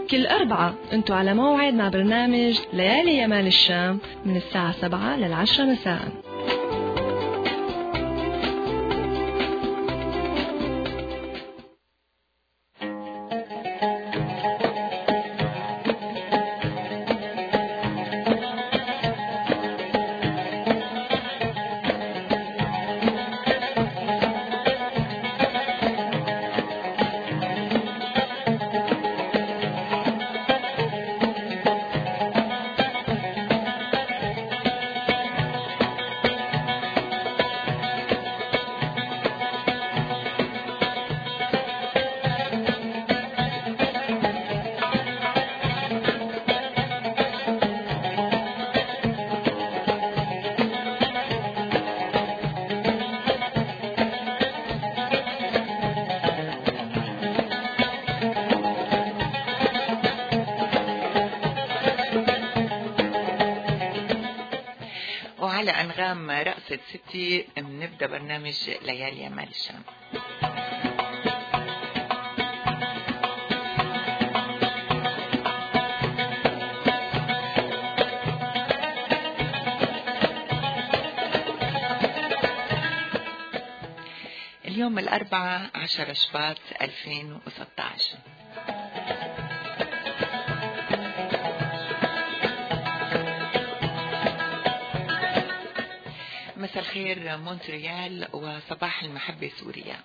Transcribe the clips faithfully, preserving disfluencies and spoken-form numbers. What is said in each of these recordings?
كل أربعة انتو على موعد مع برنامج ليالي يمال الشام من الساعة سبعة للعشرة مساء. وعلى أنغام رقصة ستي بنبدأ برنامج ليالي يمال الشام. اليوم الأربعاء عشر شباط ألفين وستة عشر. مساء الخير مونتريال وصباح المحبة سوريا.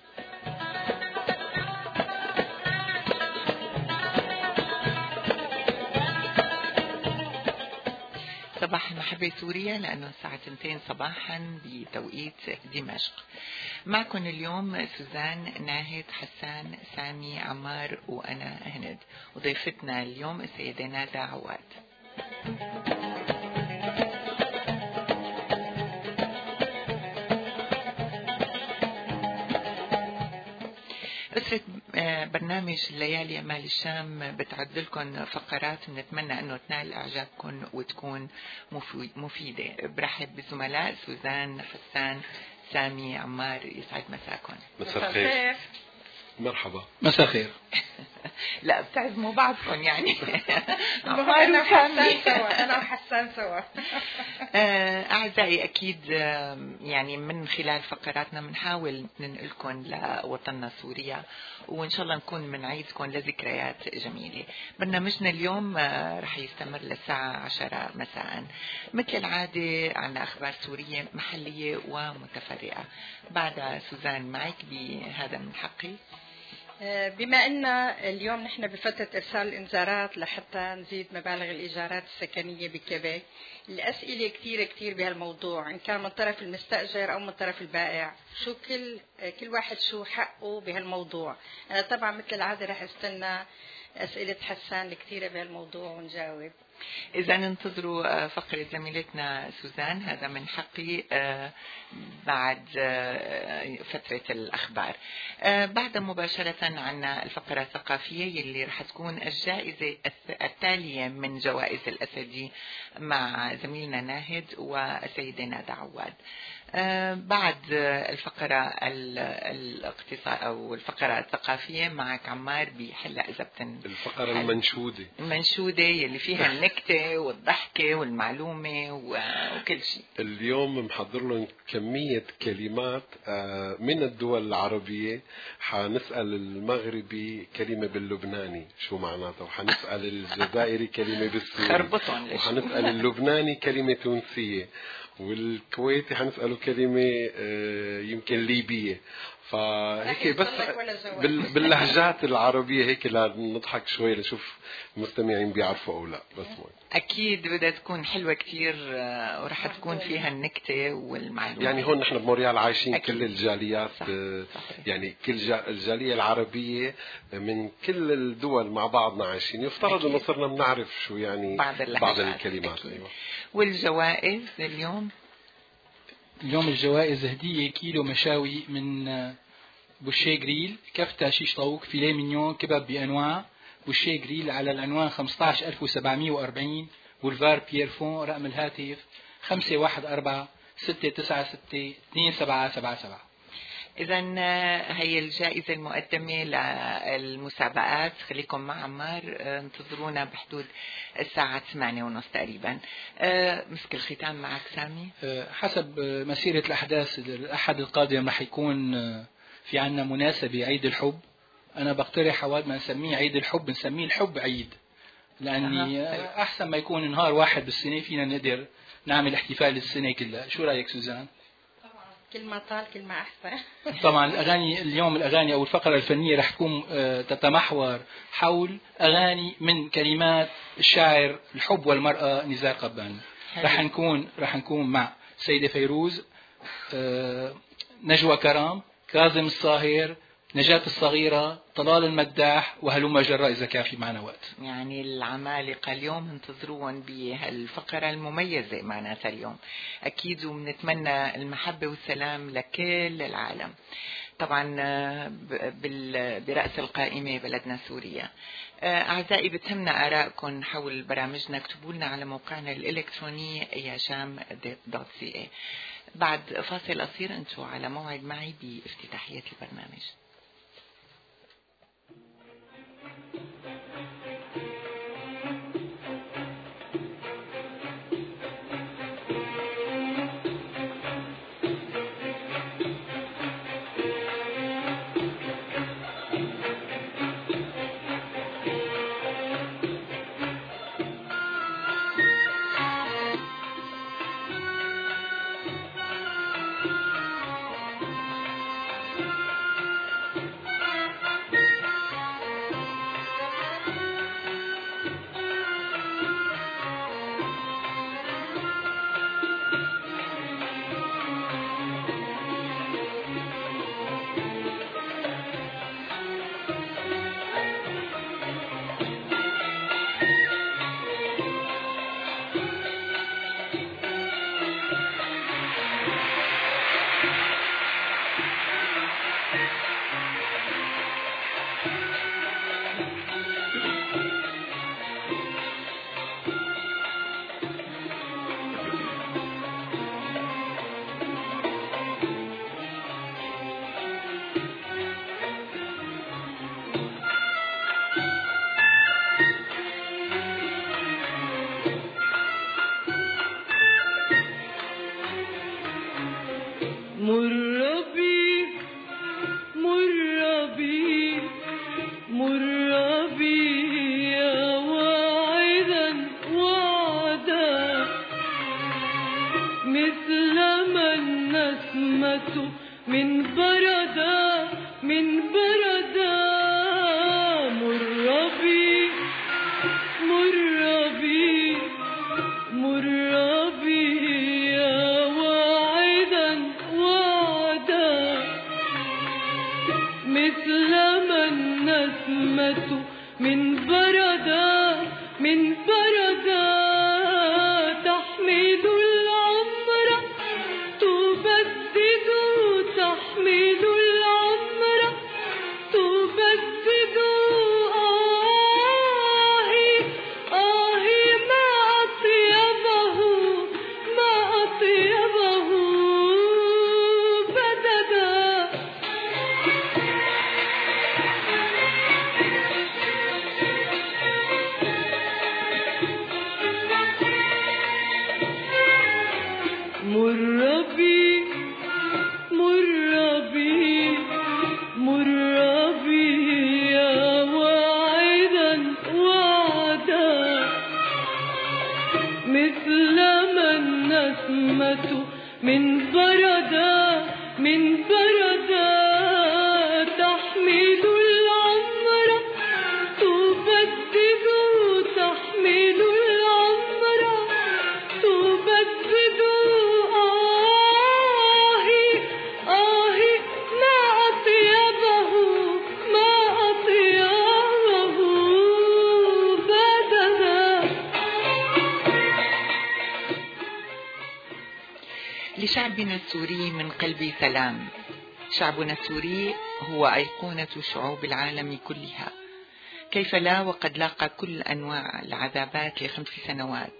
صباح المحبة سوريا لأنه الساعة اثنتين صباحا بتوقيت دمشق. معكم اليوم سوزان، ناهد، حسان، سامي، عمار وأنا هند، وضيفتنا اليوم السيدة نادى عواد. أسرة برنامج ليالي يمال الشام بتعد لكم فقرات بنتمنى أنه تنال إعجابكم وتكون مفيدة. برحب بالزملاء سوزان، حسان، سامي، عمار، يسعد مساكم. مساء الخير. مرحبا. مساء الخير. لا بتعزموا بعضكم يعني. عمار وحسان سوا. أنا وحسان سوا. أعزائي أكيد يعني من خلال فقراتنا بنحاول ننقلكم لوطننا سوريا، وإن شاء الله نكون بنعيدكم لذكريات جميلة. برنامجنا اليوم رح يستمر للساعة عشرة مساء. مثل العادة عنا أخبار سورية محلية ومتفرقة. بعد سوزان معك بهذا من حقي. بما أن اليوم نحن بفترة إرسال الإنذارات لحتى نزيد مبالغ الإيجارات السكنية بكيبيك، الأسئلة كتير كتير بهالموضوع، إن كان من طرف المستأجر أو من طرف البائع، شو كل كل واحد شو حقه بهالموضوع. أنا طبعا مثل العادة رح استنى أسئلة حسان الكتيرة بهالموضوع ونجاوب. إذا ننتظروا فقرة زميلتنا سوزان، هذا من حقي بعد فترة الأخبار. بعد مباشرة عنا الفقرة الثقافية اللي رح تكون الجائزة التالية من جوائز الأسدي مع زميلنا ناهد والسيدة نادى عواد. بعد الفقرة الاقتصاد أو الفقرة الثقافية معك عمار بحلقة إذا بتن الفقرة المنشودة المنشودة اللي فيها النكتة والضحكة والمعلومة وكل شيء. اليوم محضر لهم كمية كلمات من الدول العربية. حنسأل المغربي كلمة باللبناني شو معناتها، وحنسأل الجزائري كلمة بالسوري، وحنسأل اللبناني كلمة تونسية، والكويتي حنسأله كلمة يمكن ليبية. فهيك بس باللهجات العربية هيك لنضحك شوي لشوف المستمعين بيعرفوا أو لا. بس مهم. أكيد بدها تكون حلوة كتير ورح تكون فيها النكتة والمعلومة. يعني هون نحن بموريال عايشين أكيد. كل الجاليات صح. صح. يعني كل الجالية العربية من كل الدول مع بعضنا عايشين. يفترض أنه صرنا بنعرف شو يعني بعض, بعض الكلمات. أيوة. والجوائز اليوم اليوم الجوائز هدية كيلو مشاوي من بوشيه جريل، كفتة شيش طاووق، فيليه مينيون، كباب بأنواع. بوشيه جريل على العنوان خمسة عشر ألف وسبعمائة وأربعين بولفار بييرفون. رقم الهاتف خمسة واحد أربعة ستة تسعة ستة اثنين سبعة سبعة سبعة. إذا هي الجائزة المقدمة للمسابقات، خليكم مع عمار، انتظرونا بحدود الساعة ثمانية ونص تقريبا. مسك الختام معك سامي. حسب مسيرة الأحداث الأحد القادم رح يكون في عنا مناسبة عيد الحب. أنا بقترح عواد ما نسميه عيد الحب نسميه الحب عيد، لأني أحسن ما يكون نهار واحد بالسنة فينا نقدر نعمل احتفال السنة كلها. شو رأيك سوزان؟ كل ما طال كل ما أحسن. طبعا الأغاني اليوم، الأغاني أو الفقرة الفنية رح تكون تتمحور حول أغاني من كلمات الشاعر الحب والمرأة نزار قباني. رح نكون رح نكون مع سيدة فيروز، نجوى كرام، كاظم الصاهر، نجاة الصغيرة، طلال المداح، وهلم جراء إذا كان في معنا وقت. يعني العمالقة اليوم انتظروهم بهالفقرة المميزة معناتها اليوم أكيد، وبنتمنى المحبة والسلام لكل العالم. طبعا برأس القائمة بلدنا سوريا. أعزائي بتهمنا آرائكم حول برامجنا، اكتبوا لنا على موقعنا الإلكتروني ياشام دوت سي اي. بعد فاصل قصير انتم على موعد معي بافتتاحية البرنامج. لشعبنا السوري من قلبي سلام. شعبنا السوري هو أيقونة شعوب العالم كلها، كيف لا وقد لاقى كل أنواع العذابات لخمس سنوات.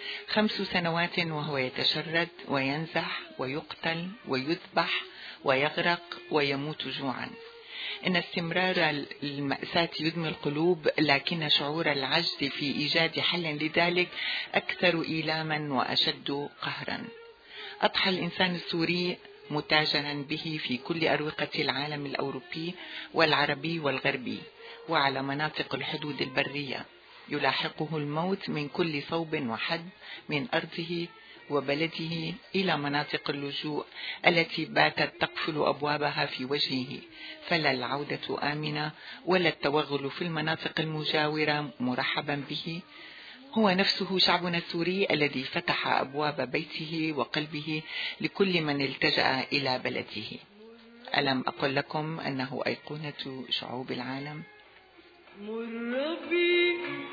خمس سنوات وهو يتشرد وينزح ويقتل ويذبح ويغرق ويموت جوعا. إن استمرار المأساة يدمي القلوب، لكن شعور العجز في إيجاد حل لذلك أكثر إيلاما وأشد قهرا. أضحى الإنسان السوري متاجرا به في كل أروقة العالم الأوروبي والعربي والغربي وعلى مناطق الحدود البرية، يلاحقه الموت من كل صوب وحد، من أرضه وبلده إلى مناطق اللجوء التي باتت تقفل أبوابها في وجهه، فلا العودة آمنة ولا التوغل في المناطق المجاورة مرحبا به. هو نفسه شعبنا السوري الذي فتح أبواب بيته وقلبه لكل من التجأ إلى بلده. ألم أقل لكم أنه أيقونة شعوب العالم؟ مر بي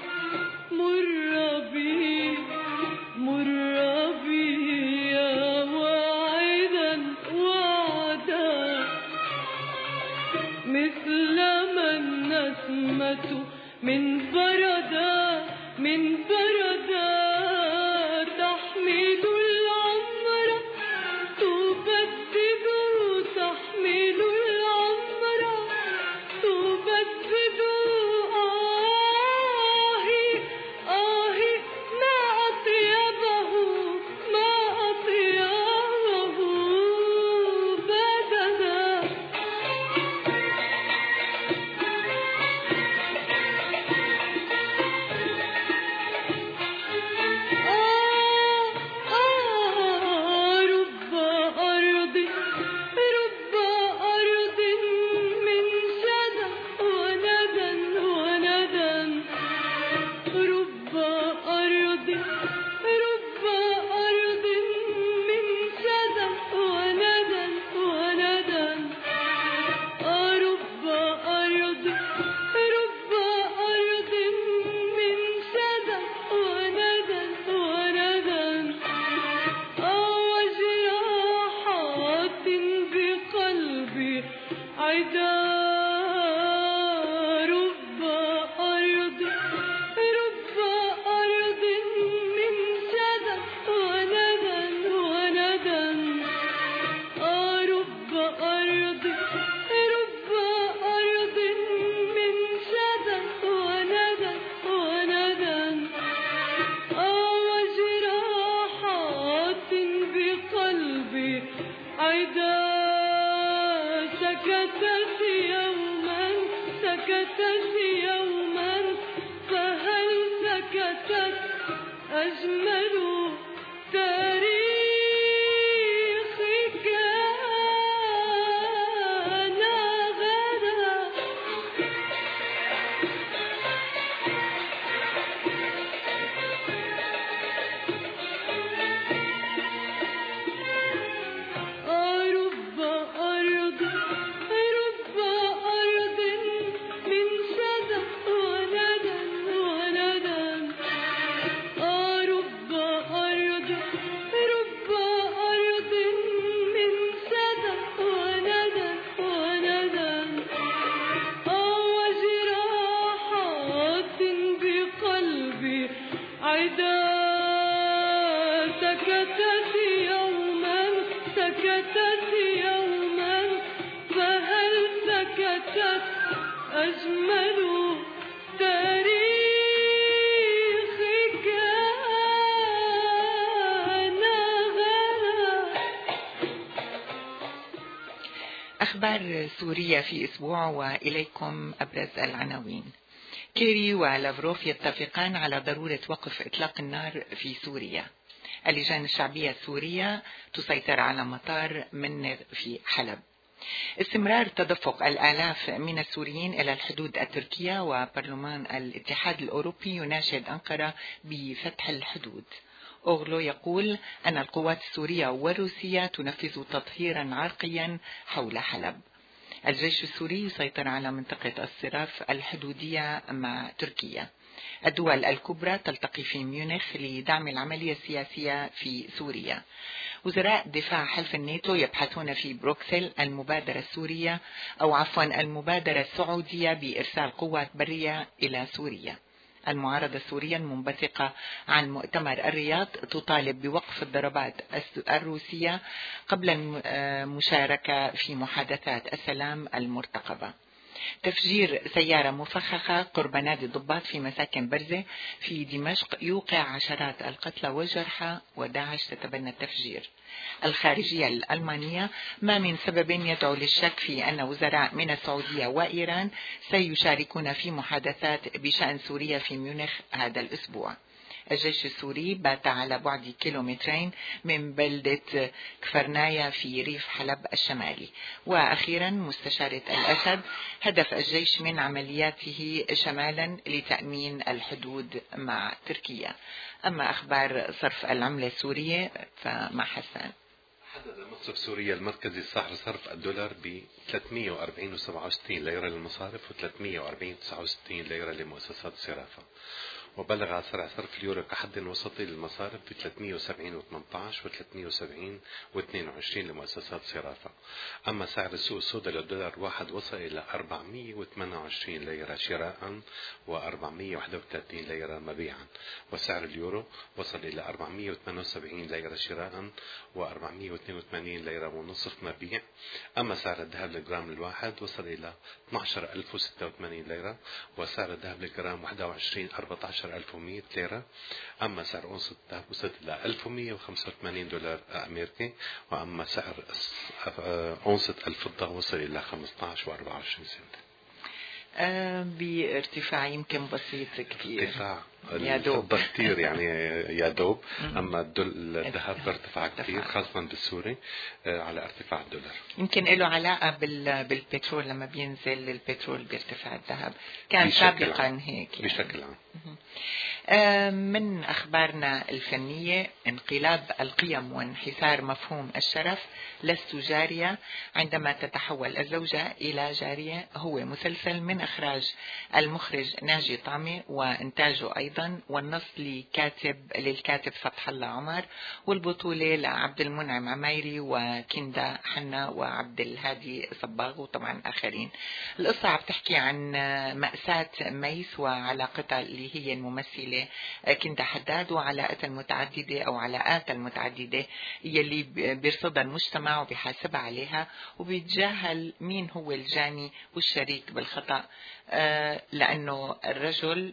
مر بي مر بي يا واعدا وعدا، مثل ما النسمة من بردا من بردا تحمل العمر تبدد، تحمل العمر تبدد. آهي آهي ما أطيبه ما أطيبه بددا. أخبار سوريا في أسبوع، وإليكم أبرز العناوين. كيري ولافروف يتفقان على ضرورة وقف إطلاق النار في سوريا. اللجان الشعبية السورية تسيطر على مطار منر في حلب. استمرار تدفق الآلاف من السوريين إلى الحدود التركية، وبرلمان الاتحاد الأوروبي يناشد أنقرة بفتح الحدود. أوغلو يقول أن القوات السورية والروسية تنفذ تطهيرا عرقيا حول حلب. الجيش السوري يسيطر على منطقة الصراف الحدودية مع تركيا. الدول الكبرى تلتقي في ميونخ لدعم العملية السياسية في سوريا. وزراء دفاع حلف الناتو يبحثون في بروكسل المبادرة السورية أو عفوا المبادرة السعودية بإرسال قوات برية إلى سوريا. المعارضة السورية المنبثقة عن مؤتمر الرياض تطالب بوقف الضربات الروسية قبل المشاركة في محادثات السلام المرتقبة. تفجير سيارة مفخخة قرب نادي ضباط في مساكن برزة في دمشق يوقع عشرات القتلى والجرحى، وداعش تتبنى التفجير. الخارجية الألمانية ما من سبب يدعو للشك في أن وزراء من السعودية وإيران سيشاركون في محادثات بشأن سوريا في ميونخ هذا الأسبوع. الجيش السوري بات على بعد كيلومترين من بلدة كفرنايا في ريف حلب الشمالي. وأخيرا مستشارة الأسد: هدف الجيش من عملياته شمالا لتأمين الحدود مع تركيا. أما أخبار صرف العملة السورية فمع حسان. حدد مصرف سوريا المركزي سعر صرف الدولار ب ثلاثمئة وأربعين فاصلة سبعة وستين ليرة للمصارف و ثلاثمئة وأربعين فاصلة تسعة وستين ليرة لمؤسسات الصرافة. وبلغ سعر صرف اليورو كحد وسطي للمصارف ب ثلاثمئة وسبعين فاصلة ثمانية عشر و ثلاثمئة وسبعين فاصلة اثنين وعشرين لمؤسسات صرافة. أما سعر السوق السوداء للدولار واحد وصل إلى أربعمئة وثمانية وعشرين ليرة شراء و أربعمئة وواحد وثلاثين ليرة مبيعا. وسعر اليورو وصل إلى أربعمئة وثمانية وسبعين ليرة شراء و أربعمئة واثنين وثمانين ليرة ونصف مبيع. أما سعر الذهب للجرام الواحد وصل إلى اثني عشر ألف وستة وثمانين ليرة، وسعر الذهب للجرام واحد وعشرين أربعة عشر ألف ومئة ليرة. أما سعر أونصة الذهب وصل إلى ألف ومئة وخمسة وثمانين دولار أمريكي. وأما سعر أونصة الفضة وصل إلى خمسة عشر وأربعة وعشرين سنت. أه بارتفاع يمكن بسيط كتير، ارتفاع يا دوب كتير يعني يا دوب. أما الذهب ارتفع كتير خاصة بالسوري على ارتفاع الدولار. يمكن له علاقة بالبترول، لما بينزل البترول بيرتفع الذهب، كان سابقا هيك يعني. بشكل عام. من أخبارنا الفنية: انقلاب القيم وانحسار مفهوم الشرف. لست جارية عندما تتحول الزوجة إلى جارية هو مسلسل من إخراج المخرج ناجي طعمي وإنتاجه أيضا، والنص لكاتب للكاتب فتح الله عمر، والبطولة لعبد المنعم عمايري وكندا حنا وعبد الهادي صباغ وطبعا آخرين. القصة عم تحكي عن مأساة ميس وعلاقتها اللي هي الممثلة كندا حداد، وعلاقات المتعددة أو علاقات المتعددة يلي بيرصدها المجتمع وبيحاسبها عليها، وبيتجاهل مين هو الجاني والشريك بالخطأ، لأنه الرجل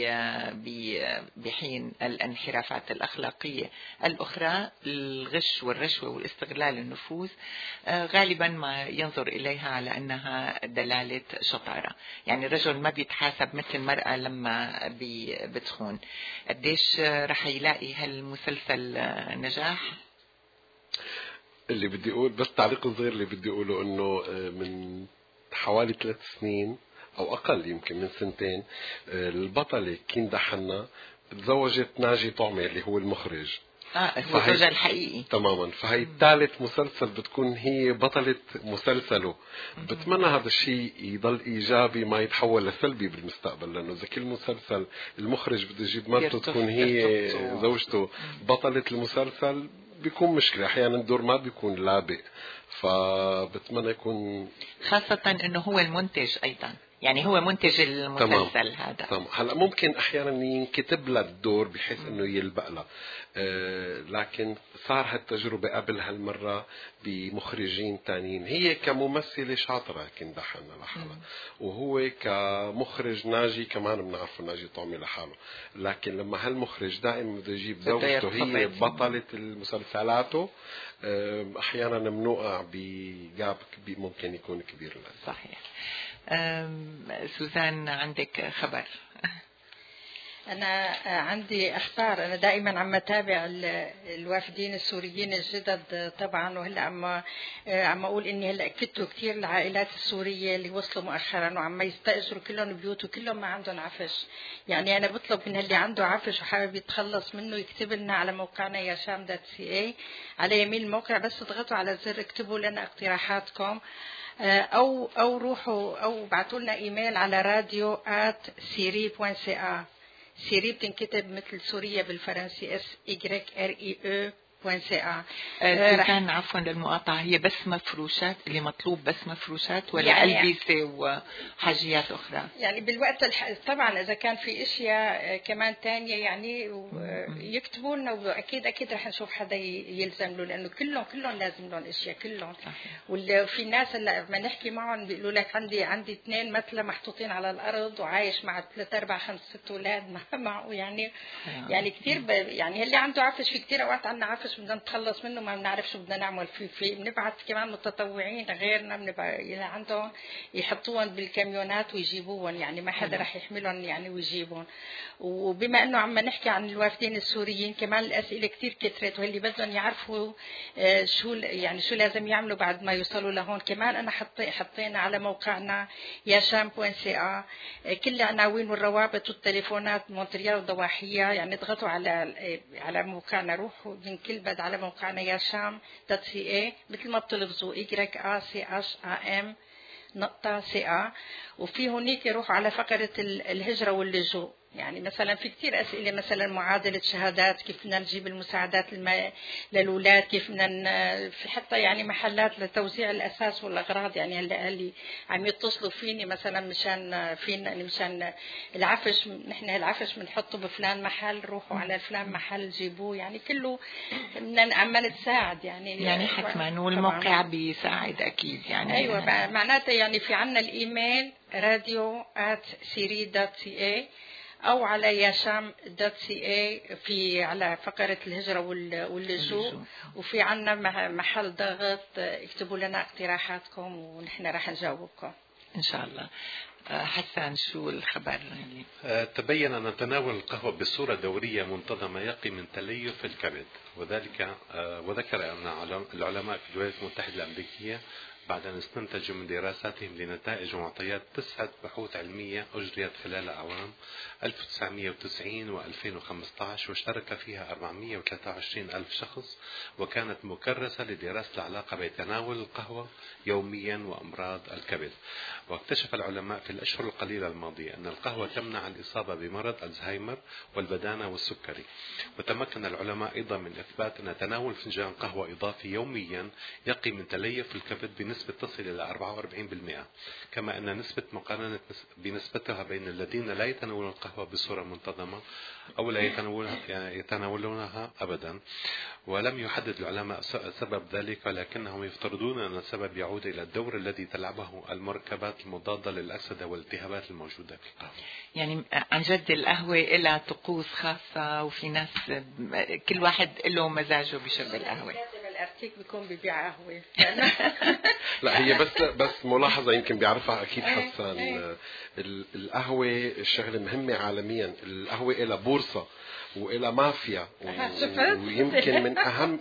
بحين الانحرافات الأخلاقية الأخرى، الغش والرشوة والاستغلال النفوذ، غالبا ما ينظر إليها على أنها دلالة شطارة. يعني الرجل ما بيتحاسب مثل المرأة لما بتخون. قديش رح يلاقي هالمسلسل نجاح؟ اللي بدي أقول بس تعليق صغير، اللي بدي أقوله إنه من حوالي ثلاث سنين أو أقل يمكن من سنتين البطلة كندا حنا تزوجت ناجي طعمي اللي هو المخرج. اه هو زوجها الحقيقي تماما. فهي ثالث مسلسل بتكون هي بطلة مسلسله. بتمنى هذا الشيء يضل إيجابي ما يتحول لسلبي بالمستقبل، لأنه إذا كل مسلسل المخرج بده يجيب مرته تكون هي زوجته بطلة المسلسل بيكون مشكلة. أحيانا الدور ما بيكون لابق، فبتمنى يكون خاصة إنه هو المنتج أيضا، يعني هو منتج المسلسل. تمام. هذا تمام. هلا ممكن احيانا ينكتب لها الدور بحيث انه يلبق لها، أه لكن صار هالتجربه قبل هالمره بمخرجين تانيين. هي كممثله شاطره كندا حنا لحالها، وهو كمخرج ناجي كمان بنعرفه ناجي طعمي لحاله، لكن لما هالمخرج دائما بده يجيب زوجته هي بطله المسلسلاته، احيانا بنوقع بجاب ممكن يكون كبير لها. صحيح. سوزان عندك خبر؟ أنا عندي أخبار. أنا دائما عم أتابع الوافدين السوريين الجدد طبعا، وهلا عم عم أقول إني هلا كفتوا كثير العائلات السورية اللي وصلوا مؤخرا وعم يستأجروا كلهم بيوت وكلهم ما عندهم عفش. يعني أنا بطلب من اللي عنده عفش وحابب يتخلص منه يكتب لنا على موقعنا يا شام دوت سي اي، على يمين الموقع بس تضغطوا على الزر اكتبوا لنا اقتراحاتكم، أو أو روحوا أو بعتوا لنا إيميل على راديو آت سيري بوان سي آ. سيري بتنكتب مثل سوريا بالفرنسي اس إي آر إي أو بوين سي ا. كان عفوا للمقاطعة، هي بس مفروشات اللي مطلوب، بس مفروشات ولا يعني ألبسة وحاجيات أخرى؟ يعني بالوقت الح... طبعا إذا كان في أشياء كمان تانية يعني يكتبوا لنا، وأكيد أكيد رح نشوف حدا يلزم له، لأنه كلهم كلهم لازم لهم أشياء كلهم. وفي ناس هلا لما نحكي معهم بيقولوا لك عندي عندي اثنين مثلا محطوطين على الأرض وعايش مع ثلاثة أربعة خمس ست أولاد معه يعني. يعني كثير ب... يعني اللي عنده عفش، في كثير أوقات عندنا عفش بدنا نتخلص منه ما بنعرف شو بدنا نعمل فيه. في بنبعث كمان متطوعين غيرنا بنبقى اللي عندهم يحطوهم بالكاميونات ويجيبوهم، يعني ما حدا رح يحملهم يعني ويجيبهم. وبما انه عم نحكي عن الوافدين السوريين كمان الاسئله كثير كثرت، واللي بدهم يعرفوا شو يعني شو لازم يعملوا بعد ما يوصلوا لهون. كمان انا حطي حطينا على موقعنا ياشام بوين سي ا كل العناوين والروابط والتليفونات مونتريال وضواحيها، يعني اضغطوا على على موقعنا، روحوا من كل بد على موقعنا ياشام دوت سي اي مثل ما بتلفظوا اي ا سي اش ا ام نقطة سي ا. وفي هونيك يروح على فقرة الهجرة واللجوء. يعني مثلا في كتير أسئلة، مثلا معادلة شهادات، كيف بدنا نجيب المساعدات الم... للأولاد، كيف بدنا في حتى يعني محلات لتوزيع الأساس والأغراض. يعني اللي, اللي عم يتصلوا فيني مثلا مشان فينا مشان العفش، نحن العفش بنحطه بفلان محل، روحوا على فلان محل جيبوه، يعني كله بدنا نعمل تساعد يعني. يعني حتما والموقع بيساعد أكيد يعني. أيوة معناته يعني في عنا الإيميل راديو آت سيري دوت سي اي أو على ياشام دوت سي اي في على فقرة الهجرة واللجوء، وفي عنا محل ضغط اكتبوا لنا اقتراحاتكم ونحن راح نجاوبكم إن شاء الله. حسن شو الخبر؟ تبين أن تناول القهوة بصورة دورية منتظمة يقي من تليف الكبد، وذلك وذكر أن العلماء في الولايات المتحدة الأمريكية بعد أن استنتجوا من دراساتهم لنتائج ومعطيات تسعة بحوث علمية أجريت خلال أعوام ألف وتسعمئة وتسعين و ألفين وخمسة عشر، واشترك فيها أربعمئة وثلاثة وعشرين ألف شخص، وكانت مكرسة لدراسة العلاقة بين تناول القهوة يوميا وأمراض الكبد. واكتشف العلماء في الأشهر القليلة الماضية أن القهوة تمنع الإصابة بمرض الزهايمر والبدانة والسكري. وتمكن العلماء أيضا من إثبات أن تناول فنجان قهوة إضافي يوميا يقي من تليف الكبد بنسبة تصل إلى أربعة وأربعين بالمئة، كما أن نسبة مقارنة بنسبتها بين الذين لا يتناولون القهوة بصورة منتظمة أو لا يتناولونها, يتناولونها أبدا. ولم يحدد العلماء سبب ذلك، ولكنهم يفترضون أن السبب يعود إلى الدور الذي تلعبه المركبات المضادة للأكسدة والالتهابات الموجودة في القهوة. يعني عن جد القهوة لها طقوس خاصة، وفي ناس كل واحد له مزاجه بشرب القهوة. الارتيك بيكون بيبيع قهوة. لا هي بس بس ملاحظة يمكن بيعرفها أكيد حسن. القهوة شغلة مهمة عالميا، القهوة إلى بورصة وإلى مافيا، ويمكن من أهم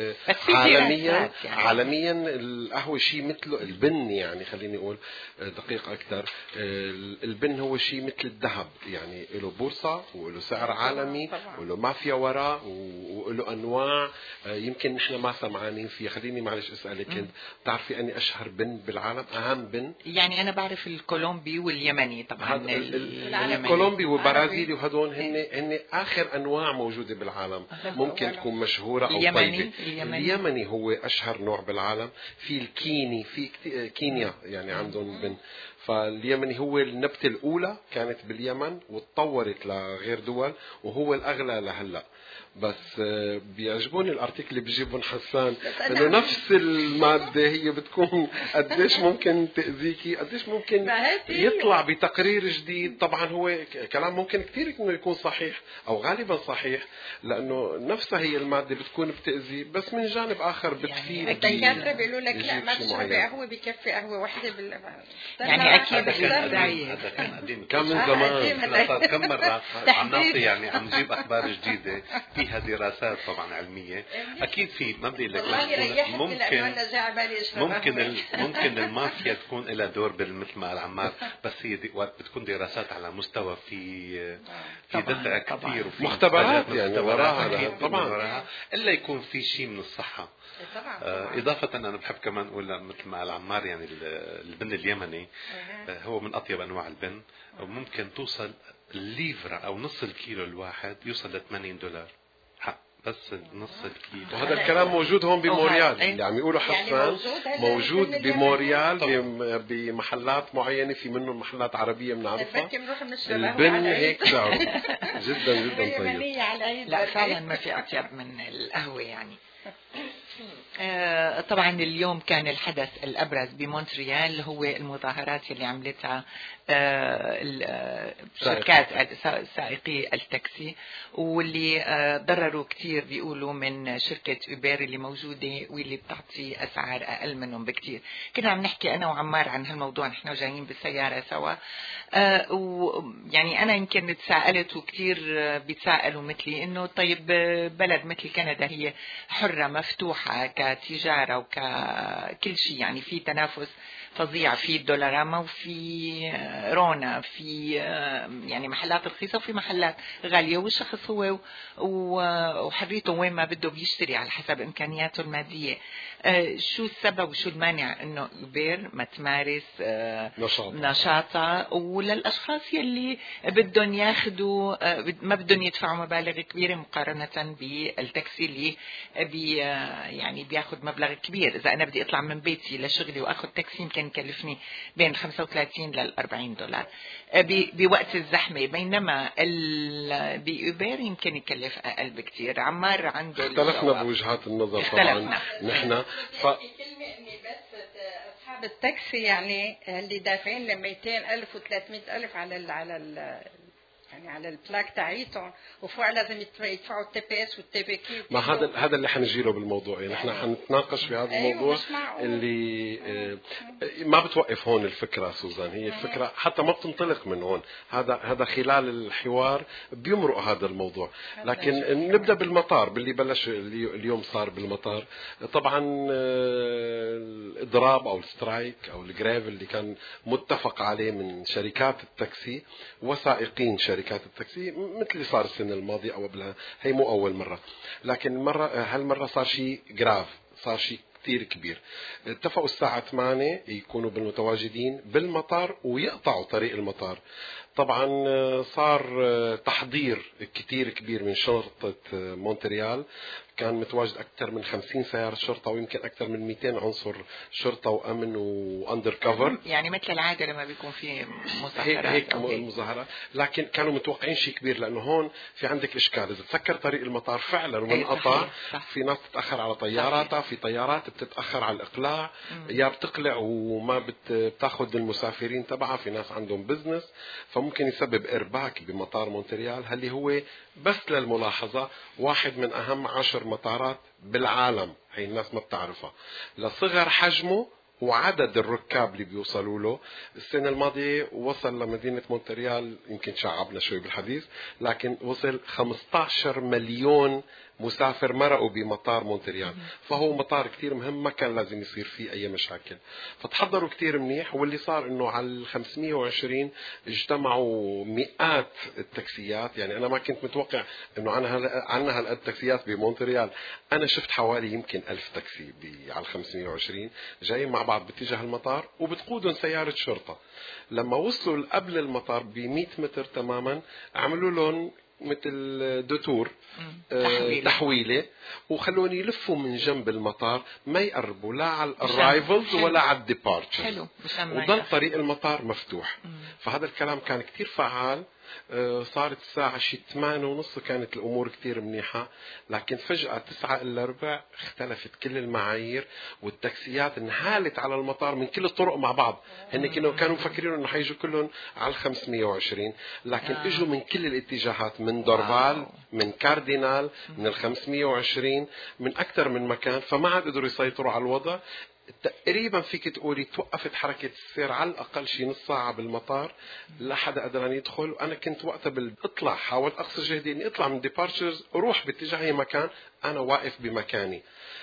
عالميا عالميا القهوة شيء مثله البن، يعني خليني أقول دقيق أكثر، البن هو شيء مثل الذهب، يعني له بورصة وله سعر عالمي وله مافيا وراء وله أنواع يمكن نحن ما سمعانين فيها. خليني معلش أسألك، انت بتعرفي أني أشهر بن بالعالم، أهم بن؟ يعني أنا بعرف الكولومبي واليمني طبعا. الكولومبي والبرازيلي وهدول هن هن آخر أنواع موجودة بالعالم ممكن تكون مشهورة أو طيبة. اليمني. اليمني هو أشهر نوع بالعالم. في الكيني، في كينيا يعني عندهم بن. فاليمني هو النبتة الأولى كانت باليمن وتطورت لغير دول وهو الأغلى لهلأ. بس بيعجبوني الارتيكل اللي بيجيبون حسان انه نفس المادة هي بتكون قديش ممكن تأذيكي، قديش ممكن يطلع بتقرير جديد. طبعا هو كلام ممكن كثير انه يكون صحيح او غالبا صحيح، لانه نفسها هي المادة بتكون بتأذي، بس من جانب اخر بتفيد. الدكاترة بيقولوا لك لا ما تشربي قهوة، بكفي قهوة واحدة بال يعني اكيد هذا كان قديم كم من زمان. احنا صار كم مرة عم نعطي يعني عم نجيب اخبار جديدة فيها دراسات طبعا علمية. اكيد في ما بدي لك ممكن ممكن ممكن المافيا تكون لها دور مثل ما قال عمار، بس هي وقت بتكون دراسات على مستوى في في دفع كثير وفي مختبرات يعني وراها طبعا، الا يكون في شيء من الصحة. إضافة أنا بحب كمان أقول مثل ما قال عمار يعني البن اليمني هو من أطيب أنواع البن، وممكن توصل الليفرة أو نص الكيلو الواحد يوصل ل ثمانين دولار. بس نص الكيلو. وهذا الكلام موجود هون بموريال، أي. اللي عم يقولوا يعني حسان موجود هلا موجود بالفيلم بموريال الياباني؟ بم- بمحلات معينة، في منهم محلات عربية بنعرفها. بدي نروح نشرب البن هيك سعره جدا جدا طيب. يابانية على العيد. لا فعلا ما في أطيب من القهوة يعني. آه، طبعا اليوم كان الحدث الأبرز بمونتريال هو المظاهرات اللي عملتها آه، ال- آه، شركات سائقي التاكسي، واللي آه، ضرروا كتير بيقولوا من شركة أوبر اللي موجودة واللي بتعطي أسعار أقل منهم بكتير. كنا عم نحكي أنا وعمار عن هالموضوع، نحن جايين بالسيارة سوا، آه، ويعني أنا يمكن تساءلت وكتير آه، بيتساءلوا مثلي إنه طيب آه، بلد مثل كندا هي حرة مفتوحة كتجارة وككل شيء، يعني في تنافس فظيع، في الدولاراما وفي رونا، في يعني محلات رخيصة وفي محلات غالية، والشخص هو وحريته وين ما بده بيشتري على حسب إمكانياته المادية. شو السبب وشو المانع إنه أوبر ما تمارس نشاطها وللأشخاص يلي بدهم ياخدوا ما بدهم يدفعوا مبالغ كبيرة مقارنة بالتاكسي اللي بي يعني بياخد مبلغ كبير. إذا أنا بدي أطلع من بيتي لشغلي وأخذ تاكسي يمكن يكلفني بين خمسة وثلاثين لل أربعين دولار بوقت الزحمة، بينما بأوبر يمكن يكلف أقل بكتير. عمار عنده اختلفنا بوجهات النظر طبعا نحن. ف... أصحاب التاكسي يعني اللي دافعين ل مئتين ألف و ثلاثمئة ألف على ال على ال يعني على البلاك تاعيتهم، وفوق لازم يدفعوا التي بي اس والتي بي كي. ما هذا هذا اللي حنجي له بالموضوع، يعني نحن حنتناقش في هذا الموضوع. أيوة اللي آه ما بتوقف هون الفكره سوزان، هي الفكره حتى ما بتنطلق من هون، هذا هذا خلال الحوار بيمرق هذا الموضوع. لكن نبدا بالمطار، باللي بلش اليوم صار بالمطار. طبعا الاضراب او السترايك او الجريف اللي كان متفق عليه من شركات التاكسي وسائقين شركات التاكسي، مثل اللي صار السنة الماضية أو قبلها، هي مو أول مرة، لكن مرة هالمرة صار شيء جراف، صار شيء كتير كبير. اتفقوا الساعة ثمانية يكونوا بالمتواجدين بالمطار ويقطعوا طريق المطار. طبعا صار تحضير كتير كبير من شرطة مونتريال، كان متواجد أكثر من خمسين سيارة شرطة ويمكن أكثر من مئتين عنصر شرطة وأمن وأندر كفر، يعني مثل العادة لما بيكون في مظاهرات هيك مظاهرات. لكن كانوا متوقعين شيء كبير، لأنه هون في عندك إشكال. إذا تسكر طريق المطار فعلا وانقطع، في ناس تتأخر على طياراتها، في طيارات بتتأخر على الإقلاع، يا بتقلع وما بتاخذ المسافرين تبعها، في ناس عندهم بزنس، فممكن يسبب إرباك بمطار مونتريال، اللي هو بس للملاحظة واحد من أهم عشر مطارات بالعالم، هي الناس ما بتعرفها، لصغر حجمه وعدد الركاب اللي بيوصلوا له. السنة الماضية وصل لمدينة مونتريال، يمكن شعبنا شوي بالحديث، لكن وصل خمسة عشر مليون مسافر مرقوا بمطار مونتريال، فهو مطار كتير مهم، ما كان لازم يصير فيه أي مشاكل. فتحضروا كتير منيح، واللي صار إنه على الخمسمية وعشرين اجتمعوا مئات التاكسيات. يعني أنا ما كنت متوقع إنه عنا هالقد تاكسيات بمونتريال، أنا شفت حوالي يمكن ألف تاكسي على الخمسمية وعشرين جايين مع بعض باتجاه المطار وبتقودهم سيارة شرطة. لما وصلوا قبل المطار بمئة متر تماما عملوا لهم مثل دوتور تحويلة. تحويلة وخلوني يلفوا من جنب المطار، ما يقربوا لا على الرايفلز ولا على الديبارتشرز، وضل طريق المطار مفتوح. مم. فهذا الكلام كان كتير فعال. صارت الساعة شي ثمانية ونص كانت الأمور كتير منيحة، لكن فجأة تسعة إلا ربع اختلفت كل المعايير، والتاكسيات انهالت على المطار من كل الطرق مع بعض. هن كانوا كانوا مفكرين إنه حيجوا كلهم على الخمسمية وعشرين، لكن آه. اجوا من كل الاتجاهات، من دورفال، من كاردينال، من الخمسمية وعشرين، من أكثر من مكان، فما عاد قدروا يسيطروا على الوضع. تقريبا فيك تقولي توقفت حركة السير على الأقل شي نص ساعة بالمطار، لا حدا قدر أن يدخل. وأنا كنت وقتها بالإطلع حاولت أقصر جهدي إني أطلع من ديبارتشرز أروح باتجاه أي مكان، أنا واقف بمكاني.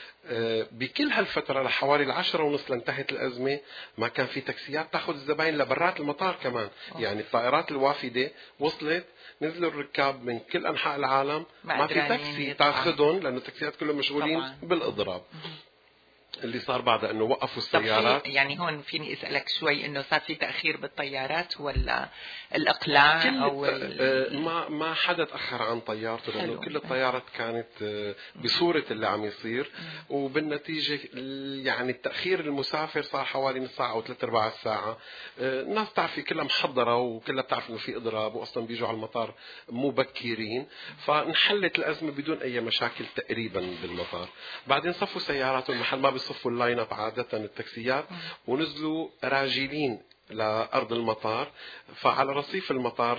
بكل هالفترة لحوالي العشرة ونص لانتهت الأزمة ما كان في تاكسيات تأخذ الزباين لبرات المطار كمان. أوه. يعني الطائرات الوافدة وصلت، نزلوا الركاب من كل أنحاء العالم، ما, ما في تاكسي تأخذهم لأنه التاكسيات كلهم مشغولين طبعا بالإضراب. اللي صار بعد انه وقفوا طب السيارات. يعني هون فيني اسالك شوي انه صار في تاخير بالطيارات ولا الاقلاع كل او ال... ما ما حدا تاخر عن طيارته لانه كل الطيارات كانت بصوره اللي عم يصير، وبالنتيجه يعني التاخير المسافر صار حوالي نص ساعه او ثلاث ارباع الساعه. الناس بتعرفي كلها محضره وكلها بتعرف انه في اضراب، واصلا بيجوا على المطار مبكرين، فانحلت الازمه بدون اي مشاكل تقريبا بالمطار. بعدين صفوا سياراتهم محل ما بيصفوا اللاين اب عاده التاكسيات، ونزلوا راجلين لأرض المطار. فعلى رصيف المطار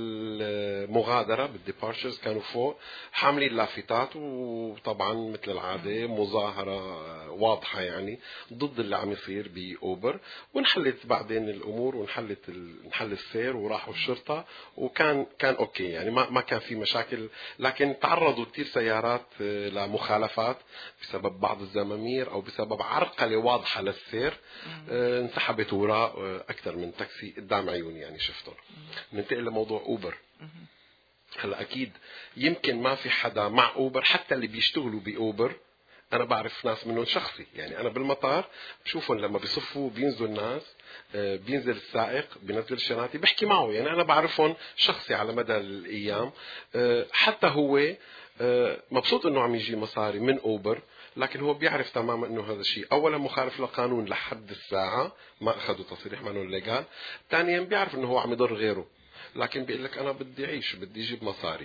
بالمغادرة بالديبارشرز كانوا فوق حاملين لافتات، وطبعا مثل العادة مظاهرة واضحة يعني ضد اللي عم يصير بأوبر. ونحلت بعدين الأمور ونحلت نحل السير، وراحوا الشرطة وكان كان أوكي يعني ما ما كان في مشاكل. لكن تعرضوا كثير سيارات لمخالفات بسبب بعض الزمامير أو بسبب عرقلة واضحة للسير، انسحبت وراء أكثر من تاكسي قدام عيوني يعني شفتهم. ننتقل لموضوع أوبر. هلا أكيد يمكن ما في حدا مع أوبر، حتى اللي بيشتغلوا بأوبر أنا بعرف ناس منهم شخصي، يعني أنا بالمطار بشوفهم لما بيصفوا بينزل الناس، بينزل السائق بينزل الشنطة بحكي معه، يعني أنا بعرفهم شخصي على مدى الأيام. حتى هو مبسوط إنه عم يجي مصاري من أوبر، لكن هو بيعرف تماما انه هذا الشيء اولا مخالف للقانون لحد الساعه، ما اخذوا تصريح منه ليغال. ثانيا بيعرف انه هو عم يضر غيره، لكن بيقول لك انا بدي اعيش بدي اجيب مصاري.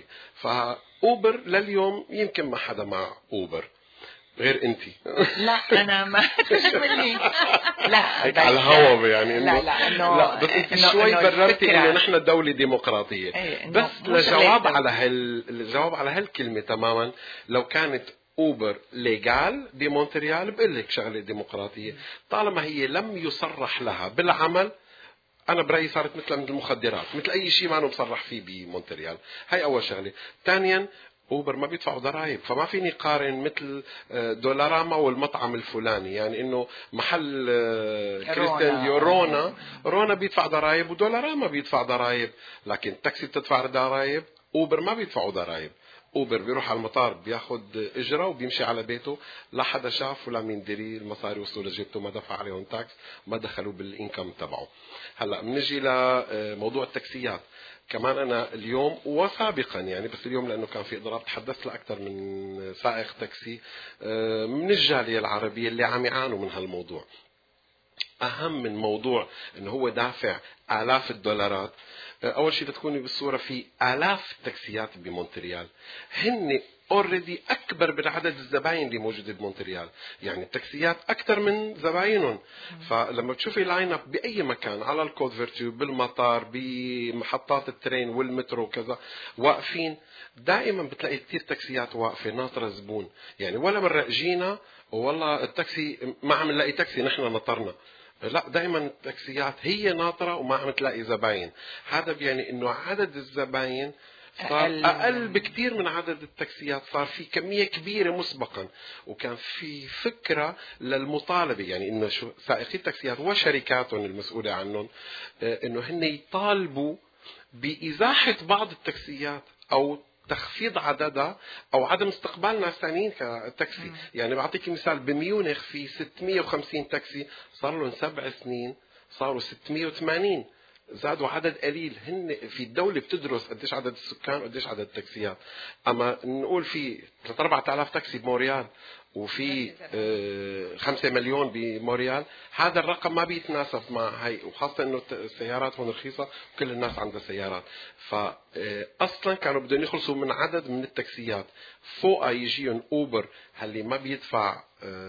فاوبر لليوم يمكن ما حدا مع اوبر غير انت. لا انا ما تشملني. لا هيك على الهوا يعني انه لا لا انه لا بس انت إنه شوي إنه بررتي انه نحن دوله ديمقراطيه. ايه بس لجواب على هال الجواب على هالكلمه تماما، لو كانت اوبر ليغال بمونتريال بقول لك شغله ديمقراطيه، طالما هي لم يصرح لها بالعمل انا برايي صارت مثل المخدرات، مثل اي شيء ما مصرح فيه بمونتريال. هاي اول شغله. ثانيا اوبر ما بيدفعوا ضرائب، فما فيني قارن مثل دولاراما والمطعم الفلاني، يعني انه محل كريستيان ديور رونا رونا بيدفع ضرائب ودولاراما بيدفع ضرائب، لكن تاكسي بتدفع ضرائب، اوبر ما بيدفعوا ضرائب. اوبر بيروح على المطار بياخد اجره وبيمشي على بيته، لا حدا شاف ولا مين دري، المصاري وصلوا لجيبته، ما دفع عليهم تاكس، ما دخلوا بالانكم تبعه. هلا بنجي لموضوع التاكسيات. كمان انا اليوم وسابقا يعني بس اليوم لانه كان في اضراب تحدثت لاكثر من سائق تاكسي من الجاليه العربيه اللي عم يعانوا من هالموضوع. اهم من موضوع انه هو دافع آلاف الدولارات، اول شيء تكوني بالصوره في آلاف التاكسيات بمونتريال، هن اوريدي اكبر من عدد الزباين اللي موجوده بمونتريال، يعني التاكسيات اكثر من زباينهم. فلما تشوفي لاين اب باي مكان على الكود فيرتيو بالمطار بمحطات الترين والمترو وكذا واقفين، دائما بتلاقي كثير تاكسيات واقفه ناطره زبون، يعني ولا مره اجينا والله التاكسي ما عم نلاقي تاكسي نحن نطرنا، لا دائما التاكسيات هي ناطره وما عم تلاقي زباين. هذا بيعني انه عدد الزباين صار أقل, أقل بكتير من عدد التاكسيات، صار في كمية كبيرة مسبقا، وكان في فكرة للمطالبة يعني إنه سائقي التاكسيات وشركاتهم المسؤولة عنهم إنه هن يطالبوا بإزاحة بعض التاكسيات أو تخفيض عددها أو عدم استقبال ناس ثانيين كتاكسي. يعني بعطيك مثال، بميونخ في ستمية وخمسين تاكسي صار لهم سبع سنين صاروا ستمية وثمانين، زادوا عدد قليل. هن في الدولة بتدرس قديش عدد السكان وقديش عدد التاكسيات، أما نقول في ثلاثة أربعة آلاف تاكسي بموريال وفي آه خمسة مليون بموريال، هذا الرقم ما بيتناسب مع هاي، وخاصة إنه السيارات هون رخيصة وكل الناس عندها سيارات. فأصلا كانوا بدهم يخلصوا من عدد من التاكسيات، فوق يجيهم أوبر اللي ما بيدفع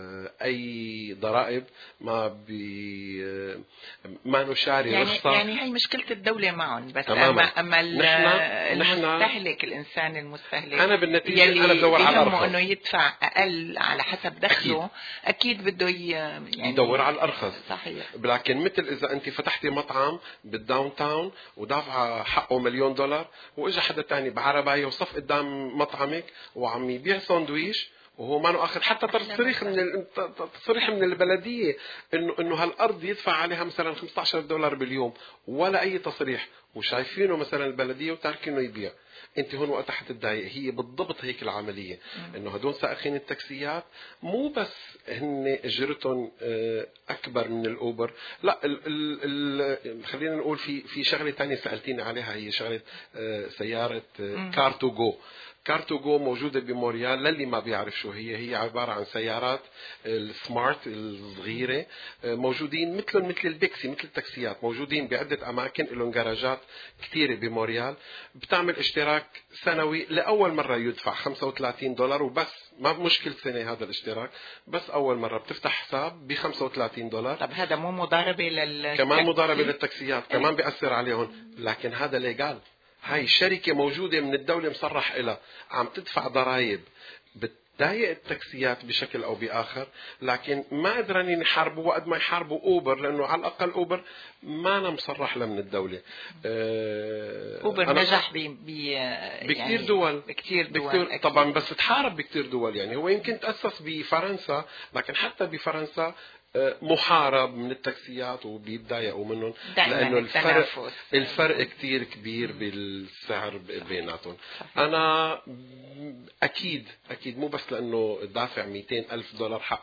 أي ضرائب، ما بي ما نشاري يعني رخصة. يعني هي مشكلة الدولة معهم، بس تماما. أما أما المستهلك الإنسان المستهلك أنا بالنتيجة يلي أنا بدور على بيهمه الأرخص، إنه يدفع أقل على حسب دخله، أكيد, أكيد بده يعني يدور على الأرخص. صحيح. لكن مثل إذا أنت فتحتي مطعم بالداون تاون ودافع حقه مليون دولار، وإجا حدا تاني بعرباية وصف قدام مطعمك وعم يبيع ساندويش وهو ما أخذ حتى تصريح من تصريح من البلدية إنه إنه هالأرض يدفع عليها مثلا خمسة عشر دولار باليوم، ولا أي تصريح، وشايفينه مثلا البلديه وتاركينه يبيع، انت هون وقتها حتتضايق. هي بالضبط هيك العمليه، انه هدول سائقين التاكسيات مو بس هن اجرتهم اكبر من الاوبر، لا ال ال خلينا نقول في في شغله ثانيه سالتيني عليها، هي شغله سياره كارتو جو. كارتو جو موجودة بموريال، للي ما بيعرف شو هي، هي عبارة عن سيارات السمارت الصغيرة، موجودين مثلهم مثل البيكسي مثل التاكسيات، موجودين بعدة أماكن، لهم جراجات كثيرة بموريال. بتعمل اشتراك سنوي، لأول مرة يدفع خمسة وثلاثين دولار وبس، ما مش كل سنة هذا الاشتراك، بس أول مرة بتفتح حساب ب خمسة وثلاثين دولار. طب هذا مو مضاربة لل كمان مضاربة للتاكسيات، كمان بيأثر عليهم، لكن هذا ليغال. هاي الشركة موجودة من الدولة مصرح إلها، عم تدفع ضرائب، بتضايق التاكسيات بشكل أو بآخر، لكن ما قدرانين يحاربوا وقت ما يحاربوا أوبر، لأنه على الأقل أوبر ما أنا مصرح له من الدولة. أه أوبر نجح بي بي بكتير يعني دول، بكتير دول بكتير طبعا، بس تحارب بكتير دول. يعني هو يمكن تأسس بفرنسا، لكن حتى بفرنسا محارب من التاكسيات وبيتضايقوا منهم، لانه الفرق الفرق كتير كبير بالسعر بيناتهم. انا اكيد اكيد مو بس لانه دافع مئتين ألف دولار حق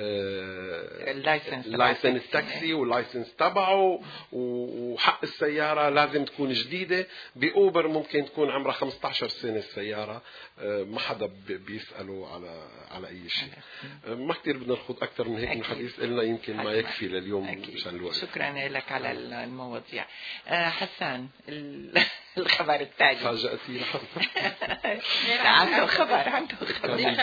اللايسنس تاكسي واللايسنس تبعه وحق السياره لازم تكون جديده. باوبر ممكن تكون عمرها خمسة عشر سنه السياره، ما حدا بيساله على على اي شيء. ما كتير بدنا نخوض اكثر من هيك من الحديث، قلنا يمكن ما يكفي لليوم مشان الوقت. شكرا لك على المواضيع. حسان، الخبر التالي. فاجأتينا. عنده خبر عنده خبر.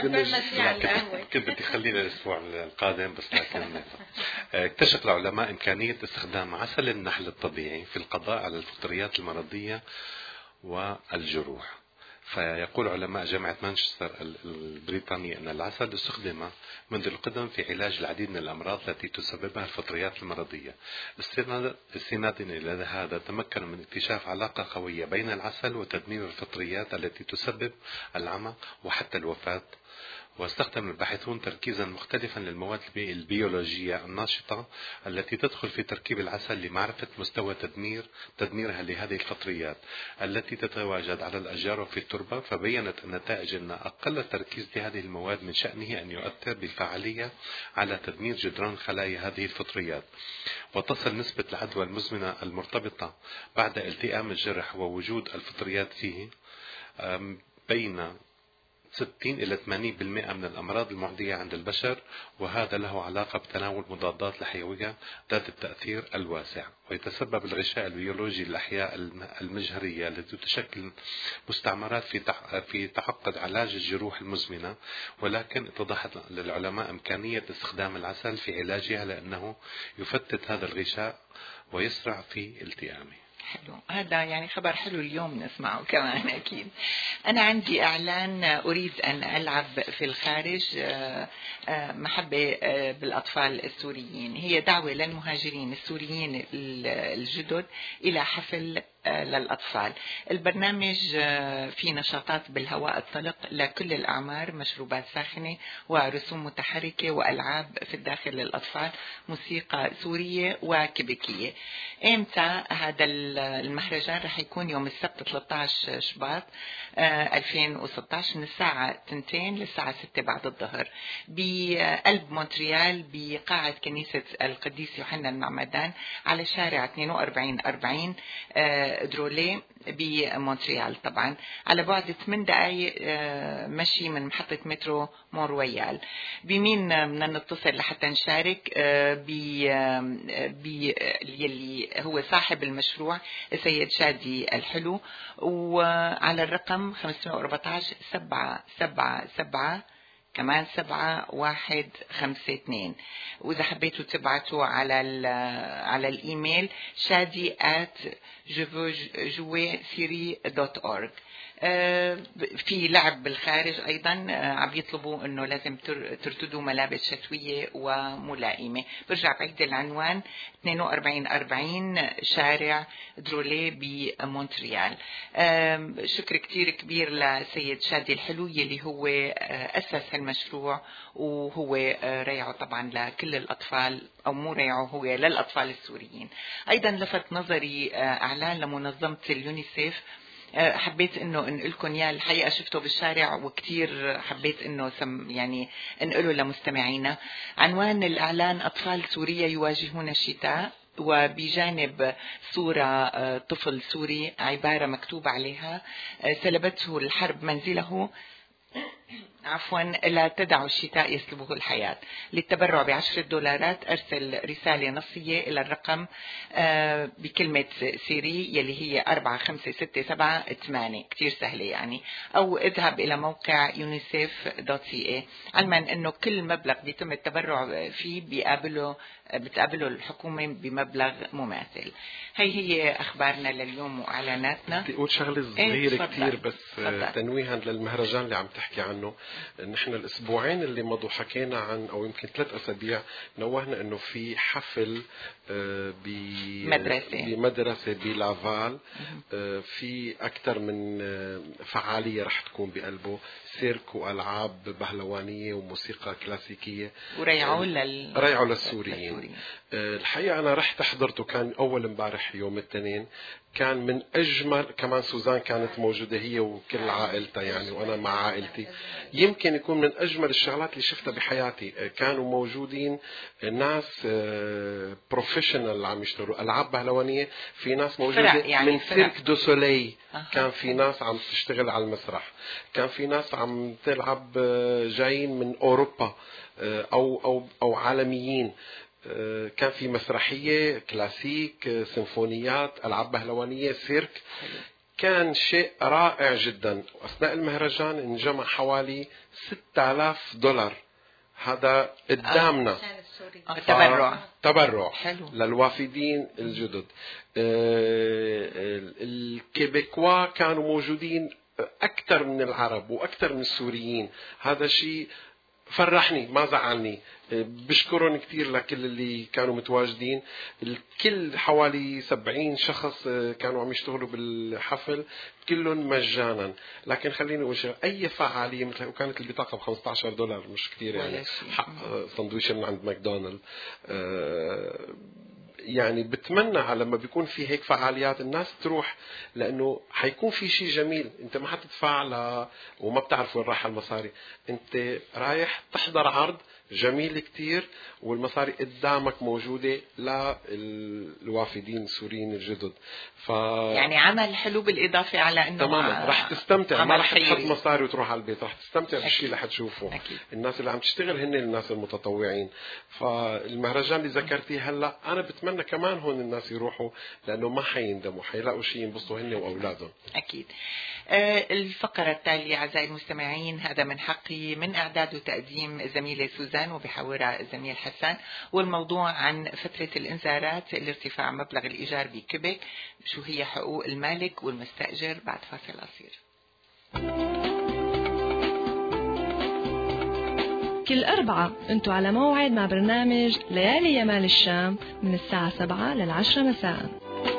كنت بدي خلينا الأسبوع القادم، بس لكن اكتشف العلماء إمكانية استخدام عسل النحل الطبيعي في القضاء على الفطريات المرضية والجروح. فيقول علماء جامعة مانشستر البريطانية أن العسل استخدم منذ القدم في علاج العديد من الأمراض التي تسببها الفطريات المرضية. استنادا إلى هذا تمكن من اكتشاف علاقة قوية بين العسل وتدمير الفطريات التي تسبب العمى وحتى الوفاة. واستخدم الباحثون تركيزا مختلفا للمواد البيولوجية الناشطة التي تدخل في تركيب العسل لمعرفة مستوى تدمير تدميرها لهذه الفطريات التي تتواجد على الأشجار وفي التربة. فبينت النتائج أن أقل التركيز لهذه المواد من شأنه أن يؤثر بالفعالية على تدمير جدران خلايا هذه الفطريات، وتصل نسبة العدوى المزمنة المرتبطة بعد التئام الجرح ووجود الفطريات فيه بين ستين إلى ثمانين بالمئة من الأمراض المعدية عند البشر، وهذا له علاقة بتناول مضادات الحيوية ذات التأثير الواسع. ويتسبب الغشاء البيولوجي للأحياء المجهرية التي تشكل مستعمرات في في تعقد علاج الجروح المزمنة، ولكن اتضحت للعلماء إمكانية استخدام العسل في علاجها لأنه يفتت هذا الغشاء ويسرع في التئامه. حلو، هذا يعني خبر حلو اليوم نسمعه كمان أكيد. أنا عندي إعلان، أريد أن ألعب في الخارج محبة بالأطفال السوريين. هي دعوة للمهاجرين السوريين الجدد إلى حفل للأطفال. البرنامج فيه نشاطات بالهواء الطلق لكل الأعمار، مشروبات ساخنة ورسوم متحركة وألعاب في الداخل للأطفال، موسيقى سورية وكيبيكية. إمتى هذا المهرجان؟ رح يكون يوم السبت ثلاثة عشر شباط ألفين وستة عشر من الساعة اثنين للساعة ستة بعد الظهر بقلب مونتريال بقاعة كنيسة القديس يوحنا المعمدان على شارع اثنين وأربعين أربعين درولي بمونتريال، طبعا على بعد ثمان دقائق مشي من محطة مترو مون رويال. بمين بدنا نتصل لحتى نشارك؟ يلي هو صاحب المشروع السيد شادي الحلو، وعلى الرقم خمسة أربعة عشر سبعة سبعة سبعة كمان سبعة واحد خمسة اثنين. وإذا حبيتوا تبعتوا على على الإيميل شادي at je veux jouer syrie dot org. في لعب بالخارج أيضا، عم يطلبوا أنه لازم ترتدوا ملابس شتوية وملائمة. برجع بعيد العنوان اثنين وأربعين أربعين شارع درولي بمونتريال. شكر كتير كبير لسيد شادي الحلو يلي هو أسس المشروع، وهو ريعه طبعا لكل الأطفال، أو مو ريعه، هو للأطفال السوريين. أيضا لفت نظري إعلان لمنظمة اليونيسيف، حبيت انه انقلكم اياه، الحقيقه شفته بالشارع وكتير حبيت انه سم يعني انقله لمستمعينا. عنوان الاعلان: اطفال سوريا يواجهون الشتاء، وبجانب صورة طفل سوري عبارة مكتوب عليها: سلبته الحرب منزله عفوا لا تدعوا الشتاء يسلبه الحياة. للتبرع بعشرة دولارات أرسل رسالة نصية إلى الرقم آه بكلمة سيري يلي هي أربعة خمسة ستة سبعة ثمانية، كتير سهلة يعني، أو اذهب إلى موقع يونيسيف دوت سي اي. علما أنه كل مبلغ بيتم التبرع فيه بيقابله بتقابله الحكومة بمبلغ مماثل. هي هي أخبارنا لليوم وإعلاناتنا. بدي أقول شغلة صغيرة ايه كتير بس فضل. تنويها للمهرجان اللي عم تحكي عنه. نحن الأسبوعين اللي مضوا حكينا عن، أو يمكن ثلاث أسابيع نوهنا أنه في حفل بمدرسة بمدرسة بلافال، في أكثر من فعالية رح تكون بقلبه، سيرك وألعاب بهلوانية وموسيقى كلاسيكية، وريعوا لل... ريعوا للسوريين. الحقيقة أنا رحت حضرته، كان أول امبارح يوم الاثنين، كان من أجمل. كمان سوزان كانت موجودة هي وكل عائلتها يعني، وأنا مع عائلتي. يمكن يكون من أجمل الشغلات اللي شفتها بحياتي. كانوا موجودين ناس بروفيشنال عم يشتغلوا ألعاب بهلوانية، في ناس موجودة يعني من سيرك دو سولي، كان في ناس عم تشتغل على المسرح، كان في ناس عم تلعب جايين من أوروبا أو أو أو عالميين، كان في مسرحية كلاسيك، سيمفونيات، ألعاب بهلوانية، سيرك. كان شيء رائع جدا. أثناء المهرجان انجمع حوالي ستة آلاف دولار، هذا قدامنا آه. تبرع تبرع حلو للوافدين الجدد. الكيبيكوا كانوا موجودين أكثر من العرب وأكثر من السوريين، هذا شيء فرحني ما زعلني. بشكرهم كتير لكل اللي كانوا متواجدين، الكل حوالي سبعين شخص كانوا عم يشتغلوا بالحفل، كلهم مجانا. لكن خليني أقول شيء، أي فعالية مثل، وكانت البطاقة ب خمسة عشر دولار، مش كتير يعني، حق سندويشة من عند ماكدونالد. يعني بتمنى لما بيكون في هيك فعاليات الناس تروح، لأنه حيكون في شيء جميل. أنت ما حتدفع ل... وما بتعرف وين راح المصاري، أنت رايح تحضر عرض جميل كتير، والمصاري قدامك موجودة للوافدين السوريين الجدد. ف... يعني عمل حلو بالإضافة على أنه تماما رح تستمتع، ما رح تحط خيري. مصاري وتروح على البيت، رح تستمتع بالشيء اللي حتشوفه. أكيد. الناس اللي عم تشتغل هن الناس المتطوعين. فالمهرجان اللي ذكرتيه هلا، أنا بتمنى كمان هون الناس يروحوا، لأنه ما حيندموا، حيلاقوا شيء ينبسطوا هن وأولادهم. أكيد. آه الفقرة التالية أعزائي المستمعين، هذا من حقي، من إعداد وتقديم زميلة سوزان وبحاورها الزميل حسان، والموضوع عن فترة الإنذارات لارتفاع مبلغ الإيجار بكيبيك، شو هي حقوق المالك والمستأجر، بعد فاصل قصير. كل أربعة أنتوا على موعد مع برنامج ليالي يمال الشام من الساعة سبعة للعشرة مساء.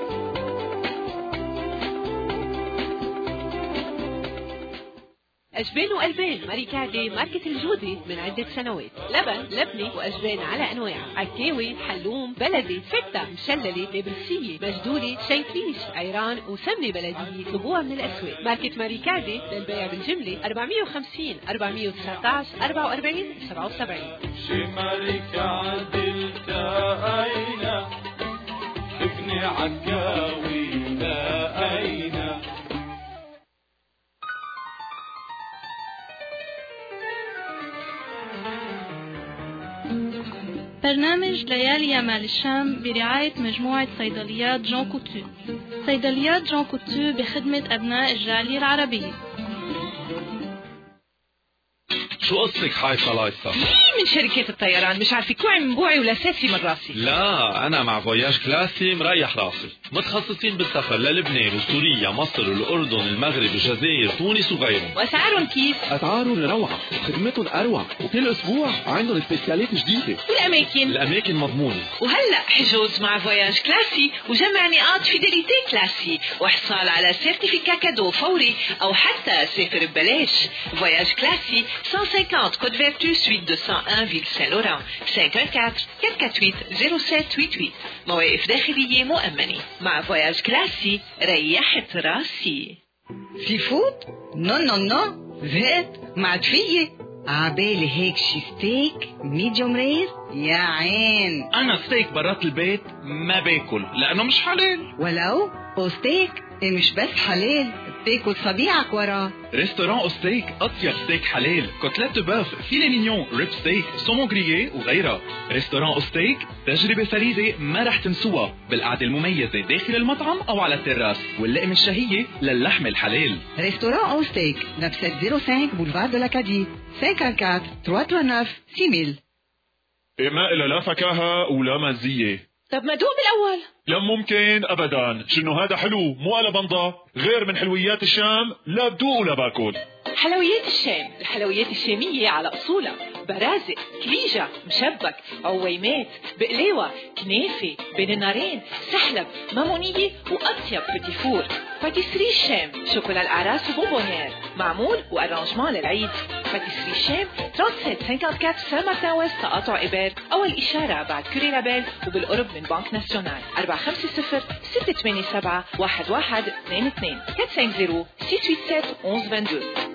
أجبان وألبان ماريكادي ماركة الجودة من عدة سنوات، لبن لبني وأجبان على أنواع، عكاوي، حلوم، بلدي، فتة، مشللة، نابلسية، مجدولة، شنكليش، عيران وسمنة بلدية، طبوع من الأسواق. ماركة ماريكادي للبيع بالجملة أربعمية وخمسين أربعمية وتسعطعش أربعة وأربعين سبعة وسبعين. شي ماريكادي التقينا، ابني عكاوي لقينا. برنامج ليالي يمال الشام برعاية مجموعة صيدليات جون كوتو. صيدليات جون كوتو بخدمة أبناء الجالية العربية. شو قصتك حايفة لايصة؟ مين من شركة الطيران مش عارفة كوعي من بوعي ولا ساسي من راسي؟ لا أنا مع فواياج كلاسي مريح راسي، متخصصين بالسفر للبنان وسوريا مصر والأردن المغرب الجزائر تونس وغيرهم. وأسعارهم كيف؟ أسعارهم روعة، خدمتهم أروع، وكل أسبوع عندهم سبيشالات جديدة. والأماكن؟ الأماكن مضمونة. وهلأ حجوز مع فواياج كلاسي وجمع نقاط فيداليتي كلاسي واحصال على سيرتيفيكا كادو فوري أو حتى سافر ببلاش. فواياج كلاسي cinquante Côte Vertu, suite deux cent un, Ville Saint-Laurent. cinq un quatre, quatre quatre huit, zéro sept huit huit. مواقف داخلية مؤمنة. مع فواياج كلاسي ريحت راسي. سي فود؟ نو نو نو، زهقت ما عاد فيي. عبالي هيك شي ستيك ميديوم رير. يا عين، انا ستيك برات البيت ما باكل لانه مش حلال. ولو اوستيك مش بس حلال، بتاكل صبيعك وراه. ريستوران اوستيك اطيب ستيك حلال، كوتلات باف، فيلي مينيون، ريب ستيك، سومون غرييه وغيرها. ريستوران اوستيك تجربه فريده ما رح تنسوها، بالقعده المميزه داخل المطعم او على التراس، واللقمه الشهيه للحم الحلال. ريستوران اوستيك نفس صفر خمسة بولفار دو لاكادي، خمسة أربعة ثلاثة تسعة تسعة ستة مية. ما إلا لا فكاهة ولا مزية. طب ما دوق بالأول. لا ممكن أبدا، شنو هذا حلو مو على بنضة، غير من حلويات الشام لا بدوق ولا باكل. حلويات الشام، الحلويات الشامية على أصولها، برازق، كليجة، مشبك، عويمات، بقلاوة، كنافة، بين النارين، سحلب، مامونية وأطيب بتيفور. باتيسري الشام، شوكولا الأعراس وبونبونير، معمول وأرانجمان للعيد. باتيسري الشام ثلاثة سبعة أربعة سان مارتن ويست تقاطع إبر، أول إشارة بعد كوري لابيل وبالقرب من بنك ناسيونال. أربعة خمسة صفر ستة ثمانية سبعة واحد واحد اثنين اثنين أربعة خمسة صفر ستة ثمانية سبعة واحد واحد اثنين اثنين.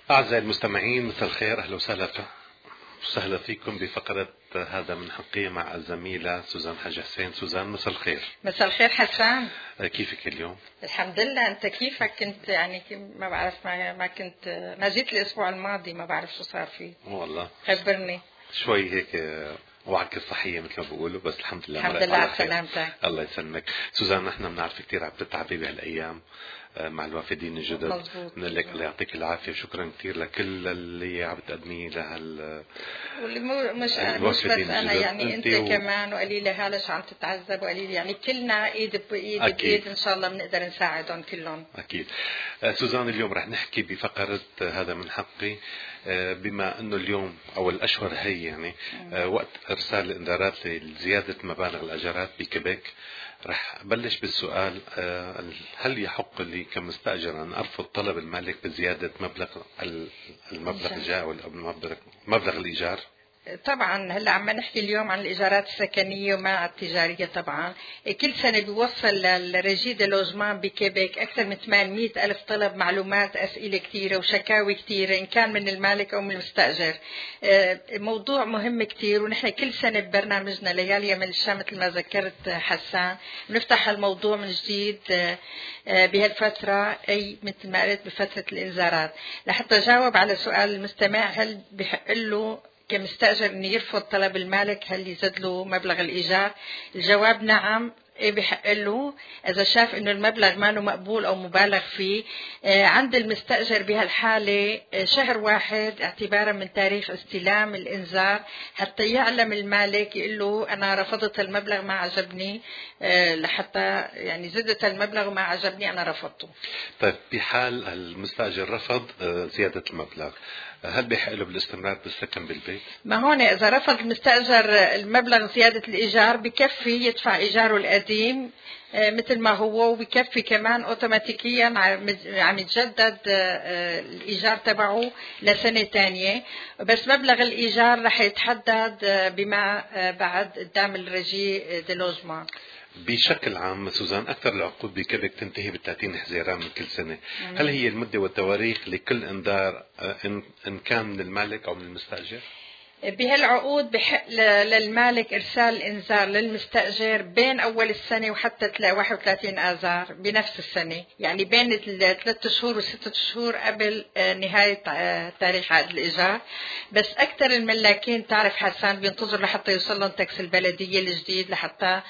أعزائي المستمعين، مساء الخير، أهلا وسهلا وسهلا فيكم بفقرة هذا من حقي مع الزميلة سوزان حاج حسين. سوزان مساء الخير. مساء الخير حسان. كيفك اليوم؟ الحمد لله، أنت كيفك؟ كنت يعني ما بعرف ما, ما كنت ما جيت الأسبوع الماضي، ما بعرف شو صار فيه. والله خبرني. شوي هيك وعكة صحية مثل ما بقولوا، بس الحمد لله. الحمد لله على سلامتك. الله يسلمك. سوزان، نحن بنعرف كثير عم تتعبي بهالأيام مع الوافدين الجدد. بنقول لك الله يعطيك العافية، شكرا كثير لكل اللي عم تقدميه لهال واللي مو مش مش بس أنا، يعني أنت, أنت و... كمان وقليلة هالش عم تتعذب وقليلة، يعني كلنا إيد بإيد بإيد إن شاء الله بنقدر نساعدهم كلهم. أكيد. سوزان، اليوم رح نحكي بفقرة هذا من حقي، بما أنه اليوم أو الأشهر هي يعني وقت إرسال الإنذارات لزيادة مبالغ الأجارات بكيبيك. رح أبلش بالسؤال، هل يحق لي كمستأجر أن أرفض طلب المالك بزيادة مبلغ المبلغ الجاء أو المبلغ مبلغ الإيجار؟ طبعا هلا عم نحكي اليوم عن الايجارات السكنيه وما التجاريه. طبعا كل سنه بيوصل للريجي دي لوجمان بكيبيك اكثر من ثمانمئة الف طلب، معلومات، اسئله كثيره وشكاوي كثيره ان كان من المالك او من المستاجر. موضوع مهم كثير، ونحن كل سنه ببرنامجنا ليالي من الشام مثل ما ذكرت حسان بنفتح الموضوع من جديد بهالفتره، اي مثل ما قلت بفتره الانذارات، لحتى جاوب على سؤال المستمع هل بحق له كمستأجر أن يرفض طلب المالك هل يزيد له مبلغ الإيجار. الجواب نعم، بحق له إذا شاف إنه المبلغ ما له مقبول أو مبالغ فيه. عند المستأجر بهالحالة شهر واحد اعتبارا من تاريخ استلام الإنذار حتى يعلم المالك، يقول له أنا رفضت المبلغ ما عجبني، لحتى يعني زدت المبلغ وما عجبني أنا رفضته. طيب بحال المستأجر رفض زيادة المبلغ، هل بيحق له بالاستمرار بالسكن بالبيت؟ ما هون إذا رفض المستأجر المبلغ زيادة الإيجار بكفي يدفع إيجاره القديم مثل ما هو، وبكفي كمان أوتوماتيكيا عم يتجدد الإيجار تبعه لسنة تانية، بس مبلغ الإيجار رح يتحدد بما بعد قدام الريجي دي لوجمان. بشكل عام سوزان، أكثر العقود بكيبيك تنتهي بالثلاثين حزيران من كل سنة. هل هي المدة والتواريخ لكل إنذار إن كان من المالك أو من المستأجر؟ بهالعقود بحق للمالك إرسال إنذار للمستأجر بين أول السنة وحتى واحد وثلاثين آذار بنفس السنة، يعني بين الثلاثة شهور والستة شهور قبل نهاية تاريخ عقد الإيجار. بس أكثر الملاكين تعرف حسان بينتظر لحتى يوصل لهم تاكس البلدية الجديد، لحتى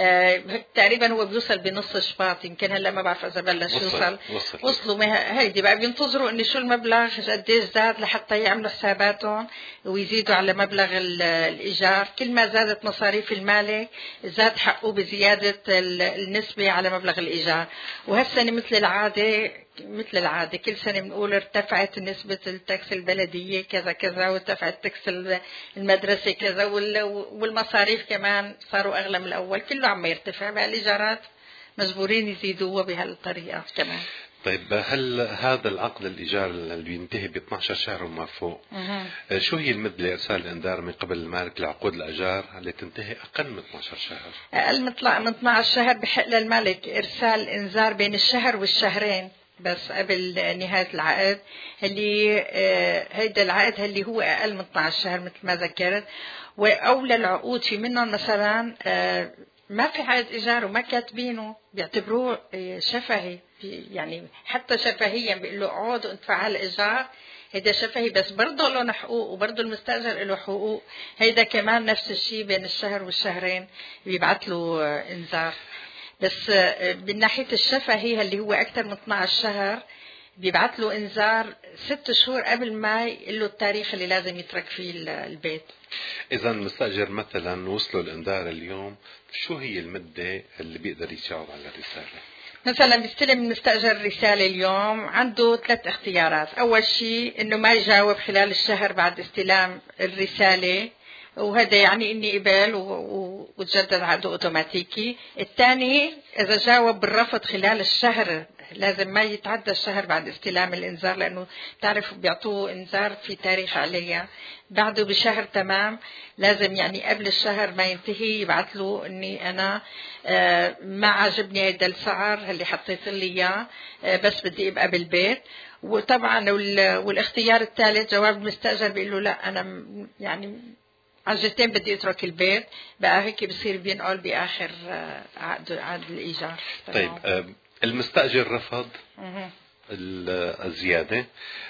تقريبا هو بيوصل بنص شباط، يمكن هلا ما بعرف إذا بلش يوصل. وصل. وصلوا هيدي بقى بينتظروا إن شو المبلغ قديش زاد لحتى يعملوا حساباتهم ويزيدوا على مبلغ الإيجار. كل ما زادت مصاريف المالك زاد حقه بزيادة النسبة على مبلغ الإيجار. وهالسنة مثل العادة مثل العادة كل سنة بنقول ارتفعت نسبة التاكس البلدية كذا كذا، وارتفعت تاكس المدرسة كذا، والمصاريف كمان صاروا أغلى من الأول، كله عم يرتفع بقى، الإيجارات مجبورين يزيدوها بهالطريقة كمان. طيب هل هذا العقد الإيجار اللي بينتهي ب اثني عشر شهر وما فوق، أه. شو هي المدة لإرسال الإنذار من قبل المالك لعقود الأجار اللي تنتهي أقل من اثني عشر شهر؟ أقل من اثني عشر شهر بحق للمالك إرسال إنذار بين الشهر والشهرين بس قبل نهاية العقد، اللي هيدا العقد اللي هو أقل من اثني عشر شهر مثل ما ذكرت. وأولى العقود في منهم مثلا ما في عقد إيجار وما كاتبينه، بيعتبروه شفهي، يعني حتى شفهيا بيقول له اقعد وادفع هالإيجار، هيدا شفهي، بس برضه له حقوق وبرضه المستأجر له حقوق. هيدا كمان نفس الشيء بين الشهر والشهرين بيبعت له إنذار. بس من ناحية الشفهي اللي هو أكثر من اثني عشر شهر بيبعت له إنذار ست شهور قبل ما يقول له التاريخ اللي لازم يترك فيه البيت. إذا المستأجر مثلا وصلوا الإنذار اليوم، شو هي المدة اللي بيقدر يجاوب على الرسالة؟ مثلا بيستلم المستأجر الرسالة اليوم، عنده ثلاث اختيارات. أول شيء إنه ما يجاوب خلال الشهر بعد استلام الرسالة، وهذا يعني إني قبل وتجدد عقده أوتوماتيكي. الثاني إذا جاوب بالرفض خلال الشهر لازم ما يتعدى الشهر بعد استلام الإنذار، لأنه تعرف بيعطوه إنذار في تاريخ عليها، بعده بشهر تمام لازم يعني قبل الشهر ما ينتهي يبعث له إني أنا ما عجبني هيدا السعر اللي حطيت لي إياه، بس بدي أبقى بالبيت. وطبعا والاختيار الثالث جواب المستأجر بيقول له لا أنا يعني عجلتين بدي اترك البيت، بقى هيك بصير بينقل باخر عقد عقد الايجار. طيب المستاجر رفض الزياده،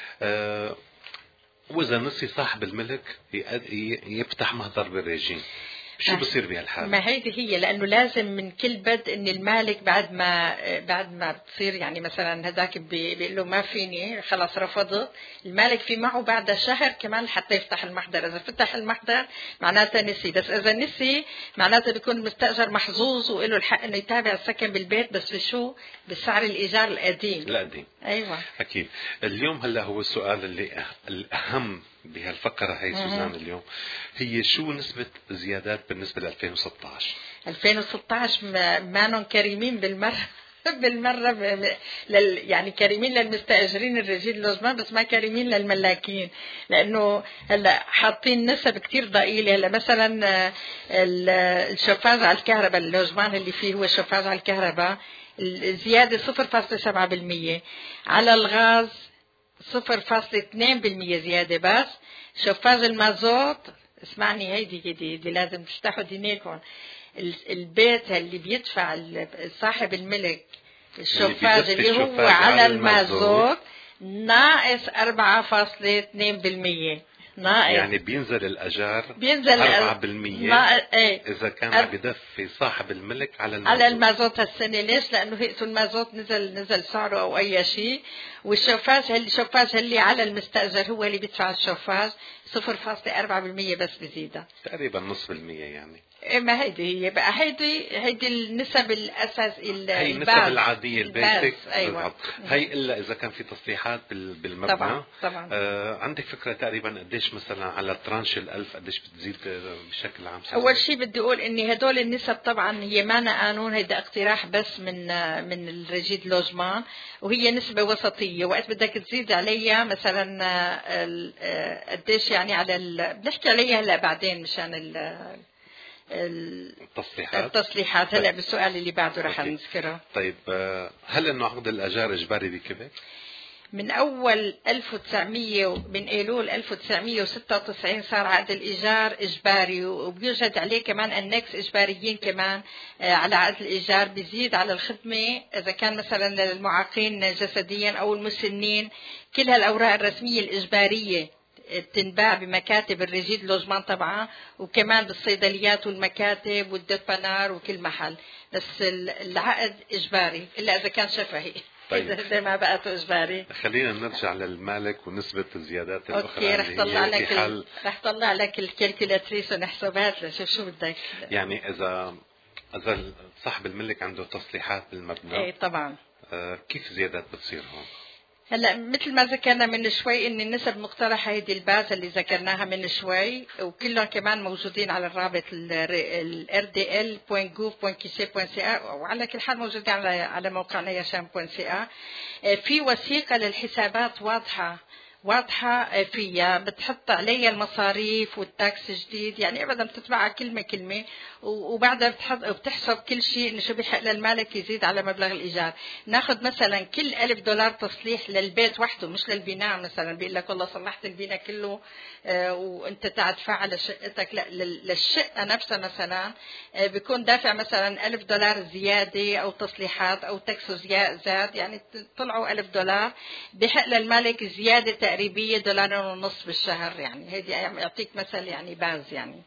واذا نسي صاحب الملك يفتح محضر بالريجين، شو بصير بهالحالة؟ ما هيدي هي، لأنه لازم من كل بد إن المالك بعد ما بعد ما بتصير يعني مثلا هذاك بيقول له ما فيني خلاص رفضت، المالك في معه بعد شهر كمان حتى يفتح المحضر، إذا فتح المحضر معناتها نسي، بس إذا نسي معناتها بيكون المستأجر محظوظ وله الحق إنه يتابع السكن بالبيت، بس بشو؟ بسعر الإيجار القديم. القديم. أيوة. أكيد. اليوم هلا هو السؤال اللي الأهم بهالفقرة هي سوزان اليوم، هي شو نسبة زيادات بالنسبة ل ألفين وستة عشر؟ ألفين وستة عشر مانن كريمين بالمرة بالمرة ب... لل... يعني كريمين للمستأجرين الرجال لوزمان، بس ما كريمين للملاكين، لأنه هلا حاطين نسب كتير ضئيلة. هلا مثلا الشوفاج على الكهرباء، اللوزمان اللي فيه هو الشوفاج على الكهرباء الزيادة صفر فاصلة سبعة بالمية، على الغاز صفر فاصلة اثنين بالمية زيادة بس. شوفاج المازوت اسمعني هيدي هيدي دي لازم تفتحوا دينيكم، البيت اللي بيدفع صاحب الملك الشوفاج اللي هو على المازوت ناقص أربعة فاصلة اثنين بالمية، ناقص يعني بينزل الأجار بينزل أربعة بالمية نا... ايه. إذا كان عم بدفي صاحب الملك على المازوت. على المازوت هالسنة. ليش؟ لأنه هيئة المازوت نزل نزل سعره أو أي شيء، والشوفاج اللي الشوفاج اللي على المستأجر هو اللي بيدفع الشوفاج صفر فاصلة أربعة بالمية بس بزيادة، تقريبا نصف بالمية يعني. ما هيدي هي بقى هيدي هيدي النسب الأساس هي النسب العادية البيسك. أيوة. هي إلا إذا كان في تصليحات بالمبنى. طبعا طبعا. آه عندك فكرة تقريبا قديش مثلا على ترانش الألف قديش بتزيد بشكل عام؟ أول شيء بدي أقول إني هدول النسب طبعا هي مانا قانون، هيدا اقتراح بس من من الرجيد لوجمان، وهي نسبة وسطية، وقت بدك تزيد عليها مثلا قديش يعني على بنحكي عليها هلا بعدين مشان ال التصليحات. التصليحات هلا بالسؤال اللي بعده رح نذكره. طيب هل انه عقد الاجار اجباري بكيبيك؟ من اول ألف وتسعمية من ايلول ألف وتسعمية وستة وتسعين صار عقد الايجار اجباري، وبيوجد عليه كمان انكس اجباريين كمان على عقد الايجار، بيزيد على الخدمه اذا كان مثلا للمعاقين جسديا او المسنين. كل هالاوراق الرسميه الاجباريه تنباع بمكاتب الرجيد لوجمان طبعا، وكمان بالصيدليات والمكاتب والدبانار وكل محل، بس العقد اجباري الا اذا كان شفهي. طيب. إذا ما بقته اجباري. خلينا نرجع للمالك ونسبة الزيادات الأخرى. أوكي رح طلع لك ال... رح طلع لك الكالكولاتريس ونحسبات لشوف شو بدك. يعني إذا إذا صاحب الملك عنده تصليحات بالمبنى. إيه طبعا. آه كيف زيادات بتصير هون؟ هلا مثل ما ذكرنا من شوي ان النسب مقترحه هيدي الباز اللي ذكرناها من شوي، وكلهم كمان موجودين على الرابط ال ار دي ال دوت جوف دوت كي سي دوت سي ا، وعلى كل حال موجودين على على موقعنا ياشام دوت سي ا. في وثيقه للحسابات واضحه واضحة فيها، بتحط عليها المصاريف والتاكس جديد، يعني ابدا بتتبعها كلمة كلمة، وبعدها بتحط وبتحسب كل شيء انه شو بيحق للمالك يزيد على مبلغ الايجار. ناخذ مثلا كل ألف دولار تصليح للبيت وحده مش للبناء، مثلا بيقول لك والله صلحت البناء كله آه وانت تدفع على شقتك، لا للشقة نفسها مثلا آه بيكون دافع مثلا ألف دولار زيادة او تصليحات او تاكس زاد، يعني طلعوا ألف دولار، بيحق للمالك زيادة تقريبية دولارين ونص بالشهر. يعني هيدي يعطيك مثل يعني باز يعني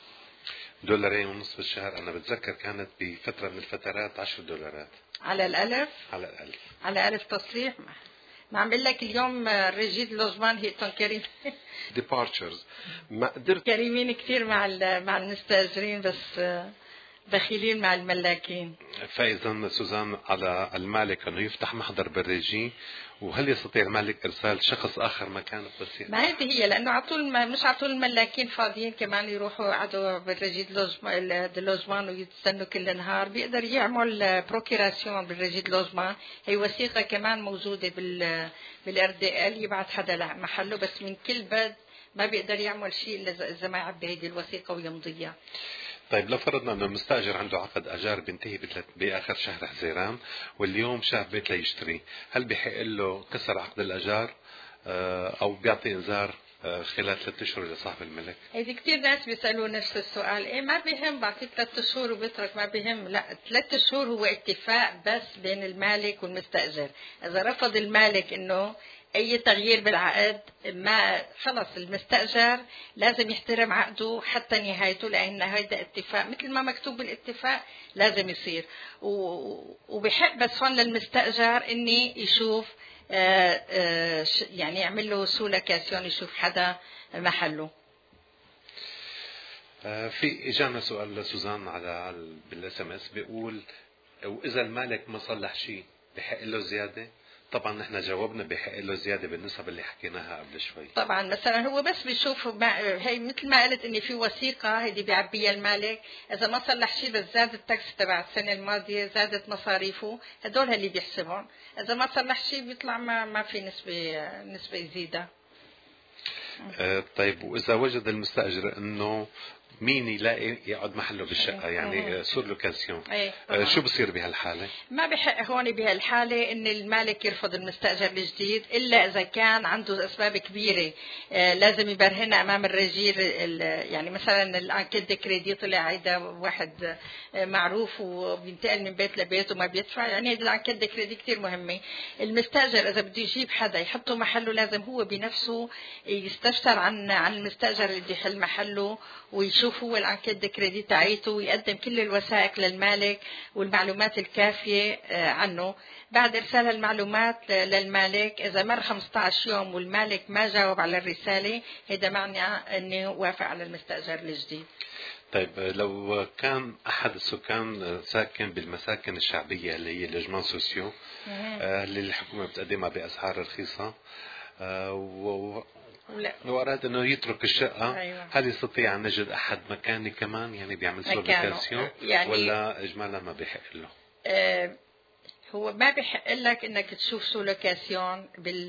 دولارين ونص بالشهر. أنا بتذكر كانت بفترة من الفترات عشر دولارات على الألف. على الألف على ألف تصليح. ما, ما عم بقول لك اليوم رجيد لوجمان هيئتهم كريم departures ما قدرت كريمين كثير مع مع المستأجرين، بس دخيلين مع الملاكين. فإذا سوزان على المالك أنه يفتح محضر بالريجي، وهل يستطيع المالك إرسال شخص آخر مكانه بس؟ ما هذه هي، لأنه عطول مش عطول الملاكين فاضيين كمان يروحوا عدوا بالريجي دي لوجمان ويستنوا كل النهار. بيقدر يعمل بروكيراسيون بالريجي دي لوجمان، هي وثيقة كمان موجودة بال بالار دي ال، يبعث حدا لمحله، بس من كل بلد ما بيقدر يعمل شيء إلا إذا ما يعبي هذه الوثيقة ويمضيها. طيب لو فرضنا انه المستاجر عنده عقد اجار بينتهي باخر شهر حزيران، واليوم شاف بيت ليشتري، هل بيحق له كسر عقد الاجار او بيعطي انذار خلال ثلاثة اشهر لصاحب الملك؟ هيدي كثير ناس بيسالوا نفس السؤال. ايه ما بيهم، بعطيه ثلاث شهور وبيترك، ما بيهم. لا، ثلاث شهور هو اتفاق بس بين المالك والمستاجر. اذا رفض المالك انه اي تغيير بالعقد، ما خلص المستاجر لازم يحترم عقده حتى نهايته، لان هيدا اتفاق مثل ما مكتوب بالاتفاق لازم يصير. وبحق بس هون للمستاجر اني يشوف آآ آآ يعني يعمل له سولوكاسيون، يشوف حدا محله. في اجانا سؤال لسوزان على بالاس ام اس بيقول واذا المالك ما صلح شيء بحق له زياده؟ طبعا نحن جاوبنا بحق له زياده بالنسب اللي حكيناها قبل شوي. طبعا مثلا هو بس بيشوف هي مثل ما قلت اني في وثيقه هيدي بيعبيها المالك، اذا ما صلح شيء بس زاد التاكس تبع السنه الماضيه، زادت مصاريفه، هدول اللي بيحسبهم. اذا ما صلح شيء بيطلع ما ما في نسبه نسبه يزيدها. آه طيب واذا وجد المستاجر انه مين يلاقي يقعد محله بالشقه، يعني سور لوكاسيون، آه شو بصير بهالحاله؟ ما بحق هون بهالحاله ان المالك يرفض المستاجر الجديد الا اذا كان عنده اسباب كبيره آه لازم يبرهنها امام الرجير. يعني مثلا الانكيت دي كريدي طلع هيدا واحد آه معروف وبينتقل من بيت لبيت وما بيدفع، يعني هيدا الانكيت دي كريدي كثير مهمه. المستاجر اذا بده يجيب حدا يحطه محله لازم هو بنفسه يستفسر عن عن المستاجر اللي بده يحل محله، ويشوف هو الانكيت دي كريدي تاعيته، ويقدم كل الوثائق للمالك والمعلومات الكافيه عنه. بعد ارسال المعلومات للمالك اذا مر خمسة عشر يوم والمالك ما جاوب على الرساله، هذا معناه انه وافق على المستاجر الجديد. طيب لو كان احد السكان ساكن بالمساكن الشعبيه اللي هي لوجمان سوسيو اللي الحكومه بتقدمها باسعار رخيصه، و وأراد أنه يترك الشقة، أيوة. هل يستطيع أن نجد أحد مكاني كمان يعني بيعمل سولوكاسيون يعني ولا إجمالا ما بيحق له؟ آه هو ما بيحق لك أنك تشوف سولوكاسيون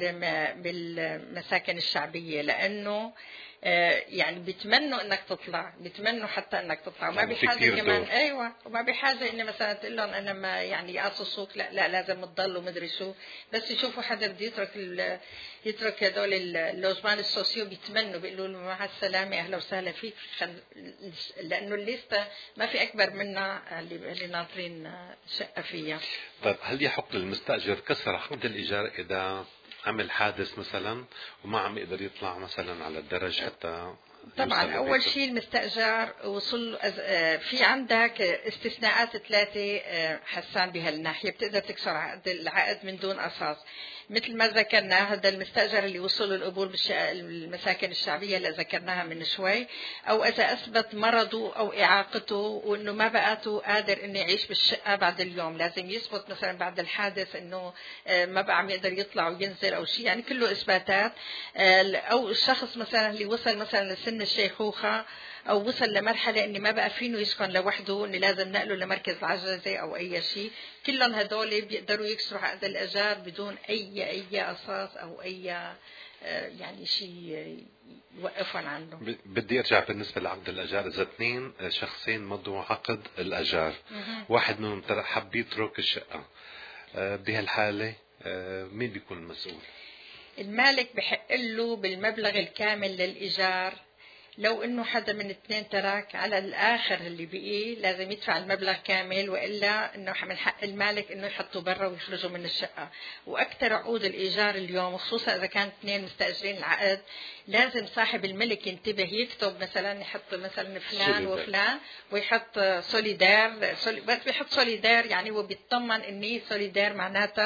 بالمساكن الشعبية، لأنه آه يعني بيتمنوا انك تطلع، بيتمنوا حتى انك تطلع، وما بحاجه كمان ايوه وما بحاجه ان مثلا تقول لهم انا ما يعني يقصصوك، لا لا لازم تضلوا مدري شو، بس يشوفوا حدا بده يترك يترك هدول اللوجمان السوسيو بيتمنوا، بيقولوا له مع السلامه اهلا وسهلا فيك، لانه الليسته ما في اكبر منها اللي اللي ناطرين شقه فيها. طيب هل يحق للمستاجر كسر عقد الايجار اذا عمل حادث مثلا وما عم يقدر يطلع مثلا على الدرج حتى؟ طبعا اول شيء المستاجر وصل في عندك استثناءات ثلاثه حسان بهالناحيه، بتقدر تكسر عقد العقد من دون اساس، مثل ما ذكرنا هذا المستاجر اللي وصل القبول بالمساكن الشعبيه اللي ذكرناها من شوي، او اذا اثبت مرضه او اعاقته وانه ما بقاته قادر انه يعيش بالشقه بعد اليوم، لازم يثبت مثلا بعد الحادث انه ما بقى عم يقدر يطلع وينزل او شيء، يعني كله اثباتات. او الشخص مثلا اللي وصل مثلا لسن الشيخوخه او وصل لمرحله اني ما بقى فينه يسكن لوحده، اني لازم نقله لمركز العجزه او اي شيء، كلهم هدول بيقدروا يكسروا عقد الايجار بدون اي اي اساس او اي يعني شيء يوقفهم عنه. بدي ارجع بالنسبه لعقد الايجار، اذا اثنين شخصين مضوا عقد الايجار، واحد منهم حب يترك الشقه، بهالحاله مين بيكون المسؤول؟ المالك بحق له بالمبلغ الكامل للايجار. لو انه حدا من اثنين ترك على الاخر اللي بقيه لازم يدفع المبلغ كامل، والا انه من حق المالك انه يحطوا برا ويخرجوا من الشقه. واكثر عقود الايجار اليوم خصوصا اذا كان اثنين مستاجرين العقد لازم صاحب الملك ينتبه، يكتب مثلا يحط مثلا فلان وفلان ويحط سوليدار، بس بيحط سوليدار يعني هو بيطمن اني سوليدار معناتها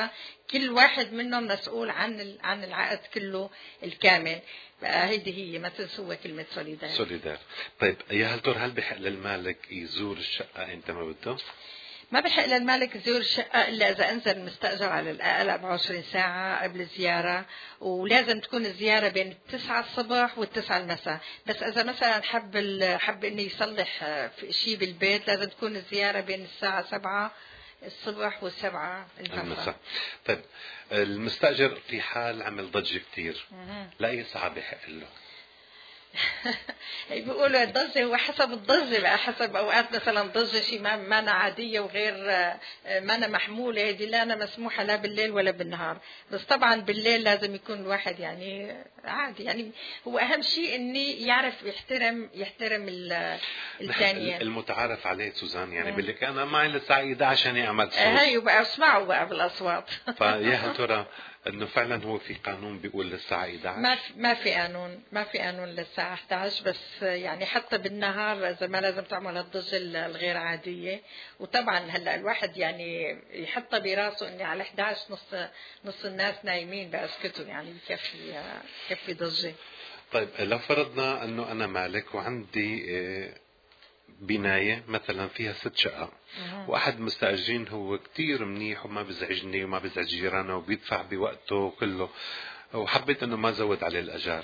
كل واحد منهم مسؤول عن عن العقد كله الكامل. بقى هيدي هي ما تنسوا كلمة سوليدار. سوليدار. طيب يا هل ترى هل بحق للمالك يزور الشقة انت ما بده؟ ما بحق للمالك يزور الشقة إلا إذا أنزل المستأجر على الأقل أربعة وعشرين ساعة قبل الزيارة، ولازم تكون الزيارة بين التسعة الصبح والتسعة المساء. بس إذا مثلا حب حب إنه يصلح شيء بالبيت لازم تكون الزيارة بين الساعة سبعة الصبح والسبعة المساء. طيب المستأجر في حال عمل ضجة كتير لأي ساعة بحق له؟ بيقولوا الضجة هو حسب الضجة بقى، حسب أوقات مثلا ضجة شيء ما ما عادية وغير ما محمولة، هذه لا أنا مسموحة لا بالليل ولا بالنهار. بس طبعا بالليل لازم يكون الواحد يعني عادي، يعني هو أهم شيء إني يعرف يحترم يحترم الثانية. المتعارف عليه سوزان يعني بقول لك أنا معي للساعة إحدى عشر عشان أعمل صوت. هاي بقى اسمعوا بقى بالأصوات. فيا هل ترى انه فعلا هو في قانون بيقول للساعه إحدى عشر؟ ما في ما في قانون ما في قانون للساعه إحدى عشر، بس يعني حتى بالنهار اذا ما لازم تعمل الضجه الغير عاديه. وطبعا هلا الواحد يعني يحط براسه اني على إحدى عشر نص نص الناس نايمين باسكتوا، يعني بكفي بكفي ضجه. طيب لو فرضنا انه انا مالك وعندي بناية مثلا فيها ست شقق واحد مستأجرين هو كتير منيح وما بزعجني وما بزعج جيرانه وبيدفع بوقته كله، وحبيت انه ما زود عليه الاجار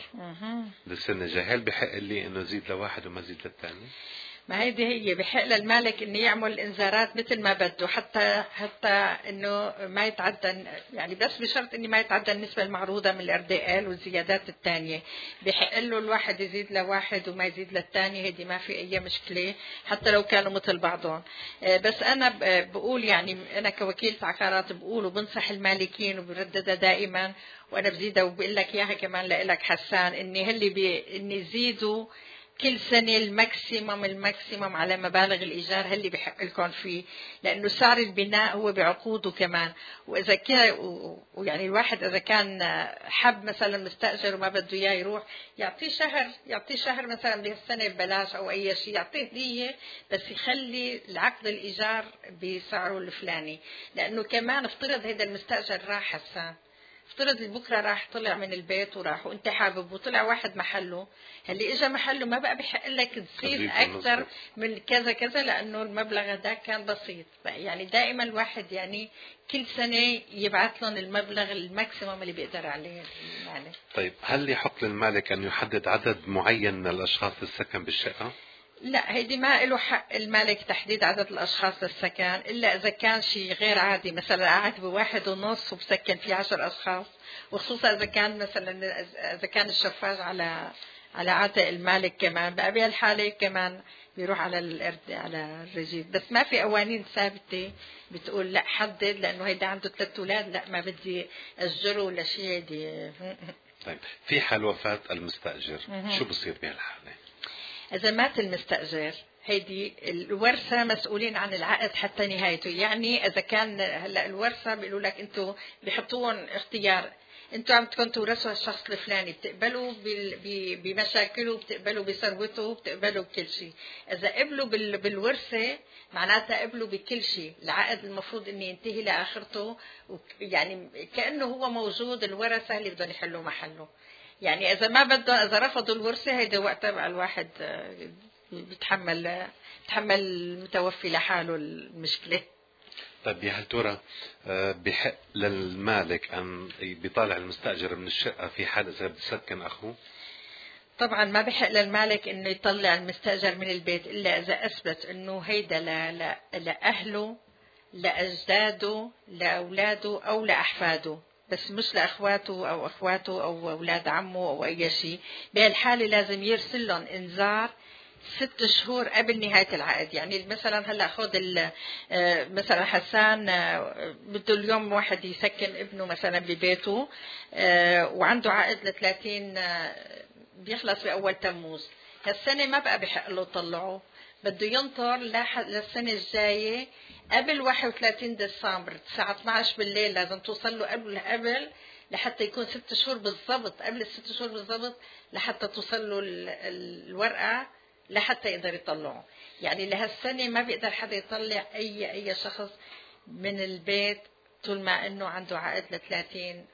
للسنة الجاية، هل بحق لي انه زيد لواحد وما زيد للثاني؟ ما هيدي هي بحق للمالك انه يعمل انذارات مثل ما بده، حتى حتى انه ما يتعدى، يعني بس بشرط انه ما يتعدى النسبه المعروضه من الار دي ال والزيادات الثانيه. بحق له الواحد يزيد لواحد وما يزيد للثاني، هيدي ما في اي مشكله حتى لو كانوا مثل بعضهم. بس انا بقول يعني انا كوكيله عقارات بقول وبنصح المالكين وبرددها دائما، وانا بزيدها وبقول لك اياها كمان لك حسان، اني هاللي بي اني يزيدوا كل سنة الماكسيمم الماكسيمم على مبالغ الإيجار اللي بحق لكم فيه، لأنه سعر البناء هو بعقوده كمان. وإذا كان ويعني الواحد إذا كان حب مثلا مستأجر وما بده إياه يروح يعطيه شهر يعطيه شهر مثلا بهالسنة ببلاش أو أي شيء، يعطيه هدية بس يخلي العقد الإيجار بسعره الفلاني. لأنه كمان افترض هذا المستأجر راح حسان، افترض بكره راح طلع من البيت وراح وانت حابب وطلع واحد محله، اللي اجى محله ما بقى بحق لك تزيد اكثر من كذا كذا لانه المبلغ هذاك كان بسيط. يعني دائما الواحد يعني كل سنه يبعث لهم المبلغ الماكسيمم اللي بيقدر عليه المالك. طيب هل يحق للمالك ان يحدد عدد معين من الاشخاص للسكن بالشقه؟ لا، هيدي ما له حق المالك تحديد عدد الأشخاص للسكن إلا إذا كان شيء غير عادي، مثلا قاعد بواحد ونص وبسكن فيه عشر أشخاص، وخصوصا إذا كان مثلا إذا كان الشفاج على على عاتق المالك كمان، بقى بهالحالة كمان بيروح على الأرض على الرجيم. بس ما في قوانين ثابتة بتقول لا حدد لأنه هيدا عنده ثلاث أولاد لا ما بدي أسجره ولا شيء. هيدي طيب في حال وفاة المستأجر شو بصير بهالحالة؟ إذا مات المستأجر هيدي الورثة مسؤولين عن العقد حتى نهايته. يعني إذا كان هلا الورثة بيقولوا لك أنتوا بيحطوهم اختيار، أنتوا عم تكون تورثوا الشخص الفلاني، بتقبلوا بمشاكله بتقبلوا بثروته بتقبلوا بكل شيء. إذا قبلوا بالورثة معناتها قبلوا بكل شيء، العقد المفروض إنه ينتهي لآخرته، يعني كأنه هو موجود، الورثة اللي بدهم يحلوا محله. يعني إذا ما بدهم إذا رفضوا الورثة هيدا وقتها بقى الواحد بيتحمل بيتحمل المتوفي لحاله المشكلة. طيب يا هل ترى بحق للمالك أن بيطالع المستأجر من الشقة في حال إذا بده يسكن أخوه؟ طبعا ما بحق للمالك إنه يطلع المستأجر من البيت إلا إذا أثبت إنه هيدا لا لأهله لأجداده لأولاده أو لأحفاده، بس مش لأخواته أو أخواته أو أولاد عمه أو أي شيء. بهالحالة لازم يرسل لهم إنذار ست شهور قبل نهاية العقد. يعني مثلا هلا خذ مثلا حسان بده اليوم واحد يسكن ابنه مثلا ببيته وعنده عقد لثلاثين بيخلص بأول تموز، هالسنة ما بقى بحق له طلعه، بده ينطر للسنة الجاية قبل واحد وثلاثين ديسمبر الساعة اثنعش بالليل، لازم توصل له قبل قبل لحتى يكون ست شهور بالضبط، قبل الست شهور بالضبط لحتى توصل له الورقة لحتى يقدر يطلعه. يعني لهالسنة ما بيقدر حدا يطلع أي أي شخص من البيت طول ما انه عنده عقد ل ثلاثين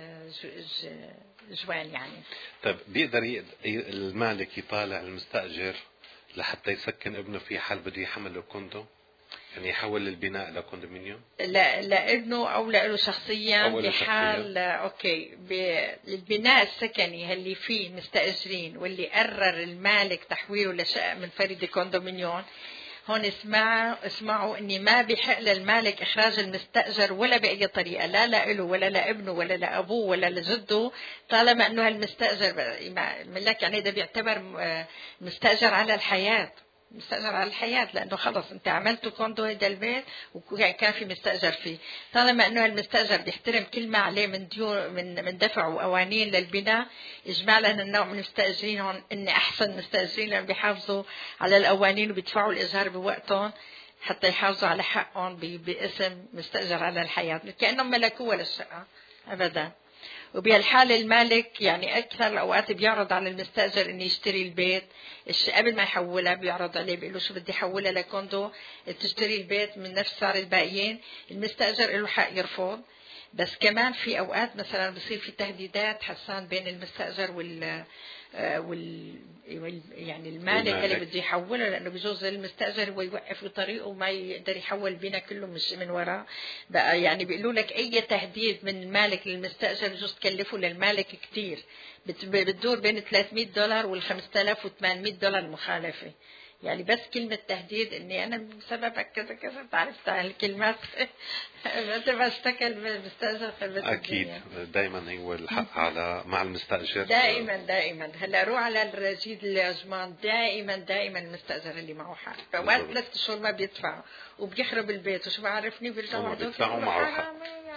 جوان يعني. طيب بيقدر ي... المالك يطالع المستأجر لحتى يسكن ابنه في حال بده يحمله كوندو؟ يعني يحول البناء لكوندومينيوم؟ لا لابنه او له شخصيا بحال اوكي بالبناء السكني اللي فيه مستأجرين واللي قرر المالك تحويله لشقة منفردة كوندومينيوم، هون اسمعوا اسمعوا اني ما بحق للمالك اخراج المستأجر ولا باي طريقه، لا له ولا لابنه ولا لابوه ولا لجده، طالما انه هالمستأجر ملك يعني ده بيعتبر مستأجر على الحياه، مستأجر على الحياة، لأنه خلص أنت عملته كوندو هيدا البيت وكان في مستأجر فيه، طالما أنه المستأجر بيحترم كل ما عليه من ديون من من دفع وقوانين للبناء، إجمالا النوع من المستأجرين هون إن أحسن مستأجرين لأن بيحافظوا على القوانين وبيدفعوا الإيجار بوقتهم حتى يحافظوا على حقهم باسم مستأجر على الحياة، كأنهم ملكوه للشقة أبدا. وبهالحالة المالك يعني أكثر الأوقات بيعرض على المستأجر إنه يشتري البيت قبل ما يحولها، بيعرض عليه بيقول له شو بدي حولها لكوندو تشتري البيت من نفس سعر الباقيين، المستأجر له حق يرفض. بس كمان في أوقات مثلا بصير في تهديدات حسان بين المستأجر وال وال يعني المالك اللي بده يحوله، لانه بجوز المستاجر هو يوقف بطريقه وما يقدر يحول بينا كله مش من وراء بقى. يعني بيقولوا لك اي تهديد من المالك للمستاجر بجوز تكلفه للمالك كتير، بتدور بين ثلاثمية دولار وال خمسة آلاف وثمانمية دولار مخالفه. يعني بس كلمة تهديد إني أنا بسببك كذا كذا، تعرفت هالكلمات مثل ما اشتكى المستأجر في البيت. أكيد دائما هو الحق على مع المستأجر، دائما دائما. هلا روح على الرصيد الأجمان، دائما دائما المستأجر اللي معه حق، فوقت ثلاث شهور ما بيدفع وبيخرب البيت وشو بعرفني بيرجعوا بيدفعوا معه حق.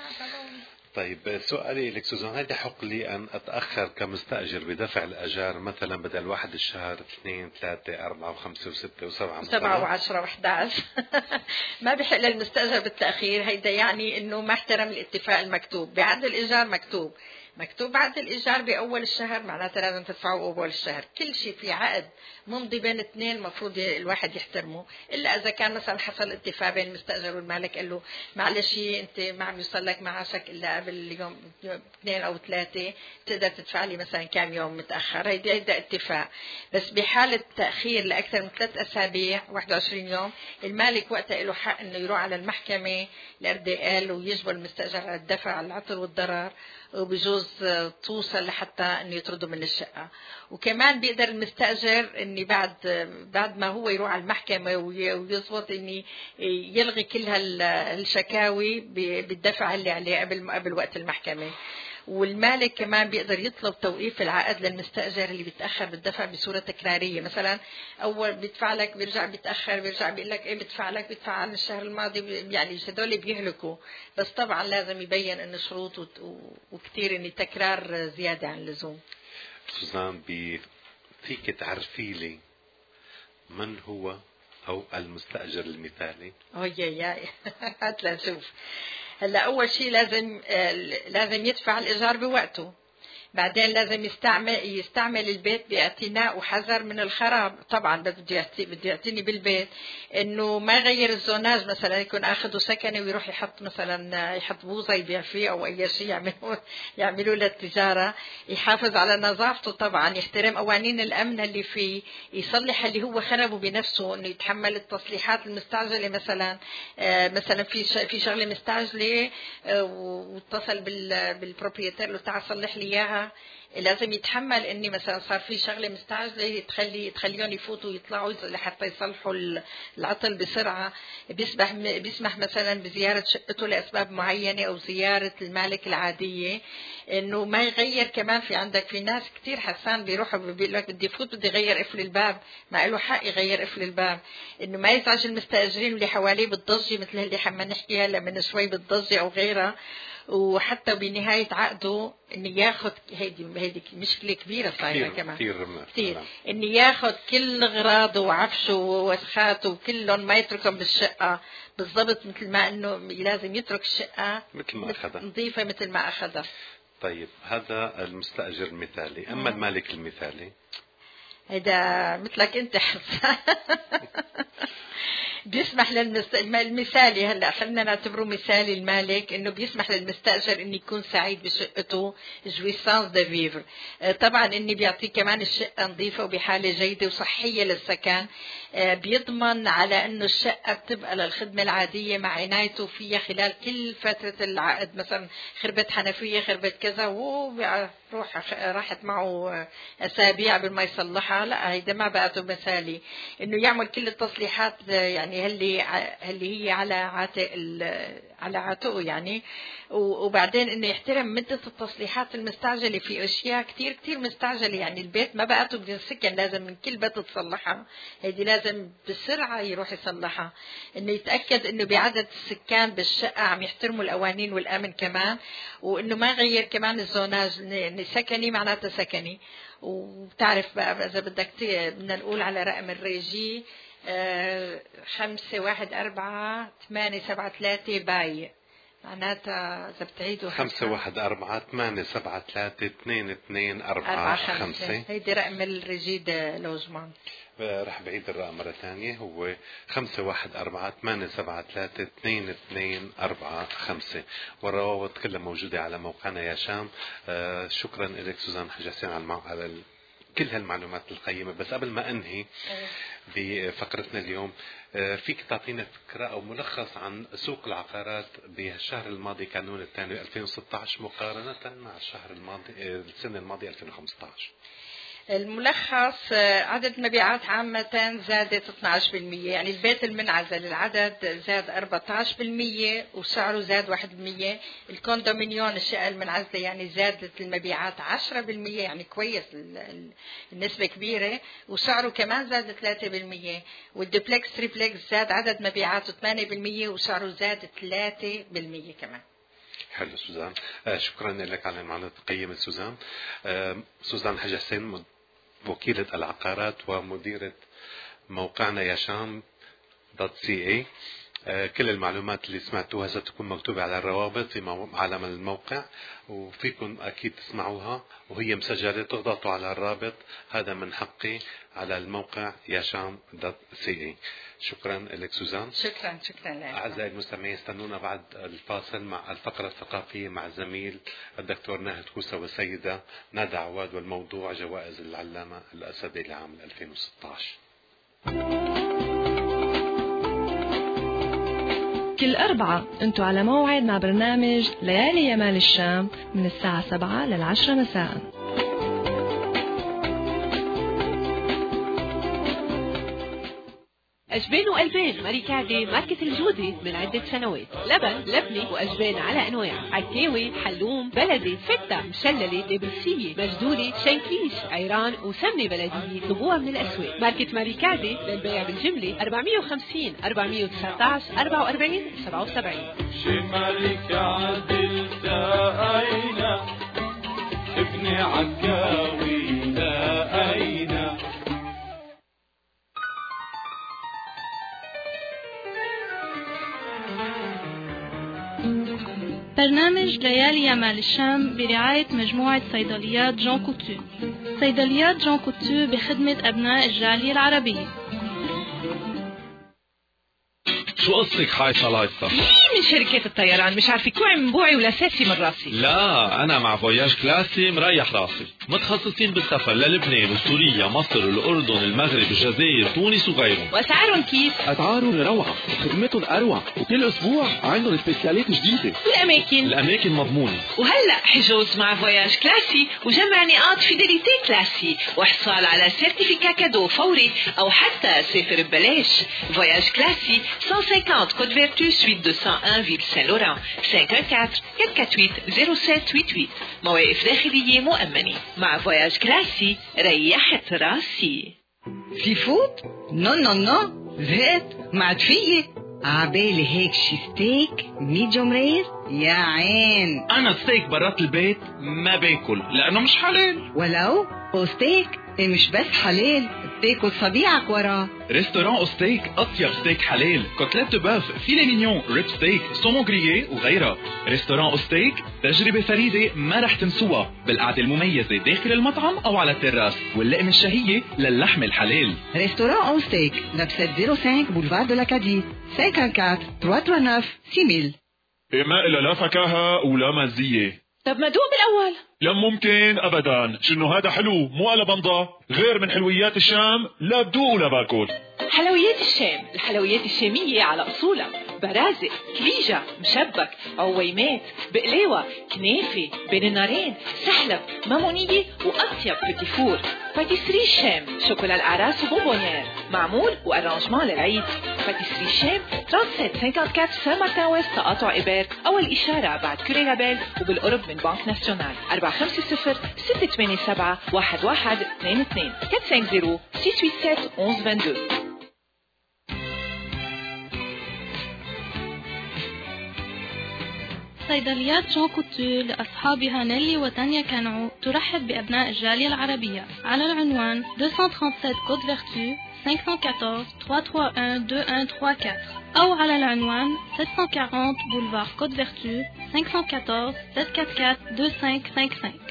طيب سؤالي لك سوزان، هل يحق لي أن أتأخر كمستأجر بدفع الأجار مثلا بدل واحد الشهر اثنين ثلاثة أربعة وخمسة وستة وسبعة سبعة وعشرة وأحد عشر؟ ما بحق للمستأجر بالتأخير، هيدا يعني إنه ما احترم الاتفاق المكتوب. بعقد الإيجار مكتوب مكتوب بعد الإيجار بأول الشهر، معناتها لازم تدفعوا أول الشهر. كل شيء في عقد ممضي بين اثنين مفروض الواحد يحترمه، إلا إذا كان مثلا حصل اتفاق بين المستأجر والمالك قال له معلش أنت ما عم يوصل لك معاشك إلا قبل اليوم اثنين أو ثلاثة، تقدر تدفع لي مثلا كم يوم متأخر، هيدا هيدا اتفاق. بس بحالة تأخير لأكثر من ثلاث أسابيع واحد وعشرين يوم، المالك وقتها له حق إنه يروح على المحكمة الار دي ال ويجبر المستأجر على الدفع على العطل والضرر، وبجوز توصل لحتى انه يطردوا من الشقه. وكمان بيقدر المستاجر اني بعد بعد ما هو يروح على المحكمه ويضبط اني يلغي كل هالشكاوي بالدفع اللي عليه قبل قبل وقت المحكمه. والمالك كمان بيقدر يطلب توقيف العقد للمستأجر اللي بيتأخر بالدفع بصورة تكرارية، مثلا أول بيدفع لك بيرجع بيتأخر، بيرجع بيقول لك إيه بدفع لك بدفع عن الشهر الماضي، يعني هدول بيهلكوا. بس طبعا لازم يبين إن شروط وكتير إن تكرار زيادة عن اللزوم. سوزان فيك تعرفي لي من هو أو المستأجر المثالي؟ أوه يا يا هات لنشوف. هلا أول شيء لازم لازم يدفع الإيجار بوقته، بعدين لازم يستعمل يستعمل البيت باعتناء وحذر من الخراب. طبعا بده بده يعتني بالبيت انه ما يغير الزوناج، مثلا يكون اخذه سكني ويروح يحط مثلا يحط بوظه يبيع فيه او اي شيء يعملوا يعملوا للتجاره. يحافظ على نظافته، طبعا يحترم قوانين الامن اللي فيه، يصلح اللي هو خربه بنفسه، انه يتحمل التصليحات المستعجله. مثلا مثلا في في شغله مستعجله واتصل بالبروبريتير له تعال صلح لي اياها، لازم يتحمل اني مثلا صار في شغله مستعجله تخلي تخليهم يفوتوا ويطلعوا لحتى يصلحوا العطل بسرعه. بيسمح بيسمح مثلا بزياره شقته لاسباب معينه او زياره المالك العاديه، انه ما يغير. كمان في عندك في ناس كتير حسان بيروحوا بيقول لك بدي فوت بدي غير قفل الباب، ما له حق يغير قفل الباب. انه ما يزعج المستاجرين اللي حواليه بالضجه مثل اللي حما نحكي هلا من شوي بالضجه او غيرها. وحتى بنهاية عقده إنه ياخد هيدي هيدي مشكلة كبيرة صايرة كمان كثير كثير، إنه ياخد كل أغراضه وعفشه ووسخاته وكلهم ما يتركهم بالشقة بالضبط، مثل ما إنه لازم يترك الشقة مثل ما أخذها نظيفة مثل ما أخذها. طيب هذا المستأجر المثالي. أما مم. المالك المثالي هذا مثلك أنت حسن. بيسمح للمست... المثالي، هلا خلينا نعتبره مثالي المالك، انه بيسمح للمستاجر انه يكون سعيد بشقته، جويسانس دو فيفر. طبعا اني بيعطيه كمان الشقه نظيفه وبحاله جيده وصحيه للسكن، بيضمن على انه الشقه بتبقى للخدمه العاديه مع عنايته فيها خلال كل فتره العقد. مثلا خربت حنفيه، خربت كذا، وهو روح راحت معه اسابيع قبل ما يصلحها، لا هيدا ما بقته مثالي. انه يعمل كل التصليحات يعني اللي اللي هي على عاتق على عاتقه يعني. وبعدين انه يحترم مده التصليحات المستعجله. في اشياء كتير كتير مستعجله، يعني البيت ما بقته بدون سكن، لازم من كل بيت تصلحها، هيدي لازم بسرعه يروح يصلحها. انه يتاكد انه بعدد السكان بالشقه عم يحترموا القوانين والامن كمان، وانه ما غير كمان الزوناج، سكني معناته سكني. وبتعرف بقى اذا بدك بدنا نقول على رقم الريجي خمسة واحد أربعة ثمانية سبعة ثلاثة باي، معناتها إذا بتعيدوا خمسة واحد أربعة ثمانية سبعة ثلاثة اثنين اثنين أربعة خمسة. هيدي رقم الريجيد لوجمان. رح بعيد الرقم مرة ثانية، هو خمسة واحد أربعة ثمانية سبعة ثلاثة اثنين اثنين أربعة خمسة، والروابط كلها موجودة على موقعنا يا شام. آه شكرا لك سوزان حاج حسين على الموقع على كل هالمعلومات القيمة. بس قبل ما أنهي بفقرتنا اليوم، فيك تعطينا فكرة أو ملخص عن سوق العقارات بالشهر الماضي كانون الثاني ألفين وستة عشر مقارنة مع الشهر الماضي السنة الماضية ألفين وخمسة عشر؟ الملخص عدد مبيعات عامة زادت اثني عشر بالمئة، يعني البيت المنعزل العدد زاد أربعة عشر بالمئة وسعره زاد واحد بالمئة. الكوندومينيون الشقة المنعزلة يعني زادت المبيعات عشرة بالمئة، يعني كويس النسبة كبيرة، وسعره كمان زاد ثلاثة بالمئة. والدوبلكس تريبلكس زاد عدد مبيعاته ثمانية بالمئة وسعره زاد ثلاثة بالمئة كمان. حلو سوزان، آه شكرا لك على المعلومات القيمة سوزان. آه سوزان حاج حسين، وكيلة العقارات ومديرة موقعنا يا شام دوت سي اي. آه كل المعلومات اللي سمعتوها ستكون مكتوبة على الروابط في عالم الموقع، وفيكم أكيد تسمعوها وهي مسجلة. تضغطوا على الرابط، هذا من حقي على الموقع يا شام دوت سي اي. شكرا لك سوزان. شكرا شكرا لك. أعزائي المستمعين، استنونا بعد الفاصل مع الفقرة الثقافية مع الزميل الدكتور ناهد كوسة والسيدة نادى عواد، والموضوع جوائز العلامة الأسدي لعام ألفين وستة عشر. كل أربعة أنتوا على موعد مع برنامج ليالي يمال الشام من الساعة سبعة للعشرة مساء. أجبان وقلبان ماريكادي ماركة الجودي من عدة سنوات. لبن، لبنة وأجبان على أنواع، عكاوي، حلوم، بلدي، فتة، مشللة، نابلسية، مجدولة، شنكليش، عيران وسمنة بلدية. طلبوها من الأسواق. ماركة ماريكادي للبيع بالجملة أربعمية وخمسين أربعمية وتسعة عشر أربعة وأربعين سبعة وسبعين. شمالك عدل تأينا، ابن عكاوي تأينا. برنامج ليالي يمال الشام برعاية مجموعة صيدليات جون كوتو. صيدليات جون كوتو بخدمة أبناء الجالية العربية. شو قصتك حايصة لايصة؟ من شركة الطيران مش عارفة كوعي من بوعي ولا ساسي من راسي. لا أنا مع فواياج كلاسي مريح راسي، متخصصين بالسفر للبنان وسوريا مصر الأردن المغرب الجزائر تونس وغيرهم. وأسعارهم كيف؟ أسعارهم روعة وخدمتهم أروع، وكل أسبوع عندهم سبيشالات جديدة. والأماكن؟ الأماكن مضمونة. وهلأ حجوز مع فواياج كلاسي وجمع نقاط فيداليتي كلاسي وحصال على سيرتيفيكا كادو فوري أو حتى سافر ببلاش. فواياج كلاسي مية وخمسين كود فيرتو سويت مئتين وواحد فيل سان لوران خمسة أربعة أربعة ثمانية ثمانية صفر سبعة ثمانية ثمانية. مواقف داخلية مؤمنة. مع فواياج كلاسي ريحت راسي. سي فود؟ نو نو نو، زهقت، ما عاد فيي. عبالي هيك شي ستيك ميديوم رير يا عين. انا ستيك برات البيت ما باكل لانه مش حلال. ولو ستيك مش بس حلال، بتاكل صبيعك وراه. ريستوران أوستيك أطيب ستيك حلال، كوتلات باف، فيلي مينيون، ريب ستيك، سومون غرييه وغيرها. ريستوران أوستيك تجربة فريدة ما رح تنسوها بالقعدة المميزة داخل المطعم أو على التراس واللقمة الشهية للحم الحلال. ريستوران أوستيك neuf sept zéro cinq boulevard de l'Acadie cinq un quatre trois trois neuf six mille. إيه ما إلا لا فكاهة ولا مزية. طب ما دوق بالأول. لا ممكن أبدا، شنو هذا حلو مو على بنضة، غير من حلويات الشام لا بدوق ولا باكل. حلويات الشام، الحلويات الشامية على أصولها، برازق، كليجة، مشبك، عويمات، بقلاوة، كنافة، بين النارين، سحلب، مامونية وأطيب بتيفور. باتيسري الشام، شوكولا الأعراس وبونبونيير، معمول وأرانجمان للعيد. باتيسري الشام سبعة ثلاثين أربعة وخمسين سان مارتن ويست تقاطع إبر، أول إشارة بعد كوري لابيل وبالقرب من بنك ناسيونال. أربعة خمسة صفر ستة ثمانية سبعة واحد واحد اثنين اثنين أربعة خمسة صفر ستة ثمانية سبعة واحد واحد اثنين اثنين. صيدليات جون كوتو لأصحابها نيلي وتانيا كانعو ترحب بأبناء الجالية العربية على العنوان deux cent trente-sept Côte Vertu cinq cent quatorze trois cent trente et un deux un trois quatre أو على العنوان sept cent quarante Boulevard Côte Vertu cinq cent quatorze sept cent quarante-quatre deux cinq cinq cinq.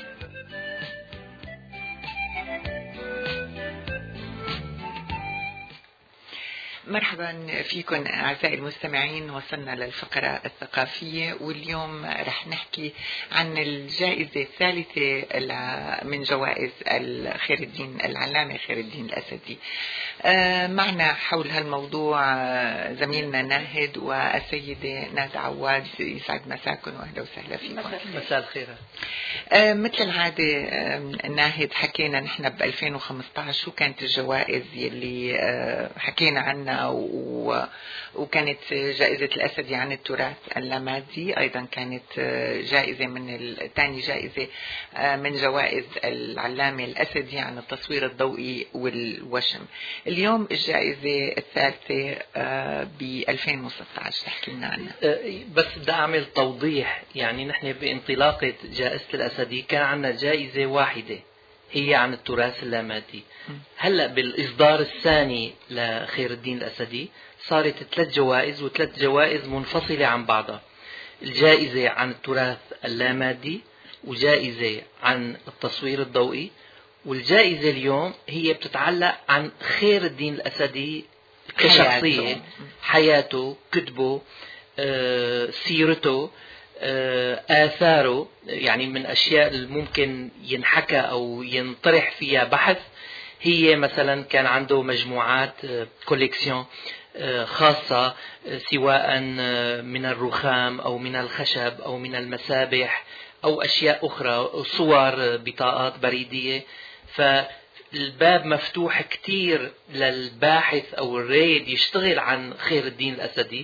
مرحبا فيكم أعزائي المستمعين. وصلنا للفقرة الثقافية، واليوم رح نحكي عن الجائزة الثالثة من جوائز خير الدين العلامة خير الدين الأسدي. معنا حول هالموضوع زميلنا ناهد والسيدة ناد عواد. يسعد مساكم وأهلا وسهلا فيكم. مساء الخير. مثل العادة ناهد، حكينا نحن ب ألفين وخمسة عشر شو كانت الجوائز يلي حكينا عنها، وكانت جائزة الأسدي عن التراث اللامادي، أيضا كانت جائزة من ثاني جائزة من جوائز العلامة الأسدي عن التصوير الضوئي والوشم. اليوم الجائزة الثالثة ب ألفين وستة عشر، تحكي لنا عنها. بس بدي أعمل توضيح، يعني نحن بانطلاقة جائزة الأسدي كان عنا جائزة واحدة هي عن التراث اللامادي. هلأ بالإصدار الثاني لخير الدين الأسدي صارت ثلاث جوائز، وثلاث جوائز منفصلة عن بعضها. الجائزة عن التراث اللامادي، وجائزة عن التصوير الضوئي، والجائزة اليوم هي بتتعلق عن خير الدين الأسدي كشخصية، حياته، كتبه، آه، سيرته، آثاره، يعني من أشياء الممكن ينحكى أو ينطرح فيها بحث. هي مثلا كان عنده مجموعات كوليكسيون خاصة، سواء من الرخام أو من الخشب أو من المسابح أو أشياء أخرى، صور، بطاقات بريدية. فالباب مفتوح كتير للباحث أو الرائد يشتغل عن خير الدين الأسدي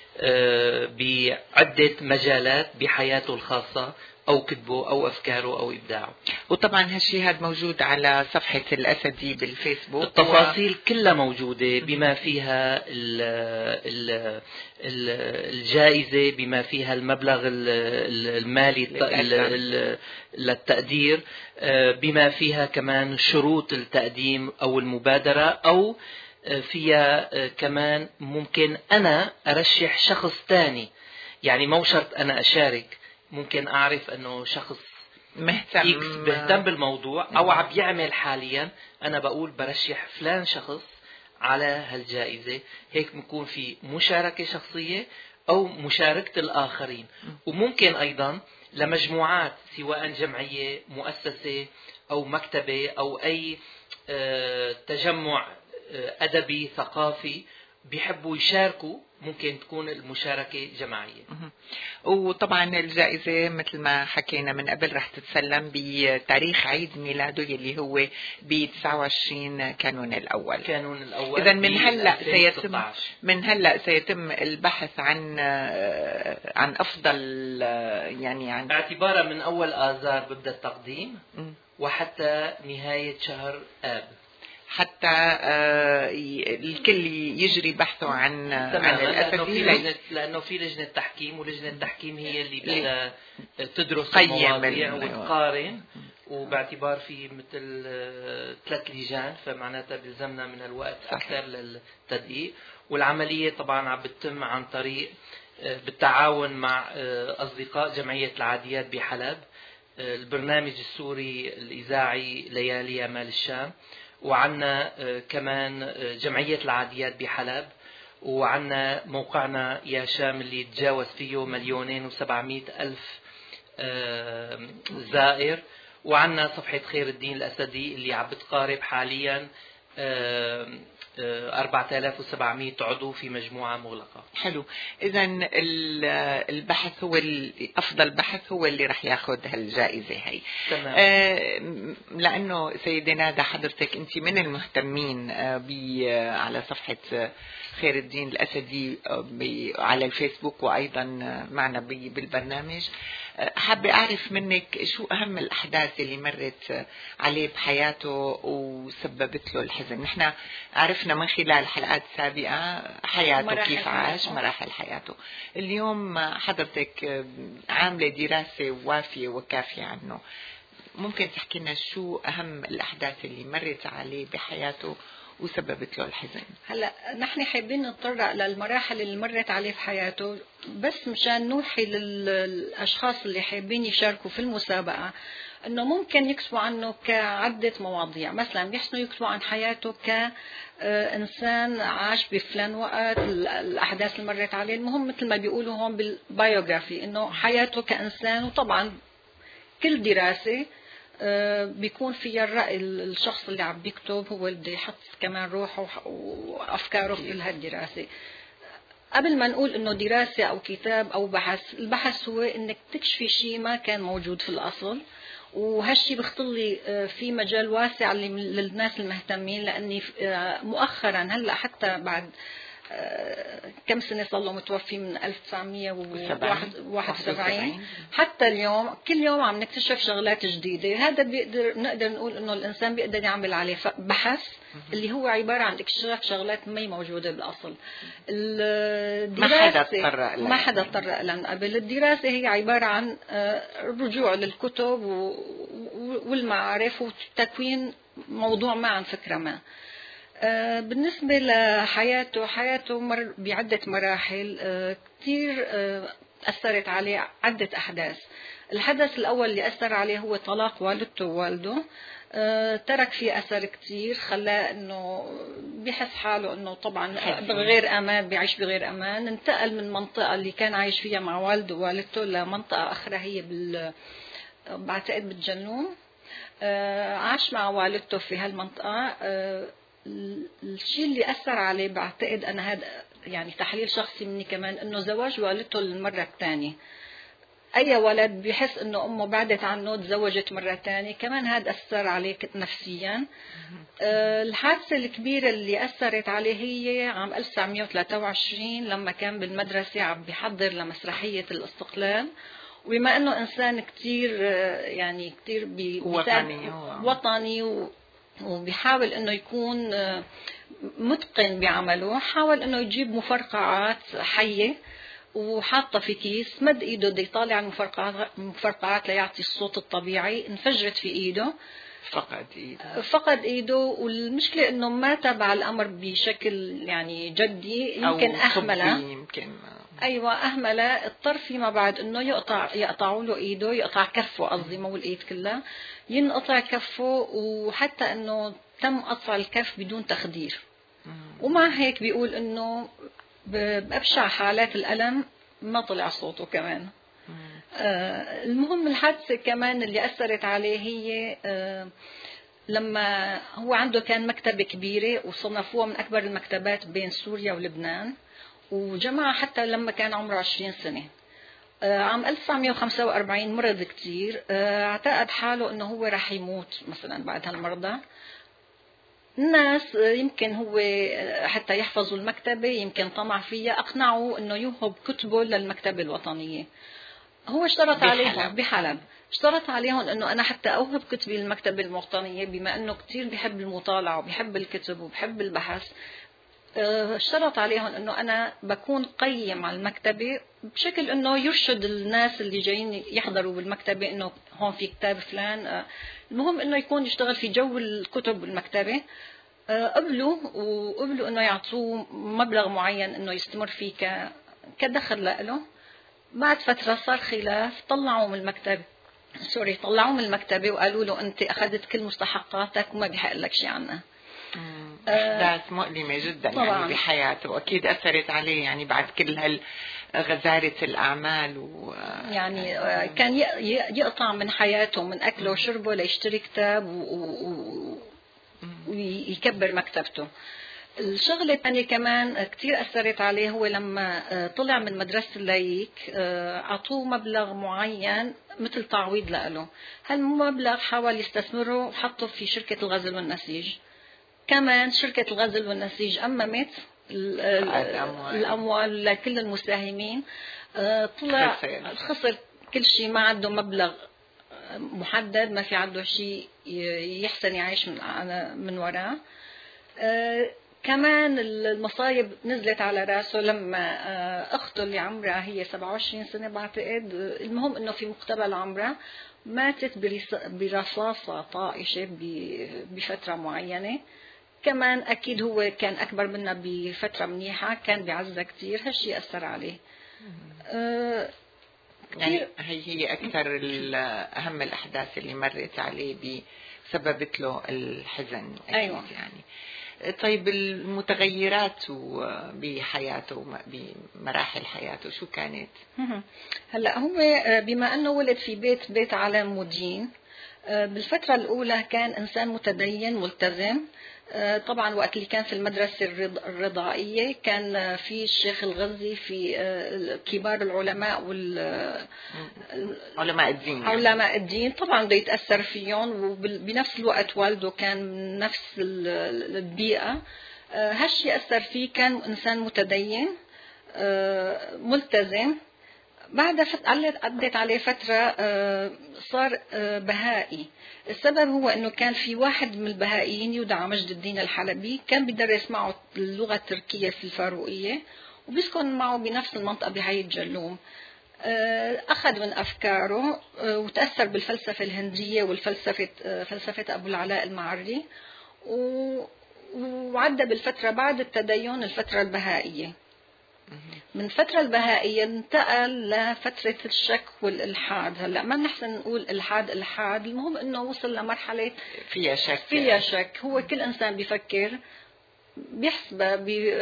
بعدة مجالات بحياته الخاصة أو كتبه أو أفكاره أو إبداعه. وطبعا هالشيء هذا موجود على صفحة الأسدي بالفيسبوك، التفاصيل و... كلها موجودة، بما فيها ال ال الجائزة، بما فيها المبلغ المالي للتقدير، بما فيها كمان شروط التقديم أو المبادرة، أو فيها كمان ممكن أنا أرشح شخص تاني، يعني مو شرط أنا أشارك، ممكن أعرف أنه شخص مهتم بيهتم بالموضوع أو عم يعمل حاليا، أنا بقول برشح فلان شخص على هالجائزة. هيك بيكون في مشاركة شخصية أو مشاركة الآخرين. وممكن أيضا لمجموعات، سواء جمعية، مؤسسة أو مكتبة أو أي تجمع أدبي ثقافي بيحبوا يشاركوا، ممكن تكون المشاركة جماعية. وطبعا الجائزة مثل ما حكينا من قبل رح تتسلم بتاريخ عيد ميلاده اللي هو ب تسعة وعشرين كانون الأول. كانون الأول. إذا من هلا سيتم من هلا سيتم البحث عن عن أفضل، يعني عن اعتبارا من أول آذار ببدأ التقديم م. وحتى نهاية شهر آب. حتى الكل يجري بحثه عن عن الأسدي، لأنه, لأنه في لجنة تحكيم، ولجنة التحكيم هي اللي بدها تدرس المواضيع وتقارن، وباعتبار في مثل ثلاث لجان فمعناتها بيلزمنا من الوقت أكثر للتدقيق. والعملية طبعا عم بتتم عن طريق بالتعاون مع أصدقاء جمعية العاديات بحلب، البرنامج السوري الإذاعي ليالي يا مال الشام، وعنا كمان جمعية العاديات بحلب، وعنا موقعنا يا شام اللي تجاوز فيه مليونين وسبعمائة ألف زائر، وعنا صفحة خير الدين الأسدي اللي عم بتقارب حاليا أربعة آلاف وسبعمائة عضو في مجموعة مغلقة. حلو. إذا البحث هو أفضل بحث هو اللي رح ياخذ هالجائزة هي. تمام. آه لأنه سيدي نادى حضرتك أنت من المهتمين آه على صفحة خير الدين الأسدي على الفيسبوك وأيضا معنا بالبرنامج، حابة أعرف منك شو أهم الأحداث اللي مرت عليه بحياته وسببت له الحزن. نحن عرفنا من خلال حلقات سابقة حياته كيف عاش، مراحل حياته. اليوم حضرتك عاملة دراسة وافية وكافية عنه، ممكن تحكي لنا شو أهم الأحداث اللي مرت عليه بحياته وسببت له الحزن؟ هلا نحن حابين نتطرق للمراحل اللي مرت عليه في حياته بس مشان نوحي للاشخاص اللي حابين يشاركوا في المسابقه انه ممكن يكتبوا عنه كعده مواضيع. مثلا بيحسنوا يكتبوا عن حياته كإنسان عاش بفلان وقت، الاحداث اللي مرت عليه، المهم مثل ما بيقولوا هون بالبايوغرافي انه حياته كإنسان. وطبعا كل دراسه بيكون فيها الرأي الشخص اللي عم بيكتب هو اللي يحط كمان روحه وأفكاره في هالدراسة. قبل ما نقول إنه دراسة أو كتاب أو بحث، البحث هو إنك تكشفي شيء ما كان موجود في الأصل، وهالشي بيخطلي في مجال واسع للناس المهتمين. لأني مؤخرا هلأ حتى بعد كم سنة صار له متوفي من ألف وتسعمائة وواحد وسبعين حتى اليوم، كل يوم عم نكتشف شغلات جديدة. هذا بيقدر نقدر نقول إنه الإنسان بيقدر يعمل عليه بحث اللي هو عبارة عن اكتشاف شغلات ما هي موجودة بالأصل. الدراسة ما حدا تطرق لها من قبل. الدراسة هي عبارة عن الرجوع للكتب والمعارف وتكوين موضوع ما عن فكرة ما. بالنسبة لحياته، حياته مر بعدة مراحل كتير أثرت عليه عدة أحداث. الحدث الأول اللي أثر عليه هو طلاق والدته ووالده. ترك فيه أثر كتير، خلاه إنه بيحس حاله إنه طبعا بغير أمان، بيعيش بغير أمان. انتقل من المنطقة اللي كان عايش فيها مع والده ووالدته لمنطقة أخرى هي بال بعتقد بالجنوب. عاش مع والدته في هالمنطقة. الشيء اللي أثر عليه بعتقد أنا هذا يعني تحليل شخصي مني كمان، إنه زواج والدته للمرة الثانية. أي ولد بيحس إنه أمه بعدت عنه تزوجت مرة ثانية، كمان هذا أثر عليه نفسيا. أه الحادثة الكبيرة اللي أثرت عليه هي عام ألف وتسعمائة وثلاثة وعشرين لما كان بالمدرسة عم بيحضر لمسرحية الاستقلال. وبما إنه إنسان كتير يعني كتير وطني, وطني وبيحاول انه يكون متقن بعمله، حاول انه يجيب مفرقعات حية وحاطة في كيس، مد ايده بده يطالع المفرقعات المفرقعات ليعطي الصوت الطبيعي، انفجرت في ايده، فقد ايده فقد ايده. والمشكلة انه ما تابع الامر بشكل يعني جدي، يمكن اهمله يمكن ايوه اهمله، اضطر فيما بعد انه يقطع يقطعوا له ايده، يقطع كفه قصدي مو الايد كلها، ينقطع كفه. وحتى انه تم قطع الكف بدون تخدير. ومع هيك بيقول انه بأبشع حالات الألم ما طلع صوته كمان. آه المهم الحادثة كمان اللي أثرت عليه هي آه لما هو عنده كان مكتبة كبيرة وصنفوها من أكبر المكتبات بين سوريا ولبنان، وجمع حتى لما كان عمره عشرين سنة. آه عام ألف وتسعمائة وخمسة وأربعين مرض كتير، آه اعتقد حاله أنه هو راح يموت مثلا بعد هالمرضى. الناس يمكن هو حتى يحفظوا المكتبة، يمكن طمع فيها، أقنعوا أنه يوهب كتبه للمكتبة الوطنية. هو اشترط عليهم بحلب، اشترط عليهم انه انا حتى اوهب كتبي للمكتبه الوطنيه، بما انه كثير بحب المطالعه وبحب الكتب وبحب البحث. اشترط عليهم انه انا بكون قيم على المكتبه بشكل انه يرشد الناس اللي جايين يحضروا بالمكتبه انه هون في كتاب فلان. المهم انه يكون يشتغل في جو الكتب بالمكتبه. قبلوا وقبلوا انه يعطوه مبلغ معين انه يستمر فيه كدخل له. بعد فتره صار خلاف، طلعوا من المكتبه سوري طلعوه من المكتبه وقالوا له انت اخذت كل مستحقاتك وما بيحق لك شيء عنها. أحداث مؤلمة جدا طبعاً. يعني بحياته وأكيد أثرت عليه يعني بعد كل هالغزارة الأعمال و... يعني كان يقطع من حياته من أكله وشربه ليشتري كتاب و... و... ويكبر مكتبته. الشغلة الثانية كمان كتير أثرت عليه هو لما طلع من مدرسة اللايك عطوه مبلغ معين مثل تعويض له. هالمبلغ حاول يستثمره وحطه في شركة الغزل والنسيج. كمان شركة الغزل والنسيج أممت الأموال لكل المساهمين. طلع خسر كل شيء، ما عنده مبلغ محدد، ما في عنده شيء يحسن يعيش من من وراه. كمان المصايب نزلت على راسه لما أخته اللي عمرها هي سبعة وعشرين سنة بعتقد، المهم إنه في مقتبل عمرها ماتت برصاصة طائشة بفترة معينة. كمان أكيد هو كان أكبر منا بفترة منيحة، كان بعزة كتير، هالشي أثر عليه. أه يعني هي هي أكثر أهم الأحداث اللي مرت عليه سببت له الحزن. أيوة. يعني طيب المتغيرات بحياته بمراحل حياته شو كانت؟ هلا هو بما أنه ولد في بيت بيت عالم ودين، بالفترة الأولى كان إنسان متدين ملتزم. طبعا وقت اللي كان في المدرسة الرضائية كان في الشيخ الغزي، في كبار العلماء وال علماء الدين علماء الدين طبعا بده يتأثر فيهم، وبنفس الوقت والده كان من نفس البيئة. هالشي أثر فيه، كان إنسان متدين ملتزم. بعد عدت عليه فترة صار بهائي. السبب هو أنه كان في واحد من البهائيين يدعى مجد الدين الحلبي، كان بيدرس معه اللغة التركية في الفاروقية وبيسكن معه بنفس المنطقة بحي الجلوم. أخذ من أفكاره وتأثر بالفلسفة الهندية والفلسفة فلسفة أبو العلاء المعري، وعدى بالفترة بعد التدين الفترة البهائية. من فترة البهائية انتقل لفترة الشك والإلحاد. هلا ما نحسن نقول إلحاد إلحاد، المهم إنه وصل لمرحلة فيها شك فيها شك. هو كل إنسان بيفكر بيحسبه بي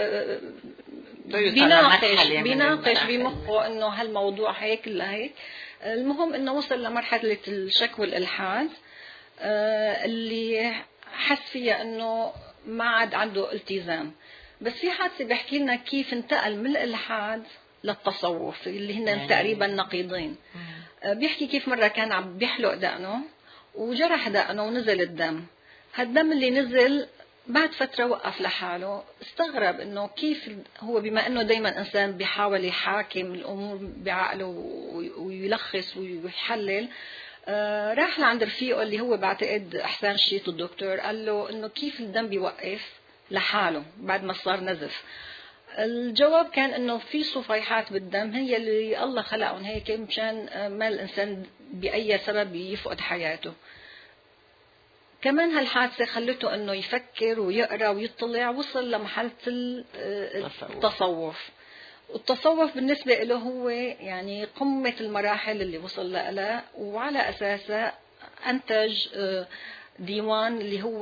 بيناقش بيناقش بمخه إنه هالموضوع هيك ولا هيك. المهم إنه وصل لمرحلة الشك والإلحاد اللي حس فيها إنه ما عاد عنده التزام. بس في حادثة بيحكي لنا كيف انتقل من الإلحاد للتصوف اللي هن تقريبا نقيضين. بيحكي كيف مرة كان عم بيحلق دقنه وجرح دقنه ونزل الدم. هالدم اللي نزل بعد فترة وقف لحاله، استغرب انه كيف هو بما انه دايما انسان بيحاول يحاكم الامور بعقله ويلخص ويحلل. آه راح لعند رفيقه اللي هو بعتقد احسان شيط الدكتور، قال له انه كيف الدم بيوقف لحاله بعد ما صار نزف. الجواب كان انه في صفيحات بالدم هي اللي الله خلقهم هيك مشان ما الانسان باي سبب يفقد حياته. كمان هالحادثة خلته انه يفكر ويقرأ ويطلع، وصل لمرحلة التصوف. التصوف بالنسبة له هو يعني قمة المراحل اللي وصل لها، وعلى أساسها أنتج ديوان اللي هو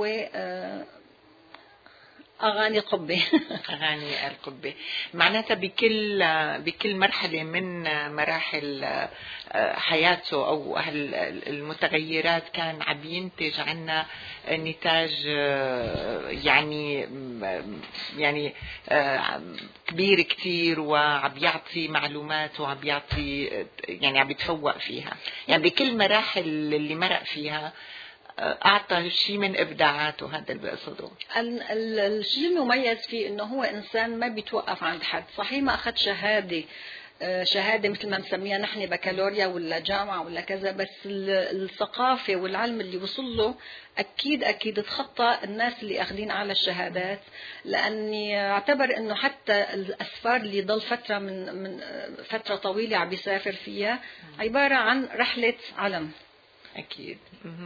أغاني القبة. أغاني القبة معناتها بكل بكل مرحلة من مراحل حياته أو المتغيرات كان عم ينتج عنا نتاج يعني يعني كبير كتير، وعم يعطي معلومات وعم يعطي يعني عم يتفوق فيها. يعني بكل مراحل اللي مرق فيها أعطى شيء من إبداعاته. هذا اللي بقصده. الشيء المميز فيه إنه هو إنسان ما بيتوقف عند حد. صحيح ما أخذ شهادة شهادة مثل ما نسميها نحن بكالوريا ولا جامعة ولا كذا، بس الثقافة والعلم اللي وصل له أكيد أكيد تخطى الناس اللي أخذين على الشهادات، لأني أعتبر إنه حتى الأسفار اللي ضل فترة من من فترة طويلة عم بيسافر فيها عبارة عن رحلة علم. أكيد.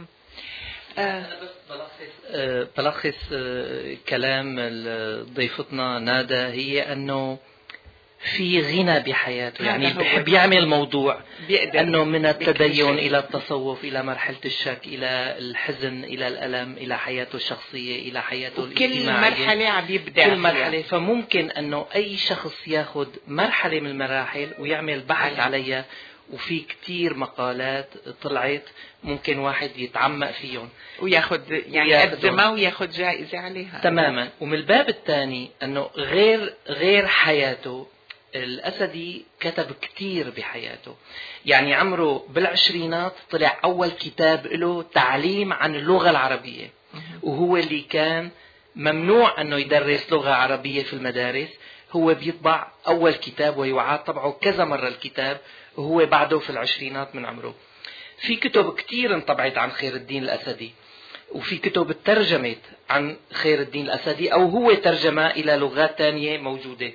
أنا بس بلخص بلخص كلام ضيفتنا نادى، هي أنه في غنى بحياته، يعني بحب يعمل موضوع أنه من التدين إلى التصوف إلى مرحلة الشك إلى الحزن إلى الألم إلى حياته الشخصية إلى حياته الاجتماعية، كل مرحلة عم يبدع كل مرحلة. فممكن أنه أي شخص ياخد مرحلة من المراحل ويعمل بحث عليها، وفي كتير مقالات طلعت ممكن واحد يتعمق فيهم وياخد يعني يقدمها وياخد جائزة عليها تماما. ومن الباب الثاني أنه غير غير حياته، الأسدي كتب كتير بحياته، يعني عمره بالعشرينات طلع أول كتاب له تعليم عن اللغة العربية، وهو اللي كان ممنوع أنه يدرس لغة عربية في المدارس، هو بيطبع أول كتاب ويعاد طبعه كذا مرة الكتاب، وهو بعده في العشرينات من عمره. في كتب كتير انطبعت عن خير الدين الأسدي، وفي كتب ترجمت عن خير الدين الأسدي أو هو ترجمة إلى لغات تانية موجودة.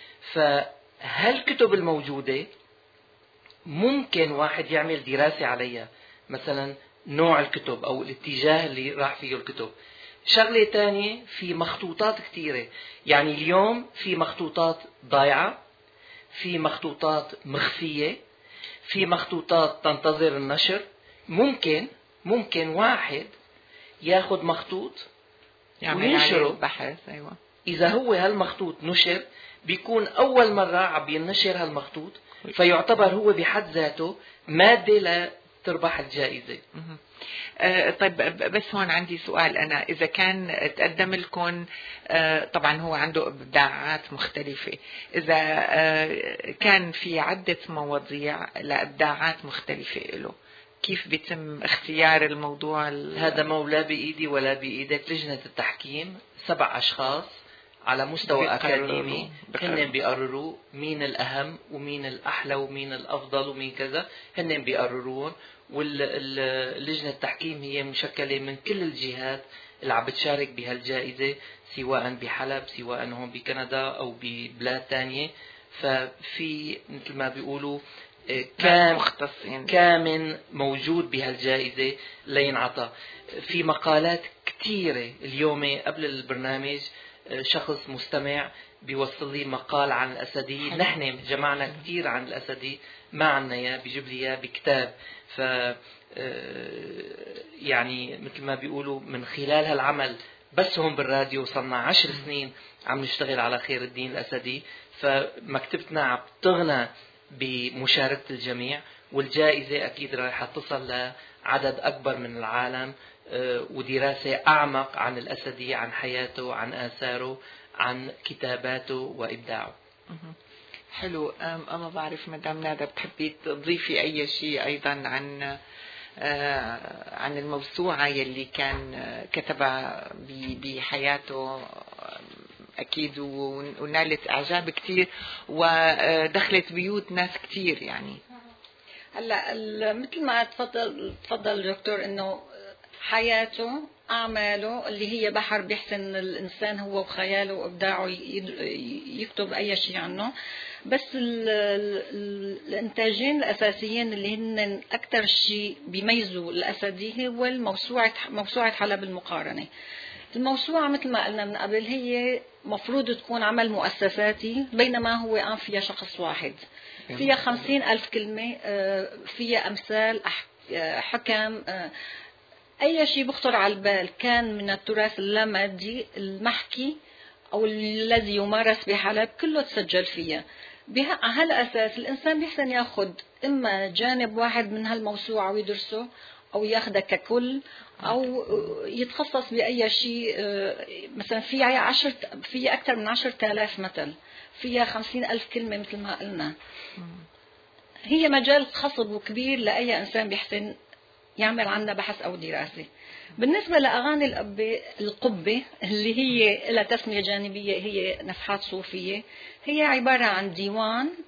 فهالكتب الموجودة ممكن واحد يعمل دراسة عليها، مثلا نوع الكتب أو الاتجاه اللي راح فيه الكتب. شغلة تانية، في مخطوطات كتيرة، يعني اليوم في مخطوطات ضايعة، في مخطوطات مخفية، في مخطوطات تنتظر النشر. ممكن ممكن واحد ياخد مخطوط وينشره بحث. أيوة. إذا هو هالمخطوط نشر بيكون أول مرة عم ينشر هالمخطوط، فيعتبر هو بحد ذاته مادة لا تربح الجائزة. آه طيب، بس هون عندي سؤال أنا، إذا كان تقدم لكم آه طبعا هو عنده إبداعات مختلفة، إذا آه كان في عدة مواضيع لإبداعات مختلفة له، كيف بيتم اختيار الموضوع؟ هذا مو لا بإيدي ولا بإيدك، لجنة التحكيم سبع أشخاص على مستوى أكاديمي هن بيقرروا مين الأهم ومين الأحلى ومين الأفضل ومين كذا، هن بيقررون. واللجنة التحكيم هي مشكلة من كل الجهات اللي عم بتشارك بهالجائزة، سواء بحلب سواء هون بكندا أو ببلاد تانية. ففي مثل ما بيقولوا كام كامن موجود بهالجائزة لينعطى. في مقالات كتيرة اليوم قبل البرنامج شخص مستمع بيوصل لي مقال عن الأسدي، نحن جمعنا كتير عن الأسدي ما عنا اياه، بيجيب لي اياه بكتاب. ف يعني مثل ما بيقولوا من خلال هالعمل بس هون بالراديو وصلنا عشر سنين عم نشتغل على خير الدين الأسدي، فمكتبتنا عم تغنى بمشاركة الجميع، والجائزة أكيد راح تصل لعدد أكبر من العالم، ودراسة أعمق عن الأسدي، عن حياته، عن آثاره، عن كتاباته وإبداعه. حلو. أما بعرف مدام نادى بتحبي تضيفي أي شيء أيضا عن عن الموسوعة يلي كان كتبها بحياته أكيد ونالت إعجاب كتير ودخلت بيوت ناس كتير؟ يعني هلا مثل ما تفضل تفضل دكتور إنه حياته أعماله اللي هي بحر بيحسن الإنسان هو وخياله وإبداعه يكتب أي شيء عنه، بس ال ال الإنتاجين الأساسيين اللي هن أكثر شيء بيميزوا الأسدي هو الموسوعة موسوعة حلب المقارنة. الموسوعة مثل ما قلنا من قبل هي مفروض تكون عمل مؤسساتي، بينما هو قام فيها شخص واحد، فيها خمسين ألف كلمة، فيها أمثال، حكم، أي شيء بخطر على البال كان من التراث اللامادي المحكي أو الذي يمارس بحلب كله تسجل فيها. على هالأساس الإنسان بيحسن يأخذ إما جانب واحد من هالموسوعة ويدرسه، أو ياخده ككل، أو يتخصص بأي شيء. مثلا فيها عشر فيها أكثر من عشرة آلاف مثل، فيها خمسين ألف كلمة مثل ما قلنا. هي مجال خصب وكبير لأي إنسان بيحسن يعمل عنها بحث أو دراسة. بالنسبة لأغاني القبة القبة اللي هي لها تسمية جانبية، هي نفحات صوفية، هي عبارة عن ديوان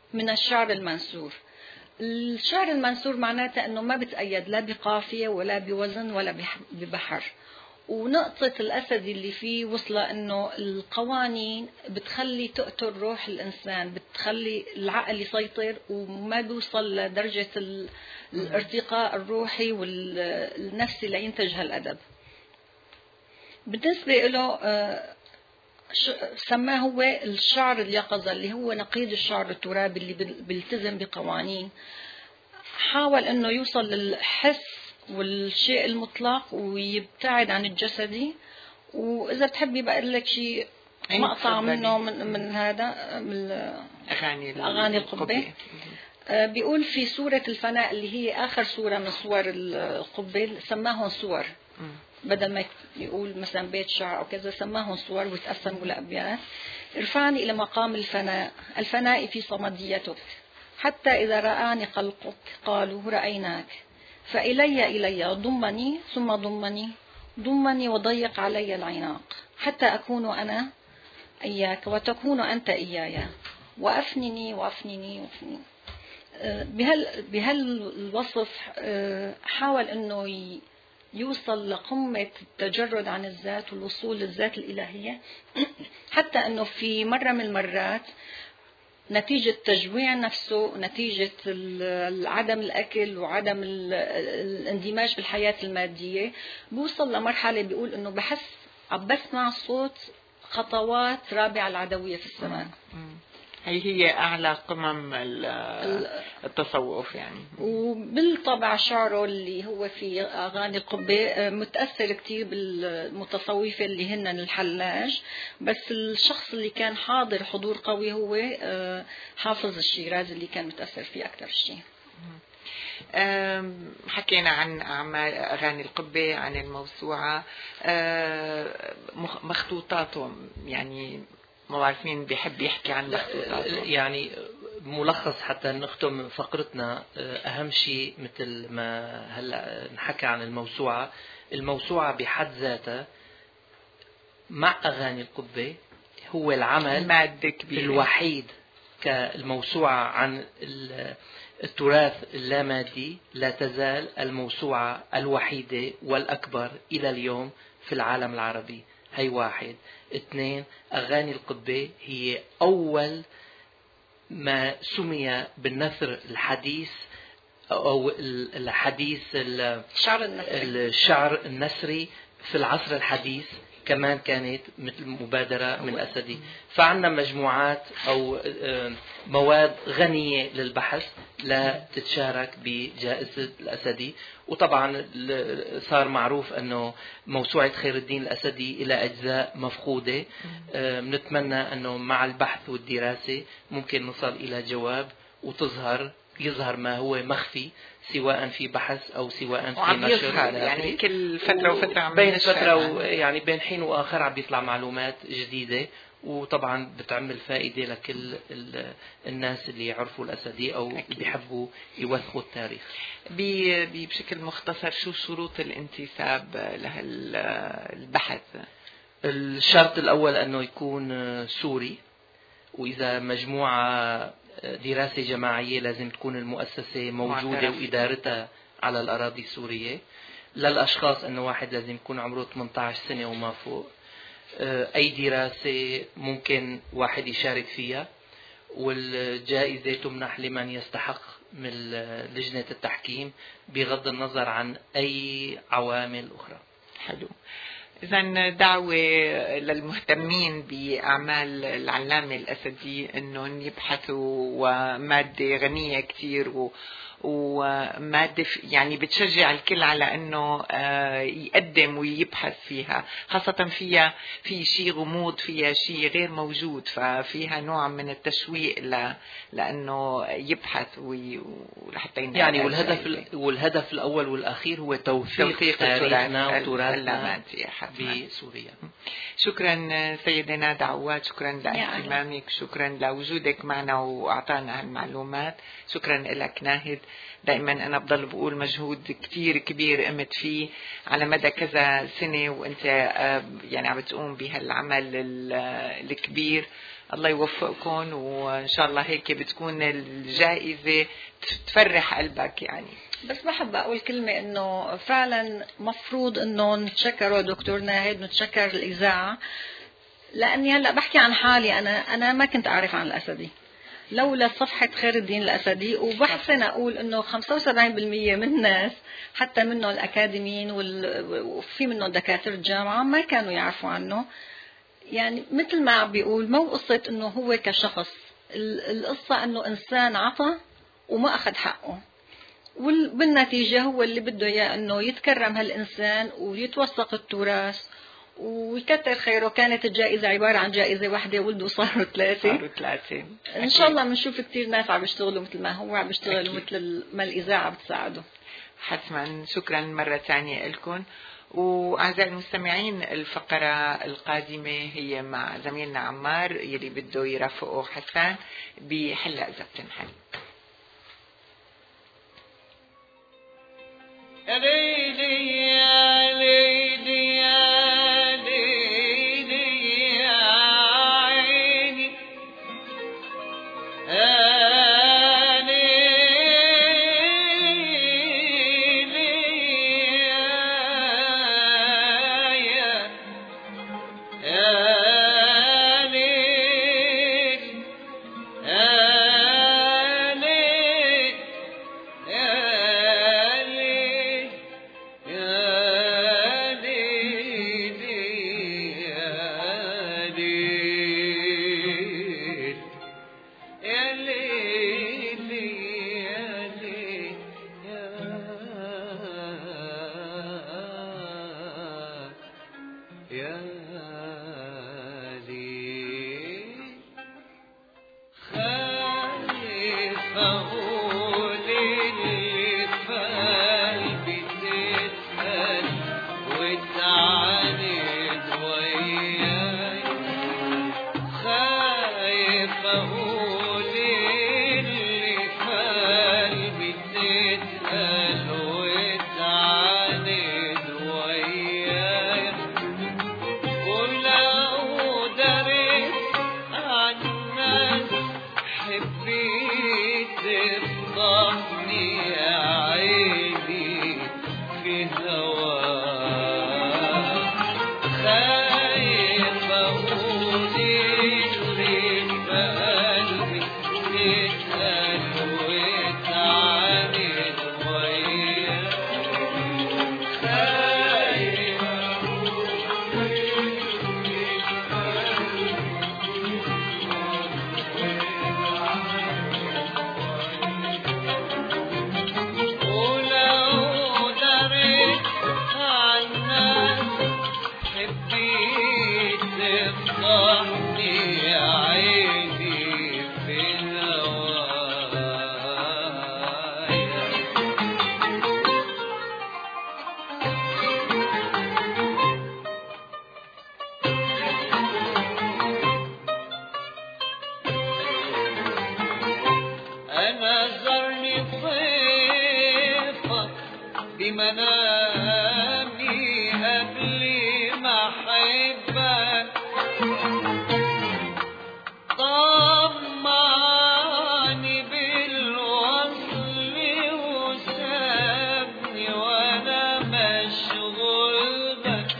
من الشعر المنثور. الشعر المنثور معناته أنه ما بتأيد لا بقافية ولا بوزن ولا ببحر. ونقطة الأسدي اللي فيه وصلة أنه القوانين بتخلي تؤثر روح الإنسان، بتخلي العقل يسيطر وما بيوصل لدرجة الارتقاء الروحي والنفسي لينتج هالأدب. بالنسبة له سماه هو الشعر اليقظة اللي هو نقيض الشعر الترابي اللي بيلتزم بقوانين. حاول أنه يوصل للحس والشيء المطلق ويبتعد عن الجسدي. وإذا بتحبي بقول لك شيء مقطع منه من, من هذا من أغاني الأغاني القبة. بيقول في سورة الفناء اللي هي آخر سورة من سور القبة سماهم صور، بدل ما يقول مثلا بيت شعر أو كذا سماهم صور وتقسموا لأبيات. ارفعني إلى مقام الفناء، الفناء في صمديتك، حتى إذا رآني خلقك قالوا رأيناك، فإلي إلي ضمني ثم ضمني ضمني وضيق علي العناق، حتى أكون أنا إياك وتكون أنت إياي، وأفنني وأفنني وأفنني. بهال بهالوصف حاول أنه يوصل لقمة التجرد عن الذات والوصول للذات الإلهية، حتى أنه في مرة من المرات نتيجة تجويع نفسه، نتيجة عدم الأكل وعدم الاندماج في الحياة المادية، بوصل لمرحلة بيقول أنه بحس عم بسمع صوت خطوات رابعة العدوية في السماء. هي هي أعلى قمم التصوف يعني. وبالطبع شعره اللي هو في أغاني القبة متأثر كتير بالمتصوفة اللي هن الحلاج، بس الشخص اللي كان حاضر حضور قوي هو حافظ الشيرازي اللي كان متأثر فيه أكثر شيء. حكينا عن أعمال أغاني القبة، عن الموسوعة، مخطوطاته يعني ما بعرف مين بيحب يحكي عن مخطوطاته. يعني ملخص حتى نختم فقرتنا، أهم شيء مثل ما هلا نحكي عن الموسوعة. الموسوعة بحد ذاتها مع أغاني القبة هو العمل الوحيد كالموسوعة عن التراث اللامادي، لا تزال الموسوعة الوحيدة والأكبر إلى اليوم في العالم العربي. هي واحد. اثنين، أغاني القبة هي أول ما سمي بالنثر الحديث أو الحديث الشعر النثري. الشعر النثري في العصر الحديث كمان كانت مثل مبادرة من أسدي. فعنا مجموعات أو مواد غنية للبحث لا تتشارك بجائزة الأسدي. وطبعا صار معروف أنه موسوعة خير الدين الأسدي إلى أجزاء مفقودة. بنتمنى أنه مع البحث والدراسة ممكن نصل إلى جواب وتظهر يظهر ما هو مخفي، سواء في بحث أو سواء في نشر. يعني كل فترة وفترة عم بين فترة يعني بين حين وآخر عم بيطلع معلومات جديدة، وطبعا بتعمل فائدة لكل الناس اللي يعرفوا الأسدي أو بيحبوا يوثقوا التاريخ. بشكل مختصر شو شروط الانتساب لهالبحث؟ الشرط الأول أنه يكون سوري، وإذا مجموعة دراسة جماعية لازم تكون المؤسسة موجودة وإدارتها على الأراضي السورية. للأشخاص أنه واحد لازم يكون عمره ثمانية عشر سنة وما فوق. أي دراسة ممكن واحد يشارك فيها، والجائزة تمنح لمن يستحق من لجنة التحكيم بغض النظر عن أي عوامل أخرى. حلو. إذن دعوة للمهتمين بأعمال العلامة الأسدي أنهم يبحثوا، ومادة غنية كتير و ومادة يعني بتشجع الكل على أنه يقدم ويبحث فيها، خاصة فيها في شيء غموض، فيها شيء غير موجود، ففيها نوع من التشويق ل... لأنه يبحث ولحتى ينال يعني. والهدف ال... والهدف الأول والأخير هو توثيق تاريخنا وتراثنا بسوريا. شكرا سيدنا دعوات، شكرا لاهتمامك، شكرا لوجودك معنا وأعطانا هالمعلومات. شكرا لك ناهد. دائما أنا بضل بقول مجهود كتير كبير قمت فيه على مدى كذا سنة، وأنت يعني عم تقوم بهالعمل الكبير. الله يوفقكم، وإن شاء الله هيك بتكون الجائزة تفرح قلبك. يعني بس بحب أقول كلمة إنه فعلا مفروض إنه نتشكروا دكتور ناهد، نتشكر الإذاعة، لأني هلأ بحكي عن حالي. أنا أنا ما كنت أعرف عن الأسدي لولا صفحة خير الدين الأسدي، وبحسن أقول إنه خمسة وسبعين بالمية من الناس حتى منهم الأكاديميين وفي منهم دكاترة الجامعة ما كانوا يعرفوا عنه. يعني مثل ما عم بيقول مو قصة إنه هو كشخص، القصة إنه إنسان عطى وما أخذ حقه، وبالنتيجة هو اللي بده إياه إنه يتكرم هالإنسان ويتوثق التراث ويكتر خيره. كانت الجائزة عبارة عن جائزة واحدة ولدوا صاروا ثلاثة صاروا ثلاثة. إن شاء الله بنشوف كتير ناس عم يشتغلوا مثل ما هو عم يشتغلوا، مثل ما الإذاعة بتساعده. حتما. شكرا مرة ثانية لكم. وأعزائي المستمعين، الفقرة القادمة هي مع زميلنا عمار يلي بده يرافقه حسان بحلة إذا بتنحل. يا ليلي يا ليلي يا ليلي يا عيني يا ليلي يا يا ليلي يا ليلي بمنامي قبل ما أحبك طمعني بالوصل وسابني وأنا مشغول بك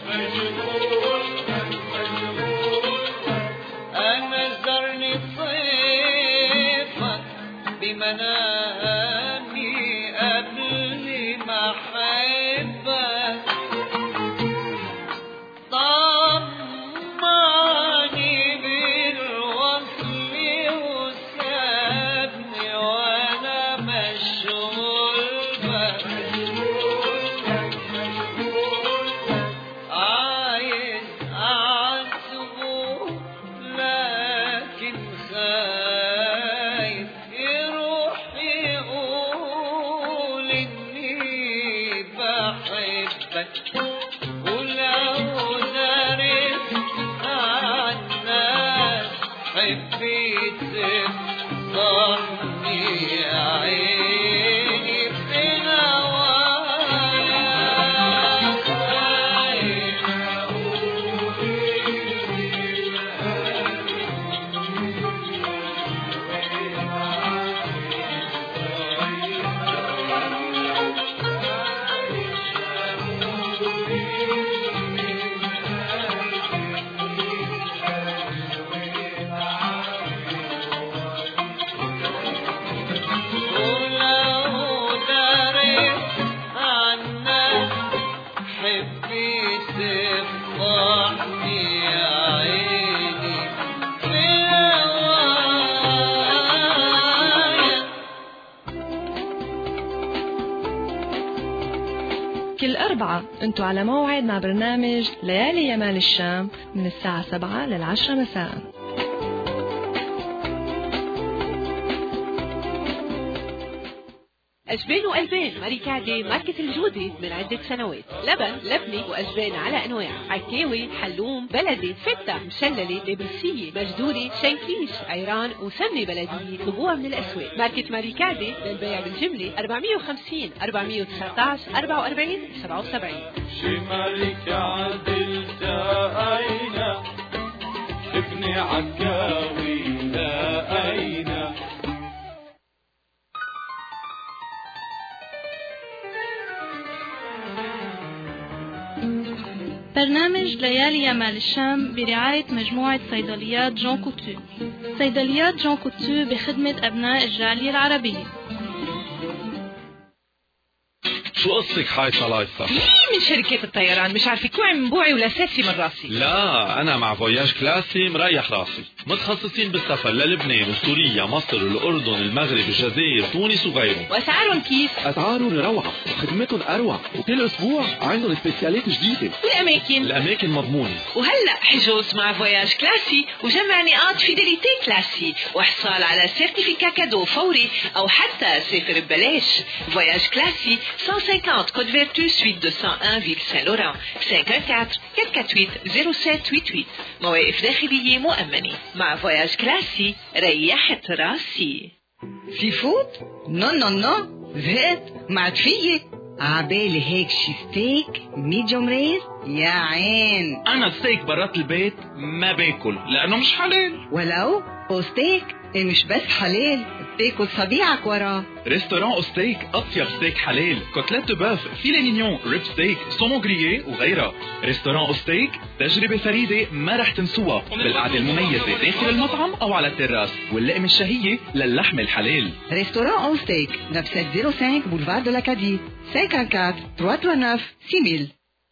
أنا زرني طيفك بمنامي قبل ما أحبك تفضحني يا عيني كل أربعة أنتوا على موعد مع برنامج ليالي يمال الشام من الساعة سبعة للعشرة مساء. أجبان وقلبان ماريكادي ماركة الجودي من عدة سنوات. لبن لبني وأجبان على أنواع، عكاوي، حلوم، بلدي، فتة، مشللة، نابلسية، مجدوري، شنكيش، عيران وسمنة بلدية. طلبوها من الأسواق. ماركة ماريكادي للبيع بالجملة أربعمية وخمسين أربعمية وتسعطعش أربعة وأربعين سبعة وسبعين. شي مالك عدل تأينا ابني عكاوي لأينا. برنامج ليالي يمال الشام برعاية مجموعة صيدليات جون كوتو. صيدليات جون كوتو بخدمة أبناء الجالية العربية. شو قصتك حايصة لايصة؟ مين من شركة الطيران مش عارفة كوعي من بوعي ولا ساسي من راسي. لا أنا مع فواياج كلاسي مريح راسي، متخصصين بالسفر للبنان وسوريا مصر الأردن المغرب الجزائر تونس وغيرهم. وأسعارهم كيف؟ أسعارهم روعة وخدمتهم أروع، وكل أسبوع عندهم سبيسيالات جديدة. والأماكن؟ الأماكن مضمونة. وهلأ حجوز مع فواياج كلاسي وجمع نقاط فيداليتي كلاسي وحصال على سيرتيفيكا كادو فوري أو حتى سافر ببلاش. فواياج كلاسي مئة وخمسين Côte Vertu suite deux cent un Ville Saint-Laurent cinq un quatre quatre quatre huit zéro sept huit huit. مواقف داخلية مؤمنة. مع فواياج كلاسي ريحت راسي. سي فود؟ نو نو نو زهقت ما فيي. عبالي هيك شي ستيك ميديوم رير يا عين. انا ستيك برات البيت ما باكل لانه مش حلال. ولو وستيك مش بس حلال بتاكل صبيعك وراه. ريستوران أوستيك أطيب ستيك حلال، كوتلات باف، فيلي مينيون، ريب ستيك، سومون غرييه وغيرها. ريستوران أوستيك تجربة فريدة ما رح تنسوها بالقعدة المميزة داخل المطعم أو على التراس واللقمة الشهية للحم الحلال. ريستوران أوستيك neuf sept zéro cinq boulevard de l'Acadie cinq un quatre trois trois neuf six mille.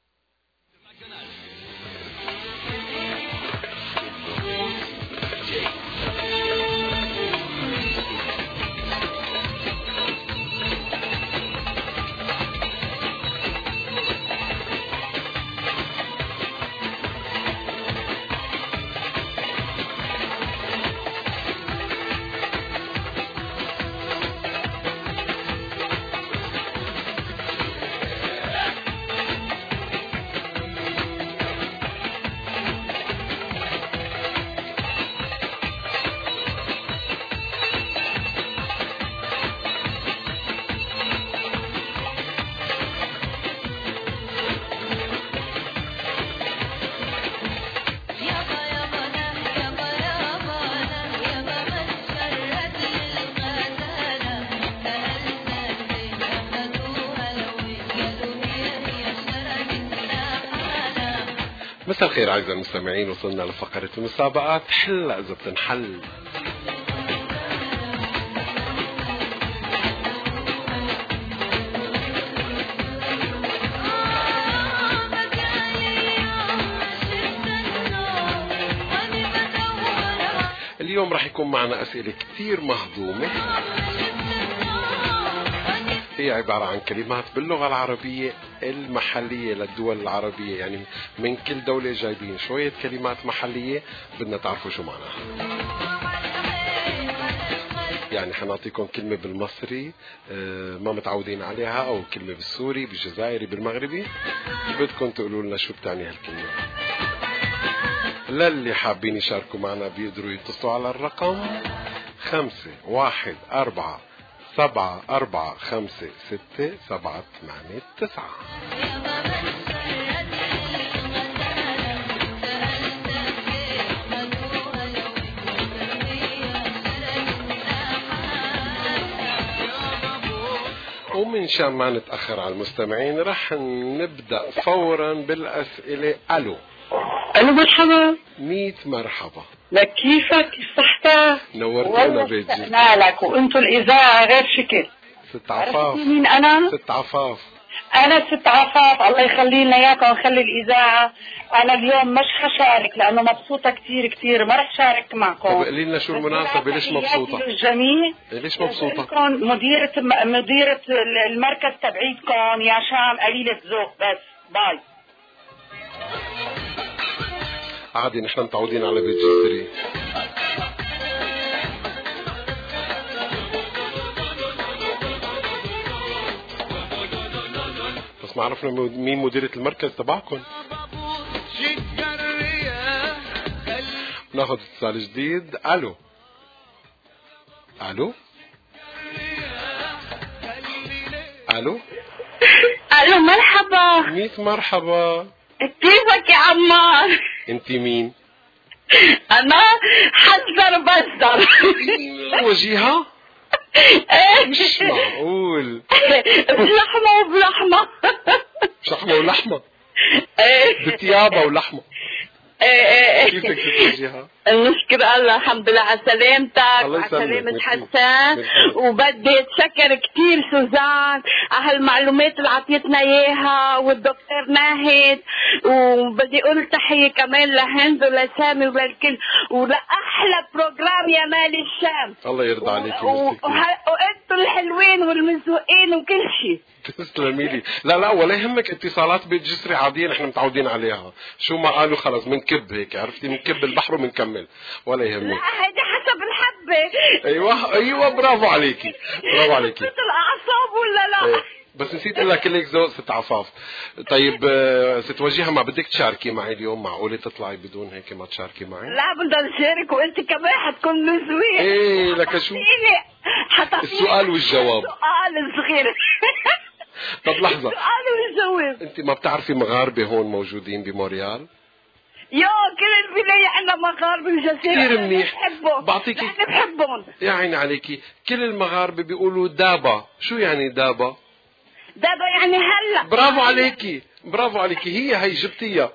مساء الخير أعزائي المستمعين، وصلنا لفقرة المسابقات. حلة إذا بتنحل. اليوم راح يكون معنا أسئلة كتير مهضومة، هي عبارة عن كلمات باللغة العربية المحلية للدول العربية، يعني من كل دولة جايبين شوية كلمات محلية بدنا تعرفوا شو معناها. يعني حنعطيكم كلمة بالمصري ما متعودين عليها، أو كلمة بالسوري بالجزائري بالمغربي، بدكم تقولوا لنا شو بتعني هالكلمة. للي حابين يشاركوا معنا بيقدروا يتصلوا على الرقم خمسة واحد أربعة سبعة أربعة خمسة ستة سبعة ثمانية تسعة. ومن شان ما نتأخر على المستمعين رح نبدأ فورا بالأسئلة. ألو ألو مرحبا. ميت مرحبا. لك كيفك؟ صحتك؟ نورتونا بيجي. اشتقنا لك، وانتو الإذاعة غير شكل. ست عفاف. مين أنا؟ ست عفاف. أنا ست عفاف، الله يخلي لنا إياكم ويخلي الإذاعة. أنا اليوم مش حشارك لأنه مبسوطة كتير كتير، ما رح شارك معكم. طب قولي لنا شو المناسبة، ليش مبسوطة؟ للجميع. ليش مبسوطة؟ مديرة مديرة المركز تبعيتكم يا شام قليلة ذوق بس. باي. عادي نحن متعودين على بيت جسري. بس ما عرفنا مين مديرة المركز تبعكم. ناخذ اتصال جديد. الو الو الو الو مرحبا. ميت مرحبا. كيفك يا عمار؟ انت مين؟ انا حذر بزر. وجيها؟ ايه مش معقول. بلحمة وبلحمة. بلحمة ولحمة. ايه بتيابة ولحمة. ايه ايه كيفك تتوجهها؟ نشكر الله الحمد لله على سلامتك وعلى سلامة حسان. وبدي اتشكر كثير سوزان على هالمعلومات اللي عطيتنا اياها والدكتور ناهد. وبدي اقول تحية كمان لهند ولسامي وللكل ولاحلى بروجرام يا مال الشام. الله يرضى عليك. وانتوا الحلوين والمزوقين وكل شيء. تسلمي لي. لا لا ولا يهمك، اتصالات بيت جسري عادية نحن متعودين عليها. شو ما قالوا خلص منكب هيك، عرفتي، منكب البحر ومنكمل ولا يهمك. لا هيدي حسب الحبة. ايوه ايوه برافو عليكي برافو عليكي. ست الاعصاب ولا لا؟ ايه. بس نسيت اقول لك كلك ذوق ست عفاف. طيب ست وجيها، ما بدك تشاركي معي اليوم؟ معقولة تطلعي بدون هيك ما تشاركي معي؟ لا بدنا نشارك وانت كمان حتكون مزويق. ايه لك شو؟ السؤال والجواب. سؤال صغير. طب لحظة، سؤال والجواب. انت ما بتعرفي مغاربة هون موجودين بموريال؟ يا كل الولاية عندنا مغاربة وجزائر كثير منيح. بحبهم. بعطيكي نحن بحبهم. يا عيني عليكي. كل المغاربة بيقولوا دابا. شو يعني دابا؟ دابا يعني هلا. برافو عليكي برافو عليكي. هي هي جبتيها.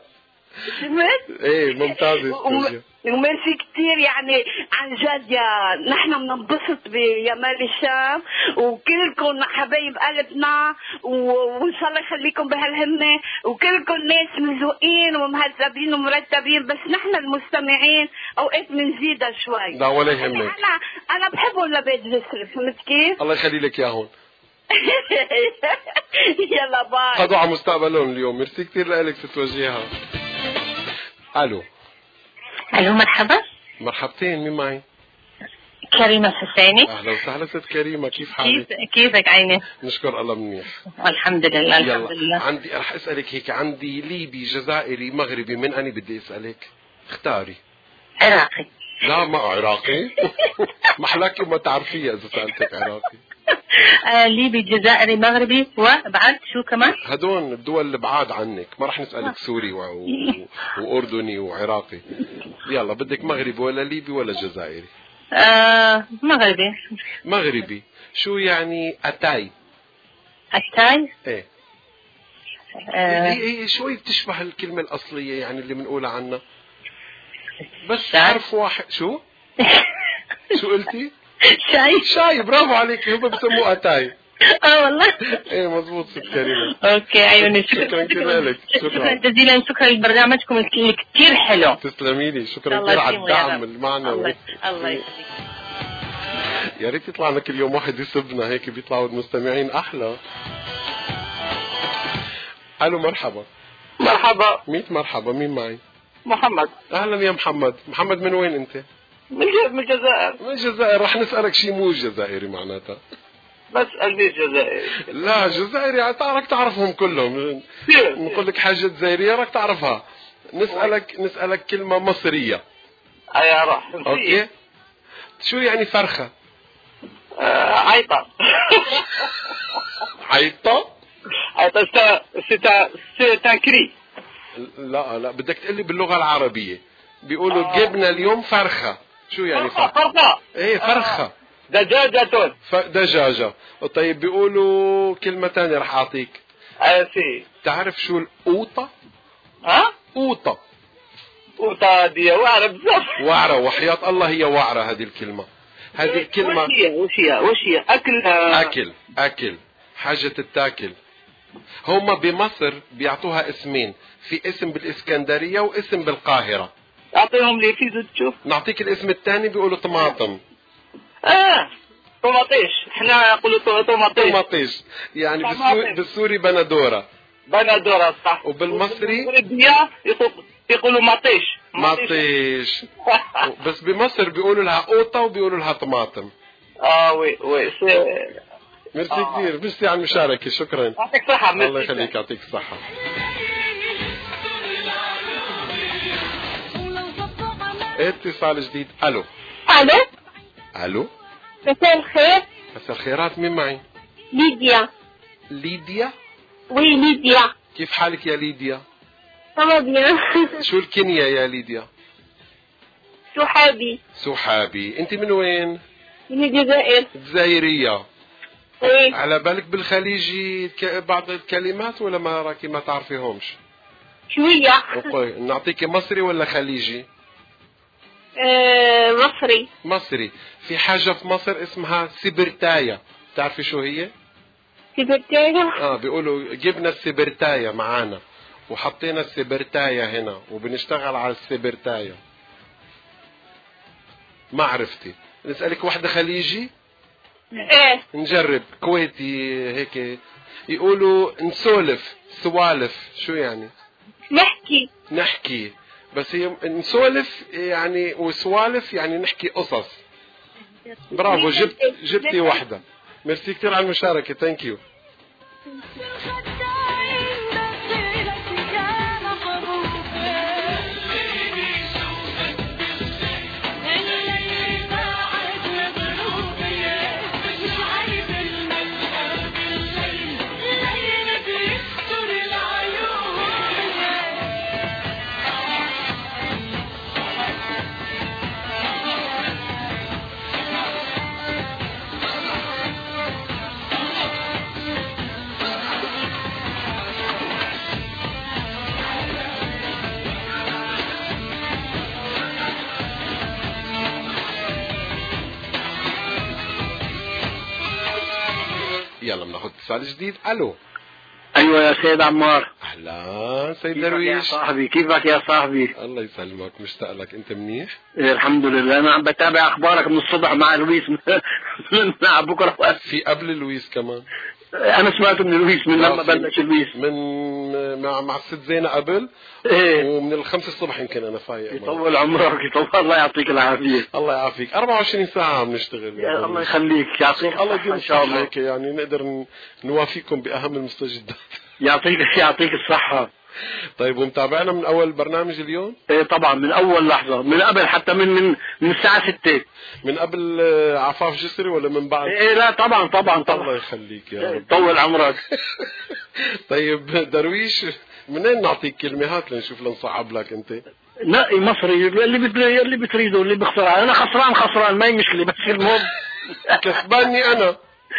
شفت؟ ايه ممتازة. وميرسي كثير يعني عن جد. يا نحن بننبسط بيمال الشام وكلكم حبايب قلبنا وان شاء الله يخليكم بهالهمه وكلكم ناس مذوقين ومهذبين ومرتبين. بس نحن المستمعين اوقات بنزيدها شوي. لا ولا يهمك. انا انا بحبهم لبيت جسري. فهمت كيف؟ الله يخلي لك اياهم. يلا باي. خذوا على مستقبلهم اليوم. ميرسي كثير لك ستوجهها. الو الو مرحبا. مرحبتين. مين معي؟ كريمة حسيني. اهلا وسهلا ست كريمة، كيف حالك؟ كيف كيفك عيني؟ نشكر الله منيح. الحمد لله. يلا. الحمد لله. عندي رح اسالك هيك، عندي ليبي جزائري مغربي، من اني بدي اسالك؟ اختاري. عراقي. لا ما عراقي. محلاكي وما تعرفيها اذا سالتك عراقي. آه ليبي جزائري مغربي وبعد شو كمان؟ هدول الدول اللي بعاد عنك، ما رح نسألك سوري و... و... وأردني وعراقي. يلا بدك مغربي ولا ليبي ولا جزائري؟ آه مغربي. مغربي. شو يعني أتاي؟ أتاي؟ ايه. آه. هي شوي بتشبه الكلمة الأصلية يعني اللي بنقولها عنها. بس حرف واحد. شو؟ شو قلتي؟ شاي. شاي. برافو عليك. هم بسموه أتاي. اه والله. ايه مضبوط ست كريمة. اوكي عيوني. شكرا كثير لك. شكرا جزيلا. شكرا لبرنامجكم اللي كثير حلو. تسلمي لي. شكرا كثير على الدعم المعنوي. الله الله يخليك. يا ريت يطلع لنا كل يوم واحد يسبنا هيك، بيطلعوا المستمعين احلى. الو مرحبا. مرحبا. ميت مرحبا. مين معي؟ محمد. اهلا يا محمد. محمد من وين انت؟ من من الجزائر. من الجزائر. رح نسألك شيء مو جزائري معناتها. بسأل ليش جزائري؟ لا جزائري تعرف تعرفهم كلهم. نقول لك حاجة جزائرية راك تعرفها. نسألك نسألك كلمة مصرية. اي راح. اوكي. شو يعني فرخة؟ آه عيطة. عيطة؟ عيطة ستا ستا كري. لا لا بدك تقلي باللغة العربية. بيقولوا آه. جبنا اليوم فرخة. شو يعني فرخة؟ فرخة. ايه فرخة. آه. دجاجة. دجاجة. طيب بيقولوا كلمة تانية رح اعطيك. اي سي. تعرف شو القوطة؟ ها؟ قوطة. قوطة دي وعرة بزاف. وعرة وحياة الله هي وعرة هذه الكلمة. هذه الكلمة وش هي وش هي وش هي أكل. أكل أكل حاجة تتاكل. هم بمصر بيعطوها اسمين، في اسم بالإسكندرية واسم بالقاهرة. أعطيهم لي في تشوف. نعطيك الاسم الثاني بيقولوا طماطم. آه طماطيش، احنا نقولوا طماطيش. طماطيش يعني بالسوري, بالسوري بندورة. بندورة صح. وبالمصري يقولوا مطيش. مطيش. بس بمصر بيقولوا لها قوطة وبيقولوا لها طماطم. اه وي وي ميرسي آه. كثير، ميرسي على المشاركة، شكرا. يعطيك الصحة. الله يخليك، يعطيك الصحة. اتصال جديد. الو. الو. الو. مساء الخير. مساء الخيرات، مين معي؟ ليديا. ليديا؟ وي ليديا. كيف حالك يا ليديا؟ تمام بيان. شو الكنية يا ليديا؟ سحابي. سحابي، انت من وين؟ من الجزائر. جزائرية. ايه. على بالك بالخليجي بعض الكلمات ولا ما راكي ما تعرفيهمش؟ شوية. اوكي، نعطيكي مصري ولا خليجي؟ اه مصري. مصري. في حاجة في مصر اسمها سبرتاية، بتعرفي شو هي؟ سبرتاية؟ اه بيقولوا جبنا السبرتاية معانا وحطينا السبرتاية هنا وبنشتغل على السبرتاية. ما عرفتي؟ نسألك واحدة خليجي؟ ايه. نجرب كويتي هيك. يقولوا نسولف، سوالف، شو يعني؟ نحكي. نحكي، بس هي نسولف يعني وسوالف يعني نحكي قصص. برافو، جبت جبتي واحدة. ميرسي كثير على المشاركة، ثانك يو. يلا بناخذ اتصال جديد. الو. ايوه يا سيد عمار. اهلا سيد درويش. درويش. يا صاحبي كيفك يا صاحبي؟ الله يسلمك، مشتاق لك، انت منيح؟ إيه الحمد لله، انا عم بتابع اخبارك من الصبح مع لويس من بكره. في قبل لويس كمان. انا سمعت من لويس من لما بلش لويس، من مع مع الست زينة قبل. ايه. ومن الخمس الصبح يمكن انا فايق. يطول عمرك، يطول، الله يعطيك العافيه. الله يعافيك، أربعة وعشرين ساعة عم نشتغل. يا الله يخليك، يعطيك الله يديم ان شاء الله هيك يعني نقدر نوافيكم باهم المستجدات. يعطيك يعطيك الصحه. طيب، ومتابعنا من اول برنامج اليوم؟ ايه طبعا، من اول لحظه، من قبل حتى من من من الساعه ستة. من قبل عفاف جسري ولا من بعد؟ ايه لا طبعا طبعا طبعا. الله يخليك يا رب. طول عمرك. طيب درويش، منين نعطيك كلمه؟ هات لنشوف لنصعب لك انت. نقي مصري اللي بت... اللي بتريده، اللي بيخسر. انا خسران خسران ما هي مشكله، بس المهم كسباني انا.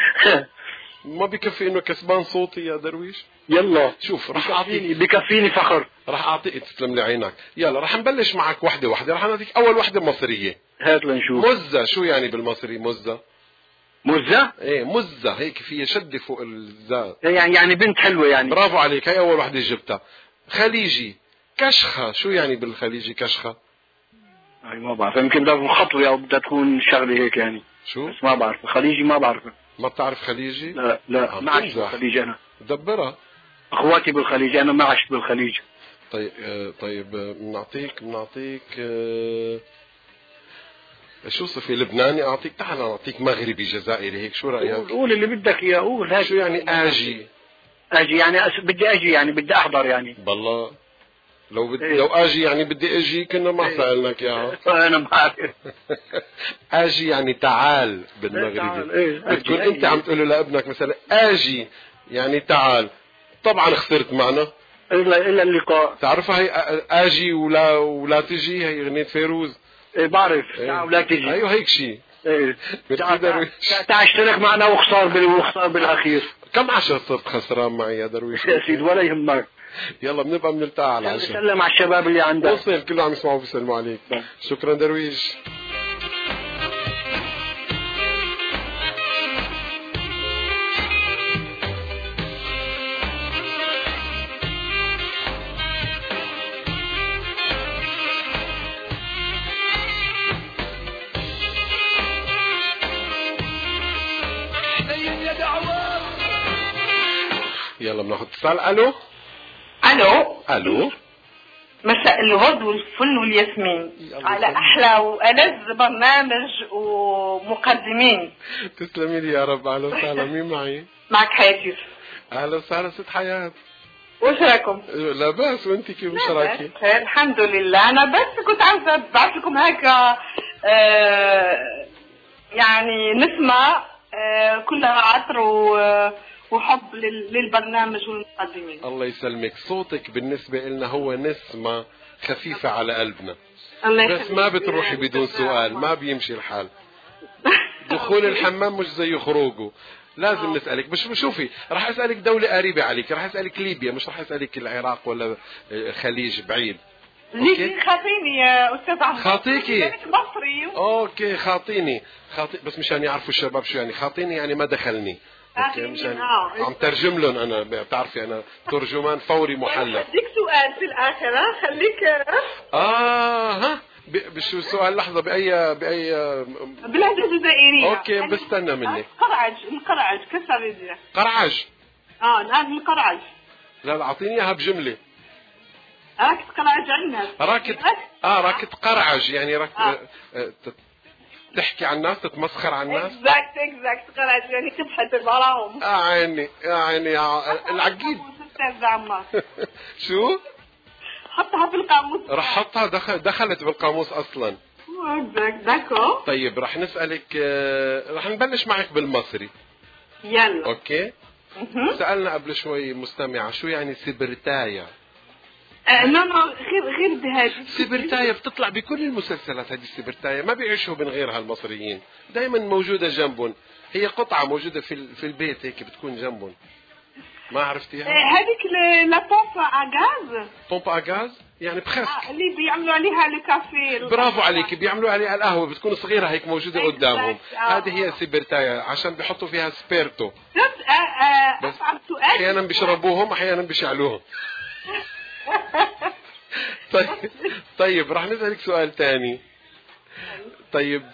ما بكفي انه كسبان صوتي يا درويش. يلا شوف، رح اعطيك، بكفيني فخر. رح اعطيك، تسلم لي عينك. يلا رح نبلش معك وحده وحده. رح نعطيك اول وحده مصريه. هات لنشوف. مزة، شو يعني بالمصري مزة؟ مزة؟ ايه مزة، هيك فيها شد فوق الزاء. يعني يعني بنت حلوه يعني. برافو عليك، هي اول وحده جبتها. خليجي، كشخة، شو يعني بالخليجي كشخة؟ اي ما بعرف، يمكن بدها خطوه او بدها تكون شغله هيك يعني. شو؟ بس ما بعرف، خليجي ما بعرفه. ما بتعرف خليجي؟ لا لا، ما عشت بالخليج انا. دبرها. اخواتي بالخليج، انا ما عشت بالخليج. طيب آه طيب بنعطيك بنعطيك آه شو صفي لبناني اعطيك؟ تعال اعطيك مغربي جزائري هيك، شو رايك؟ قول, قول اللي بدك اياه، قول. هاي شو يعني اجي؟ اجي يعني أس... بدي اجي يعني بدي احضر يعني. بالله لو بد... إيه؟ لو اجي يعني بدي اجي كنا ما سالناك اياها. انا ما بعرف. اجي يعني تعال بالمغربي. إيه؟ بتكون انت عم تقول له لابنك مثلا اجي يعني تعال، طبعا خسرت معنا. الا الا اللقاء. تعرفها هي اجي ولا ولا تجي، هي اغنية فيروز. ايه بعرف. إيه؟ تعال ولا تجي. ايوه هيك شيء. ايه تعال اشترك معنا وخسار بال... وخسار بالاخير. كم عشر صرت خسران معي يا درويش؟ يا سيدي ولا يهمك. يلا بنبقى بنلتقى على العشاء. سلم على الشباب اللي عندك. وصل كله عم يسمعوا بيسلموا عليك. شكرا درويش. يلا بناخذ اتصال. الو الو الو مساء الورد والفل والياسمين على احلى والذ برنامج ومقدمين. تسلمي لي يا رب. اهلا وسهلا. مين معي؟ معك حياتي. اهلا وسهلا ست حياة. وش رايكم؟ لا باس. وانت كيف وش رايكي؟ الحمد لله. انا بس كنت عايزه ابعث لكم هكا آه يعني نسمع آه كلها عطر وحب للبرنامج والمقدمين. الله يسلمك. صوتك بالنسبه لنا هو نسمه خفيفه على قلبنا. الله بس ما بتروحي بدون سؤال، ما بيمشي الحال. دخول الحمام مش زي خروجه. لازم أوه. نسألك. مش شوفي، راح أسألك دولة قريبة عليك، راح أسألك ليبيا، مش راح أسألك العراق ولا خليج بعيد. ليبي خاطيني يا أستاذ عمر. خاطيكي؟ مصري. أوكي خاطيني. خاطي بس مشان يعرفوا الشباب شو يعني خاطيني، يعني ما دخلني. اوكي مشان عم ترجم لهم انا، بتعرفي انا ترجمان فوري محلل. بديك سؤال في الاخر خليك. اه ها بشو السؤال؟ لحظه. باي باي باللهجه الجزائريه. اوكي بستنى منك. قرعج. القرعج كسر يدي. قرعج. اه الان القرعج. لا لا اعطيني اياها بجمله. راكت قرعج عندنا. راكت اه راكت قرعج يعني راك آه. آه. تحكي عن الناس، تتمسخر عن الناس. اكزاكت اكزاكت قرعج يعني تبحث براهم. اه عيني يا عيني يا العقيد. استاذ عمار. شو؟ حطها في القاموس. رح حطها دخل دخلت بالقاموس اصلا. اكزاكت داكو. طيب رح نسألك، رح نبلش معك بالمصري. يلا. اوكي. م- سألنا قبل شوي مستمعة شو يعني سبرتايا. آه لا لا غير غير بهذه سبرتايا بتطلع بكل المسلسلات. هذه السبرتايا ما بيعيشوا من غيرها المصريين، دائما موجودة جنبهم. هي قطعة موجودة في في البيت هيك بتكون جنبهم. ما عرفتيها؟ هذيك لا بومبا اغاز. بومبا اغاز يعني بخسك. آه اللي بيعملوا عليها الكافيه. برافو عليك. بيعملوا عليها القهوة، بتكون صغيرة هيك موجودة قدامهم. آه. هذه هي السبرتايا عشان بيحطوا فيها سبيرتو. بس آه آه بس احيانا بيشربوهم احيانا بيشعلوهم. طيب طيب راح نسألك سؤال تاني. طيب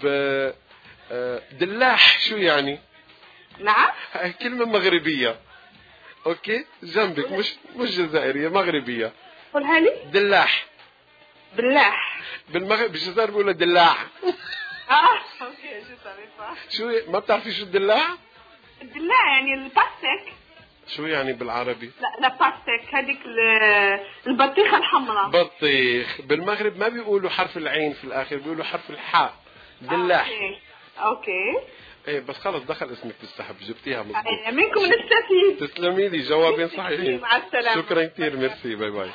دلاح شو يعني؟ نعم كلمة مغربية. اوكي جنبك، مش مش جزائرية، مغربية. قولها لي. دلاح. بلاح. بالمغرب بالجزائر بيقولوا دلاح. اه اوكي شو طريقة. شو ما بتعرفي شو الدلاح؟ الدلاح يعني الباستيك. شو يعني بالعربي؟ لا لا باستيك هذيك البطيخة الحمراء. بطيخ. بالمغرب ما بيقولوا حرف العين في الآخر، بيقولوا حرف الحاء. دلاح. اوكي اوكي. ايه بس خلص دخل اسمك بالسحب، جبتيها مظبوط. منكم نستفيد. تسلمي لي، جوابين صحيحين. مع السلامة. شكرا كثير. ميرسي. باي باي.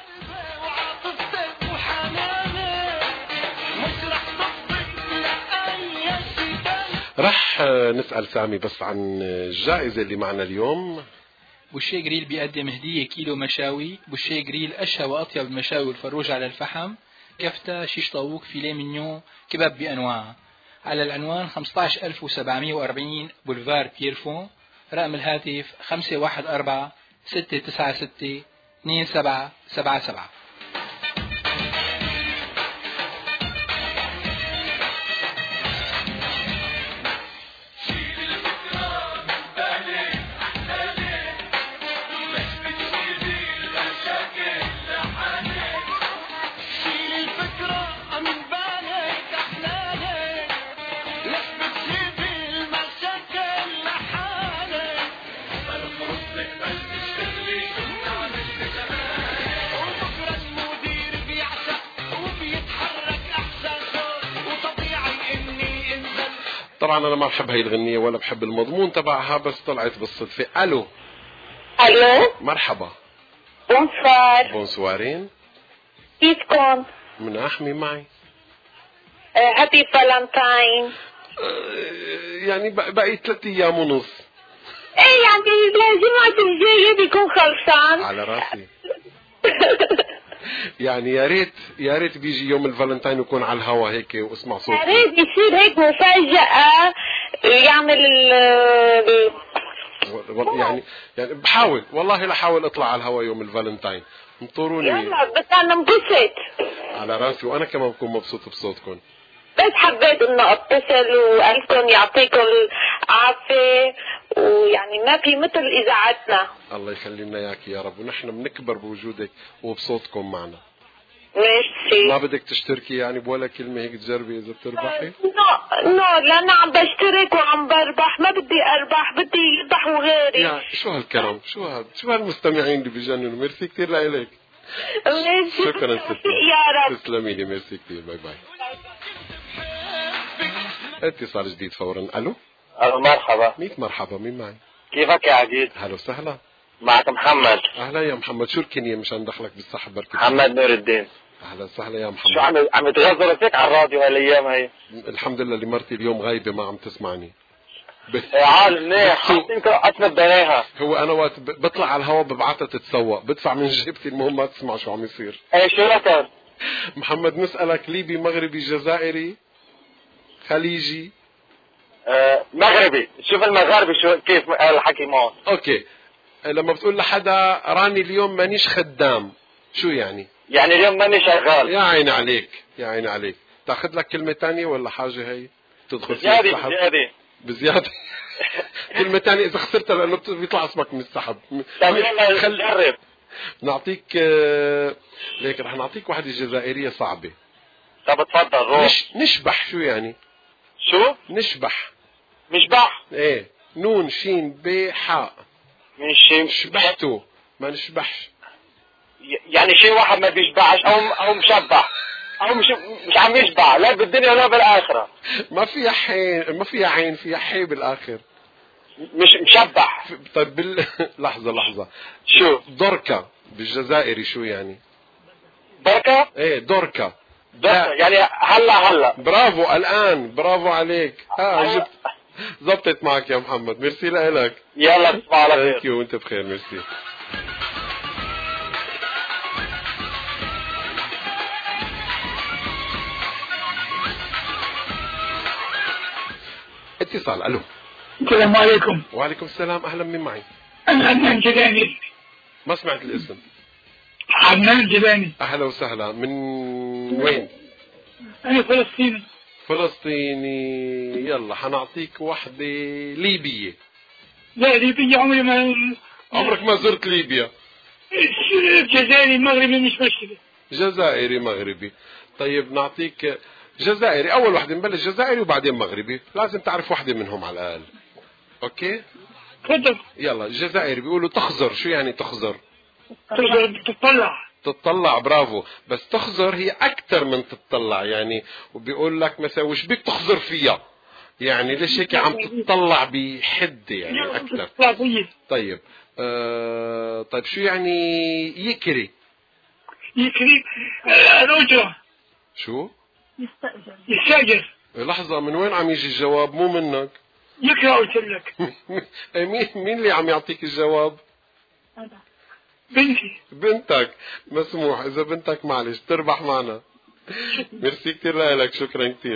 رح نسأل سامي بس عن الجائزة اللي معنا اليوم. بوشيه جريل بيقدم هدية كيلو مشاوي. بوشيه جريل أشهى وأطيب المشاوي والفروج على الفحم، كفتة، شيش طاووق، فيليه مينيون، كباب بأنواع. على العنوان خمسة عشر ألف وسبعمائة وأربعين بولفار بيرفون. رقم الهاتف خمسة واحد أربعة ستة تسعة ستة اثنين سبعة سبعة سبعة. طبعا انا ما بحب هاي الغنية ولا بحب المضمون تبعها، بس طلعت بالصدفة. الو الو مرحبا. بونسوار. بونسوارين. كيفكم؟ مناح. مين معي؟ هابي فالنتاين. يعني باقي ثلاث ايام ونص. ايه يعني الجمعة الجاية بيكون خلصان. على راسي. يعني يا ريت يا ريت بيجي يوم الفالنتاين ويكون على الهوا هيك واسمع صوتي. يا ريت يصير هيك مفاجأة يعمل ال يعني يعني بحاول والله لحاول اطلع على الهوا يوم الفالنتاين. انطروني. يلا بس انا انبسط. على راسي، وانا كمان بكون مبسوط بصوتكم. بس حبيت انه اتصل وقالكم يعطيكم العافية، ويعني ما في مثل اذاعتنا. الله يخلي لنا اياك يا رب، ونحن بنكبر بوجودك وبصوتكم معنا. ماشي. ما بدك تشتركي يعني بولا كلمة هيك تجربي اذا بتربحي؟ نو نو لأن عم بشترك وعم بربح، ما بدي اربح، بدي يربحوا غيري. يعني شو هالكلام، شو هاد شو هالمستمعين اللي بجننوا. ميرسي كثير لإلك. شكرا ستي يا رب. تسلمي لي، ميرسي كثير، باي باي. اتصال جديد فورا. الو الو مرحبا. ميت مرحبا، مين معي؟ كيفك يا عقيد؟ هلا وسهلا. معك محمد. اهلا يا محمد، شو الكنية مشان دخلك بالسحب بركي؟ محمد نور الدين. اهلا وسهلا يا محمد. شو عم عم تغزروا فيك على الراديو هالايام هي؟ الحمد لله اللي مرتي اليوم غايبة ما عم تسمعني. يا عالم منيح، حاطين قطعتنا بدناها. هو انا وقت بطلع على الهواء ببعتها تتسوق، بدفع من جيبتي، المهم ما تسمع شو عم يصير. ايه شو ركب؟ محمد نسألك، ليبي مغربي جزائري خليجي؟ آه مغربي. شوف المغاربي شو كيف الحكي معه. اوكي، لما بتقول لحدا راني اليوم مانيش خدام، شو يعني؟ يعني اليوم ماني شغال. يا عيني عليك، يا عيني عليك. تاخذ لك كلمة تانية ولا حاجة هي؟ تدخل فيها بزيادة بزيادة بزيادة. كلمة تانية إذا خسرتها لأنه بيطلع اسمك من السحب. طيب يلا خل... جرب. نعطيك ليك رح نعطيك واحدة جزائرية صعبة. طب تفضل روح. نش... نشبح شو يعني؟ شو؟ نشبح. مشبح؟ ايه، نون شين ب حاء. مش شبحتو، ما نشبحش. يعني شيء واحد ما بيشبعش او او مشبح او مش مش عم يشبع، لا بالدنيا ولا بالاخره. ما فيها حين، ما فيها عين، فيها حي بالاخر. مش مشبح. طيب بال... لحظه لحظه. شو دوركا بالجزائري شو يعني؟ بركه؟ ايه دوركا. دوركا يعني هلا هلا. برافو الان، برافو عليك. ها جبت زبطت معك يا محمد. ميرسي لك. يلا تصبح على خير. ثانك يو وانت بخير. ميرسي. اتصال. الو السلام عليكم. وعليكم السلام. اهلا، مين معي؟ انا عدنان جباني. ما سمعت الاسم. عدنان جباني. اهلا وسهلا. من وين؟ انا فلسطيني. فلسطيني. يلا حنعطيك وحدة ليبية. لا ليبية عمري ما. عمرك ما زرت ليبيا؟ جزائري مغربي مش مشكلة. جزائري مغربي. طيب نعطيك جزائري. اول وحدة نبلش جزائري وبعدين مغربي، لازم تعرف وحدة منهم على الاقل. اوكي تفضل. يلا جزائري بيقولوا تخزر. شو يعني تخزر؟ تخزر تطلع. تطلع، برافو. بس تخزر هي اكثر من تطلع يعني، وبيقول لك مثلا وش بك تخزر فيها، يعني ليش هيك عم تطلع بحده يعني اكثر. طيب آه طيب شو يعني يكري؟ يكري الأجرة. شو؟ يستأجر. يستأجر. لحظة، من وين عم يجي الجواب؟ مو منك. يكرا قلت لك. مين مين اللي عم يعطيك الجواب؟ أنا. بنتي. بنتك. مسموح إذا بنتك، معلش تربح معنا. ميرسي كتير لك، شكرا كتير.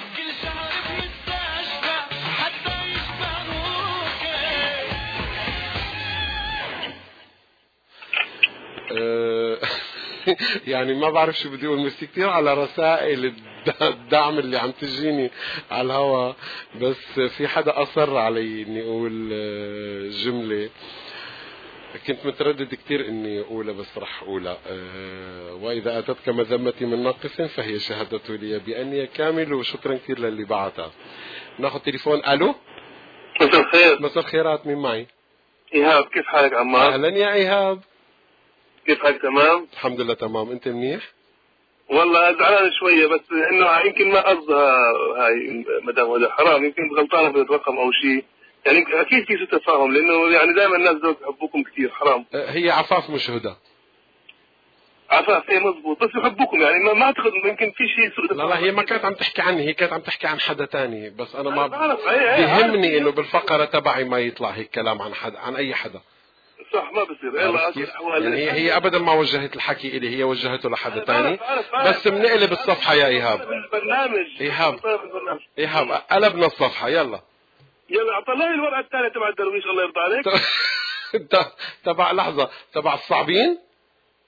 يعني ما بعرف شو بدي اقول. ميرسي كتير على رسائل الدعم اللي عم تجيني على الهوا، بس في حدا اصر علي اني اقول جمله كنت متردد كتير اني اقولها، بس رح اقولها. أه واذا اتتك مذمتي من ناقص فهي شهادته لي باني كامل. وشكرا كتير للي بعتها. ناخذ تليفون. الو مساء الخير. مساء الخيرات. مين معي؟ ايهاب. كيف حالك عمار؟ اهلا يا ايهاب. كيف حالك؟ تمام الحمد لله تمام. انت منيح؟ والله زعلان شويه، بس انه يمكن ما قصدها هاي مدام هدى، حرام يمكن غلطانه بالرقم او شيء، يعني اكيد في سوء تفاهم، لانه يعني دائما الناس دول بحبوكم كثير. حرام. هي عفاف مش هدى. عفاف ايه مضبوط، بس بحبوكم يعني ما, ما اعتقد يمكن في شيء سوء تفاهم. لا لا هي ما كانت عم تحكي عني، هي كانت عم تحكي عن حدا تاني، بس انا ما بيهمني انه بالفقره تبعي ما يطلع هيك كلام عن حدا، عن اي حدا. صح ما بصير. يعني هي, هي ابدا ما وجهت الحكي الي، هي وجهته لحدا تاني. بس بنقلب الصفحه يا ايهاب. برنامج ايهاب ايهاب قلبنا الصفحه. يلا يلا طلع لي الورقه الثانيه تبع الدرويش الله يرضى عليك. تبع لحظه، تبع الصعبين.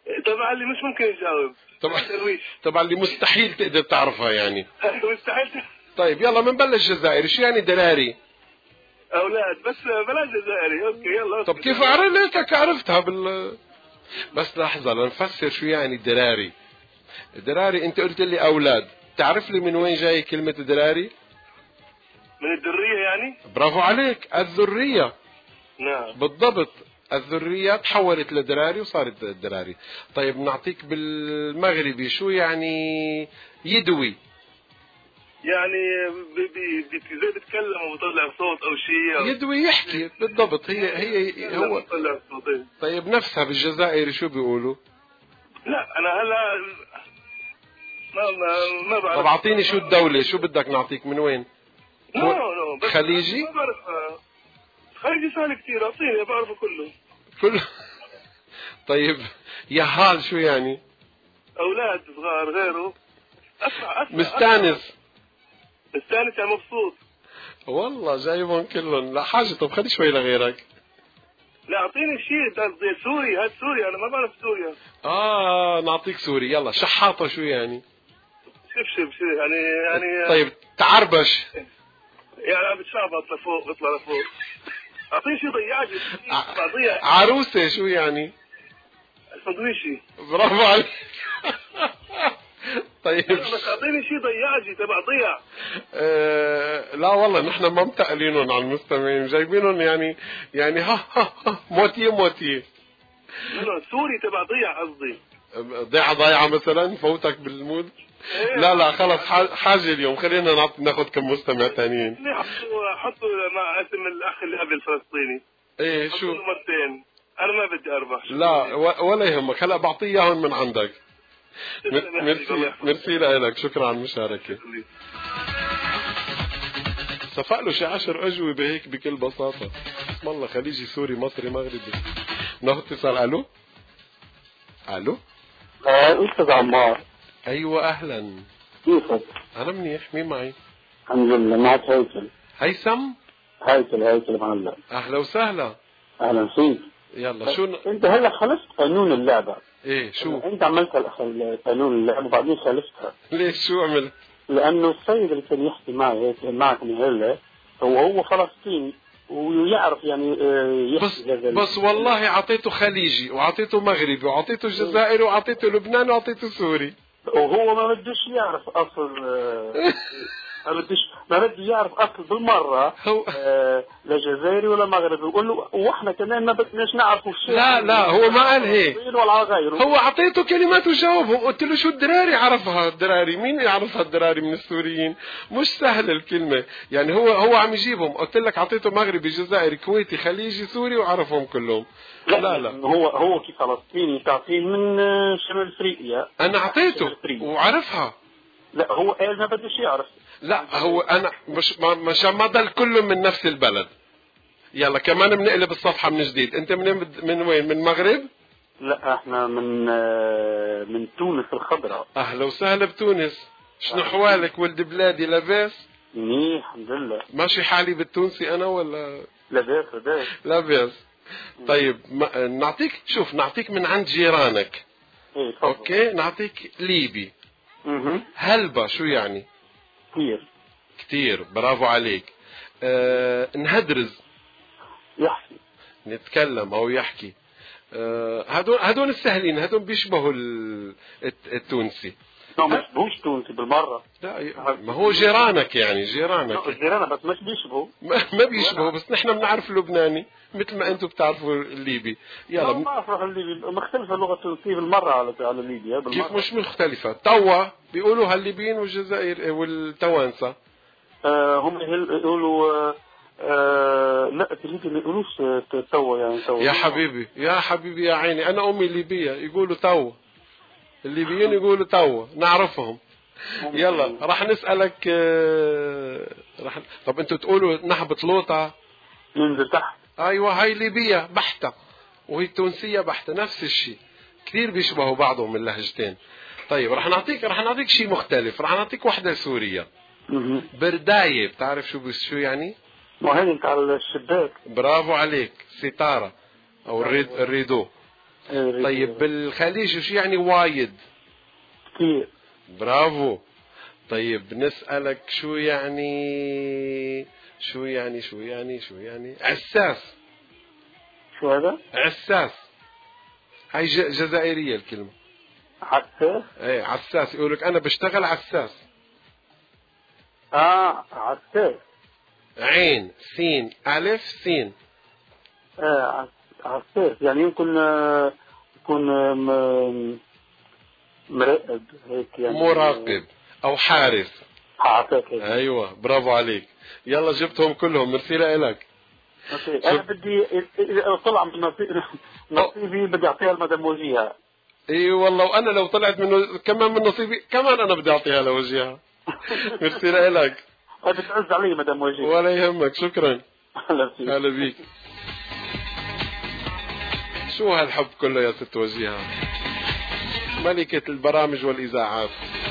طبعا اللي مش ممكن يجاوب. طبعا طبعا اللي مستحيل تقدر تعرفها يعني. مستحيل. طيب يلا بنبلش جزائري. شو يعني دراري؟ اولاد بس بلا جزائري. اوكي يلا. طب كيف عرفتك عرفتها بال بس لحظة لنفسر شو يعني دراري. دراري انت قلت لي اولاد، تعرف لي من وين جاي كلمة دراري؟ من الذرية يعني؟ برافو عليك، الذرية. نعم بالضبط، الذرية تحولت لدراري وصارت دراري. طيب نعطيك بالمغربي شو يعني يدوي؟ يعني زي بيتكلم او بيطلع صوت او شيء. يدوي يحكي بالضبط. هي هي هو بيطلع صوت. طيب نفسها بالجزائري شو بيقولوا؟ لا انا هلا ما ما ما بعرف. طب اعطيني شو الدولة، شو بدك نعطيك من وين؟ نو نو بس خليجي؟ ما بعرف. خليجي سهل كثير، اعطيني بعرفه كله. كله. طيب يا هال شو يعني؟ اولاد صغار غيره. اسمع اسمع مستانس. مستانس يعني مبسوط. والله جايبهم كلهم. لا حاجة. طب خلي شوي لغيرك. لا اعطيني شيء زي سوري. هاد سوري انا ما بعرف سوريا. اه نعطيك سوري. يلا شحاطة شو يعني؟ شوف شوف شوف يعني يعني طيب تعربش يعني بتشعبط لفوق بيطلع لفوق. اعطيني شيء ضياجي. ضيع. عروسة شو يعني؟ سندويشي. برافو عليك. طيب بس اعطيني شيء ضياجي تبع ضيع. أه لا والله نحن ما متقلينهم على المستمعين، جايبينهم يعني يعني ها ها ها موتيه موتيه. لا سوري تبع ضيع قصدي. ضيعة ضايعة مثلا فوتك بالمود. إيه لا لا خلص حاجة اليوم. خلينا ناخذ كم مستمع ثانيين. حطوا حطوا مع اسم الاخ اللي قبل الفلسطيني. ايه شو؟ مرتين. انا ما بدي اربح. لا ولا يهمك، هلا بعطيه اياهم من عندك. ميرسي ميرسي لك، شكرا على المشاركة. صفق له شي عشر أجوبة هيك بكل بساطة. اسم الله خليجي سوري مصري مغربي. ناخذ اتصال. الو الو استاذ عمار. ايوه اهلا. كيفك؟ انا منيح. مين معي؟ الحمد لله. معك هيثم. هيثم؟ هيثم هيثم معلق. اهلا وسهلا. اهلا فيك. يلا شو ن... انت هلا خلصت قانون اللعبة. ايه شو؟ انت عملت قانون اللعبة وبعدين خالفتها. ليش شو عملت؟ لانه السيد اللي كان يحكي معي هيك معك من هلا هو هو فلسطيني ويعرف يعني بس بس والله اعطيته خليجي واعطيته مغربي واعطيته جزائري واعطيته لبناني واعطيته سوري وهو ما بدوش يعرف اصل. ما بدوش ما بده يعرف اصل بالمره هو آه لا جزائري ولا مغربي. بقول له واحنا كمان ما بدناش نعرف الشيء. لا لا هو ما قال هيك. ولا غيره. هو اعطيته كلمات وجاوبه. قلت له شو الدراري عرفها. الدراري مين يعرفها الدراري من السوريين؟ مش سهل الكلمه يعني. هو هو عم يجيبهم. قلت لك اعطيته مغربي جزائري كويتي خليجي سوري وعرفهم كلهم. لا لا, لا. هو هو كيف فلسطيني تعطيه من شمال افريقيا. انا اعطيته وعرفها. لا هو قال ما بدوش يعرف. لا هو انا مش مش ما ضل كلهم من نفس البلد. يلا كمان بنقلب الصفحه من جديد. انت من من وين؟ من المغرب؟ لا احنا من من تونس الخضراء. اهلا وسهلا بتونس. شنو احوالك ولد بلادي؟ لاباس؟ منيح الحمد لله. ماشي حالي بالتونسي انا ولا؟ لاباس لاباس لاباس. طيب نعطيك شوف نعطيك من عند جيرانك. ايه اوكي نعطيك ليبي. اها هلبة شو يعني؟ كثير كثير. برافو عليك. أه نهدرز يحكي نتكلم او يحكي. أه هدول هدول السهلين. هدول بيشبهوا التونسي. لا مش بوش تونسي بالمرة. لا ما هو جيرانك يعني جيرانك. جيرانك بس مش بيشبهوا. ما بيشبهوا بس نحن بنعرف اللبناني مثل ما انتم بتعرفوا الليبي. يلا ما اعرف الليبي مختلفة اللغة التونسية بالمرة على على الليبي. كيف مش مختلفة؟ توا بيقولوا هالليبيين والجزائر والتوانسة. آه هم يقولوا آه آه لا الليبي ما يقولوش توا يعني توا. يا حبيبي يا حبيبي يا عيني انا امي ليبية يقولوا توا. الليبيين يقولوا توا نعرفهم. يلا راح نسألك آه راح. طب انتوا تقولوا نحبة لوطة ننزل تحت. ايوه هاي ليبية بحتة وهي تونسية بحتة نفس الشيء. كثير بيشبهوا بعضهم اللهجتين. طيب راح نعطيك راح نعطيك شيء مختلف. راح نعطيك واحدة سورية. برداية. بتعرف شو شو يعني؟ ما هي انت على الشباك. برافو عليك. ستارة او الريد الريدو. طيب بالخليج شو يعني وايد؟ كثير. برافو. طيب نسألك شو يعني شو يعني شو يعني شو يعني عساس. شو هذا؟ عساس. هاي جزائرية الكلمة. عساس؟ ايه عساس، يقولك أنا بشتغل عساس. اه عساس. عين سين ألف سين. ايه عساس يعني يمكن يكون مراقب هيك يعني. مراقب أو حارس. حارس. أيوة برافو عليك. يلا جبتهم كلهم، ميرسي لك. اوكي انا بدي اذا طلع من نصيبي بدي اعطيها لمدام وجيهة. اي والله، وانا لو طلعت منه كمان من نصيبي كمان انا بدي اعطيها لوجيهة. ميرسي لك. بتعز علي مدام وجيهة. ولا يهمك، شكرا. هلا بيك. شو هالحب كله يا ست وجيهة، ملكة البرامج والإذاعات.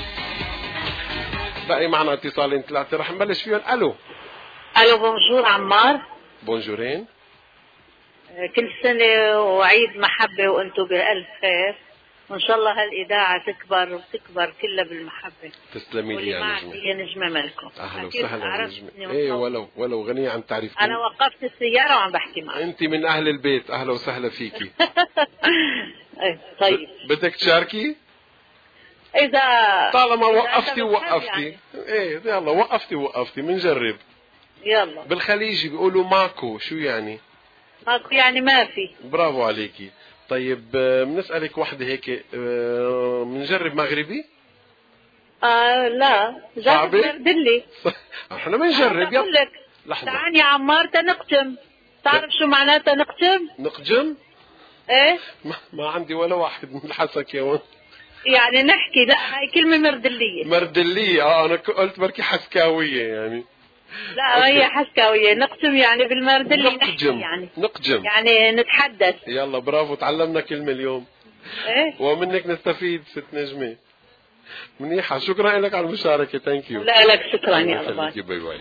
بقي معنا اتصالين ثلاثة رح نبلش فيهم. ألو. ألو بونجور عمار. بونجورين. كل سنة وعيد محبة وأنتم بألف خير، وإن شاء الله هالإذاعة تكبر وتكبر كلها بالمحبة. تسلمي لي يا نجمة. هي نجمة ملكم. أهلا وسهلا يا نجمة. إيه ولو ولو غنية عن تعريف. أنا وقفت السيارة وعم بحكي معك. أنت من أهل البيت، أهلا وسهلا فيكي. إيه طيب. بدك تشاركي؟ إذا طالما وقفتي ووقفتي يعني. إيه يلا وقفتي ووقفتي بنجرب. يلا. بالخليجي بيقولوا ماكو، شو يعني؟ ماكو يعني ما في. برافو عليكي. طيب بنسألك وحدة هيك، بنجرب مغربي؟ آه لا جرب مردلي. احنا بنجرب. بقول لك لحظة تعال يا عمار تنقجم. تعرف شو معناتها نقجم؟ نقجم؟ ايه ما, ما عندي ولا واحد من الحسك يا ون. يعني نحكي، لا هاي كلمة مردلية. مردلية. اه انا قلت بركي حسكاوية يعني. لا هي حسكاوية. نقجم يعني بالمردلي نقجم يعني نقجم يعني نتحدث. يلا برافو، تعلمنا كلمة اليوم. ايه ومنك نستفيد ست نجمة. منيحة، شكرا لك على المشاركة. ثانك يو. لا لك شكرا يا الله. باي باي.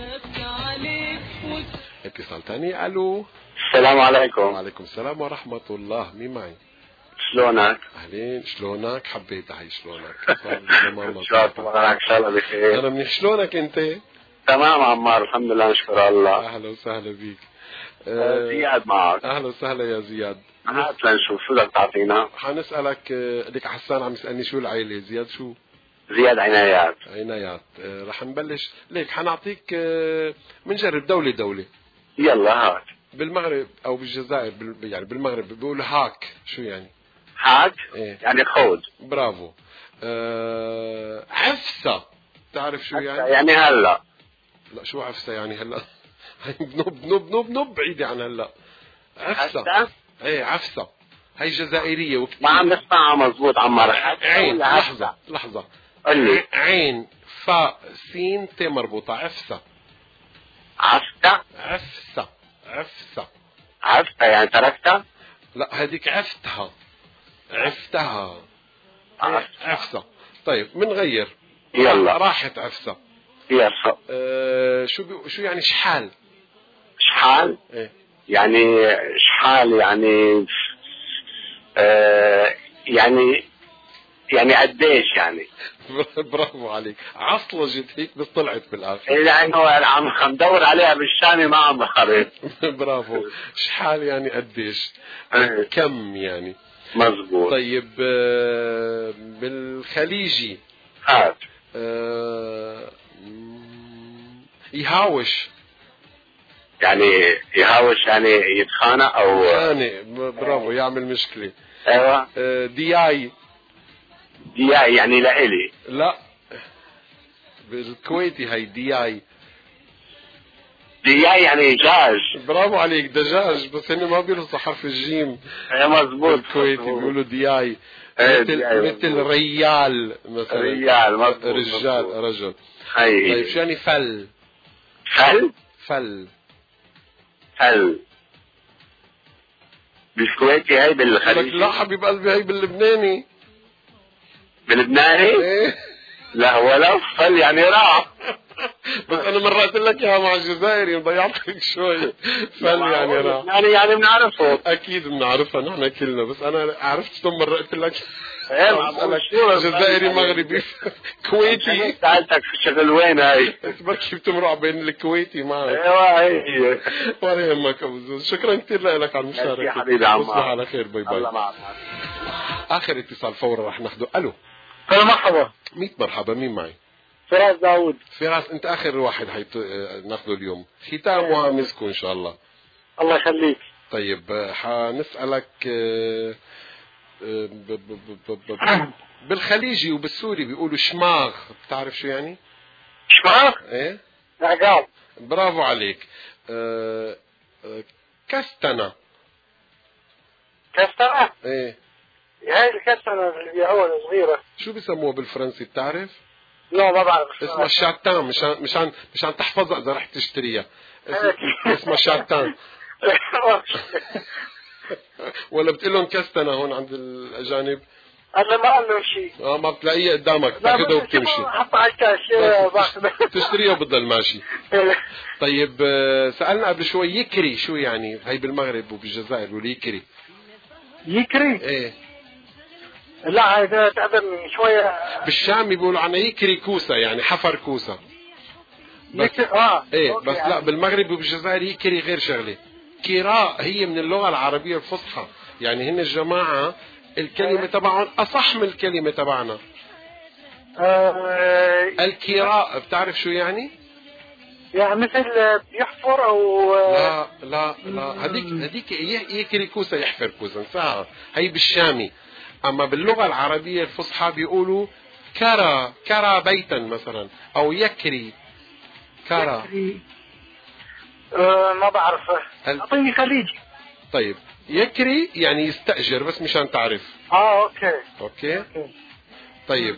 اتصال ثاني. الو. السلام عليكم. وعليكم السلام ورحمة الله. مين معي؟ شلونك؟ اهلين، شلونك؟ حبيت هاي شلونك؟ شلونك؟ ان شاء الله بخير. انا منيح، شلونك انت؟ تمام عمار الحمد لله نشكر الله. اهلا وسهلا بيك. أه زياد معك. اهلا وسهلا يا زياد. هات لنشوف شو بدك تعطينا. حنسألك لك حسان عم يسألني شو العيلة. زياد شو؟ زياد عنايات. عنايات. أه رح نبلش ليك، حنعطيك أه بنجرب دولة دولة. يلا هات. بالمغرب او بالجزائر بال... يعني بالمغرب بيقولوا هاك، شو يعني؟ هاك؟ ايه؟ يعني خود. برافو. أه... عفسة، تعرف شو يعني؟ يعني هلا. لا شو عفسة يعني هلا؟ بنوب بنوب بنوب بنوب بعيدة عن هلا. عفسة. ايه عفسة. هي جزائرية وكتير. ما عم نسمعها مزبوط عمار. عين لحظة لحظة. قلي. عين فاء سين ت مربوطة. عفسة. عفسة. عفسة. عفسة. عفسة يعني تركتها؟ لا هذيك عفتها. عفتها. عفسة. عفسة. طيب بنغير. يلا. راحت عفسة. يلا. أه شو بي... شو يعني شحال؟ شحال؟ ايه؟ يعني شحال يعني آه يعني يعني قديش يعني. برافو عليك، عصلجت هيك بس طلعت بالاخر. ايه لانه عم عم ندور عليها بالشامي ما عم بخرب. برافو. شحال يعني قديش؟ كم يعني. مزبوط. طيب آه بالخليجي هات. آه يهاوش. يعني يهاوش يعني يتخانق او يتخانق. برافو، يعمل مشكلة. ايوه. آه دياي. دياي يعني لإلي. لا بالكويتي هي دياي. دياي يعني دجاج. برافو عليك، دجاج، بس هن ما بيرصوا حرف الجيم. ايه مزبوط. بالكويتي بيقولوا دياي. ايه مثل مثل ريال مثلا. ريال مزبوط. رجال مزبوط. رجل. هي. طيب شو يعني فل؟ فل؟ فل. فل. بالكويتي هي بالخليجي. لا حبيب قلبي هي باللبناني. باللبناني؟ ايه. لا ولا فل يعني راح. بس انا مرات لك اياها مع الجزائري ضيعتك شوي فل يعني انا يعني يعني بنعرفه اكيد بنعرفها نحن كلنا بس انا عرفت ثم مرات لك ايه جزائري مغربي كويتي سألتك في الشغل وين هاي بركي بتمرق بين الكويتي معك ايوه هي ولا يهمك ابو زوز شكرا كثير لك على المشاركه يا حبيبي عمار تصبح على خير باي باي الله معك اخر اتصال فورا رح ناخده الو الو مرحبا ميت مرحبا مين معي فراس داوود فراس انت اخر واحد حيت ناخده اليوم ختام ومسكو ان شاء الله الله يخليك طيب حنسالك بالخليجي وبالسوري بيقولوا شماغ بتعرف شو يعني شماغ ايه عقاب برافو عليك أه أه كستنة كستنة ايه هاي الكستنة اليهود صغيرة شو بيسموها بالفرنسي بتعرف لا ما بعرف اسمها شاتان مشان مشان مشان تحفظها اذا رح تشتريها اسمها شاتان ولا بتقول لهم كستنة هون عند الاجانب انا ما قال له شيء اه ما بتلاقيها قدامك بتاخذها وبتمشي حط على الكاش تشتريها وبتضل ماشي طيب سالنا قبل شوي يكري شو يعني هي بالمغرب وبالجزائر بيقولوا يكري يكري ايه لا هذا تعبني شويه بالشام بيقولوا عنها يكري كوسه يعني حفر كوسه بس اه ايه بس لا بالمغرب وبالجزائر يكري غير شغله كراء هي من اللغه العربيه الفصحى يعني هن الجماعه الكلمة تبعهم أصح من الكلمة تبعنا. آه الكراء بتعرف شو يعني؟ يعني مثل يحفر أو لا لا لا هذيك هذيك يكري كوسة يحفر كوسة انساها هي بالشامي. أما باللغة العربية الفصحى بيقولوا كرى كرى بيتا مثلا أو يكري كرى. يكري آه ما بعرفه. أعطيني خليجي. طيب يكري يعني يستأجر بس مشان تعرف. اه اوكي. اوكي. اوكي. طيب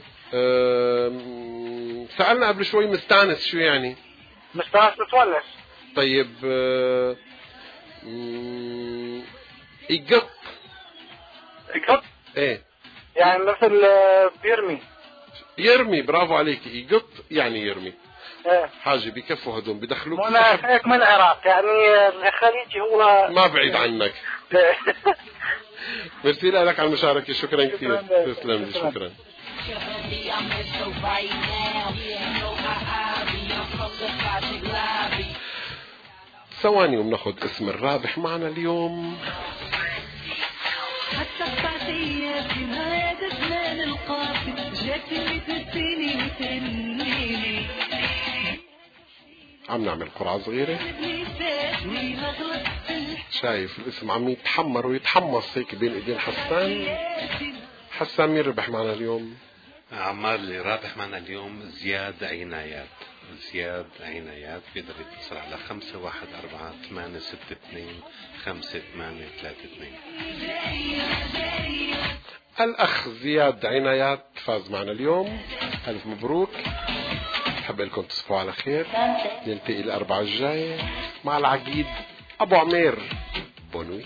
سألنا قبل شوي مستانس شو يعني؟ مستانس متونس. طيب يقط. يقط؟ ايه. يعني مثل بيرمي. يرمي برافو عليك يقط يعني يرمي. ايه. حاجة بكفوا هدول بدخلوك. أنا هيك من العراق يعني الخليجي هو ما بعيد عنك. ميرسي لك على المشاركة شكرا كثير تسلم لي شكرا. ثواني وبناخذ اسم الرابح معنا اليوم. حتى الصعدية في هذا زمان القاسي جاتني تنسيني وتنيني عم نعمل قرعة صغيرة. شايف الاسم عم يتحمر ويتحمص هيك بين ايدين حسان. حسان مين ربح معنا اليوم؟ عمار اللي رابح معنا اليوم زياد عنايات. زياد عنايات بيقدر يتصل على خمسة واحد أربعة ثمانية ستة اثنين خمسة ثمانية ثلاثة اثنين. الأخ زياد عنايات فاز معنا اليوم. ألف مبروك. بحب لكم تصبحوا على خير. نلتقي الأربعاء الجاي مع العقيد أبو عمير. بونوي.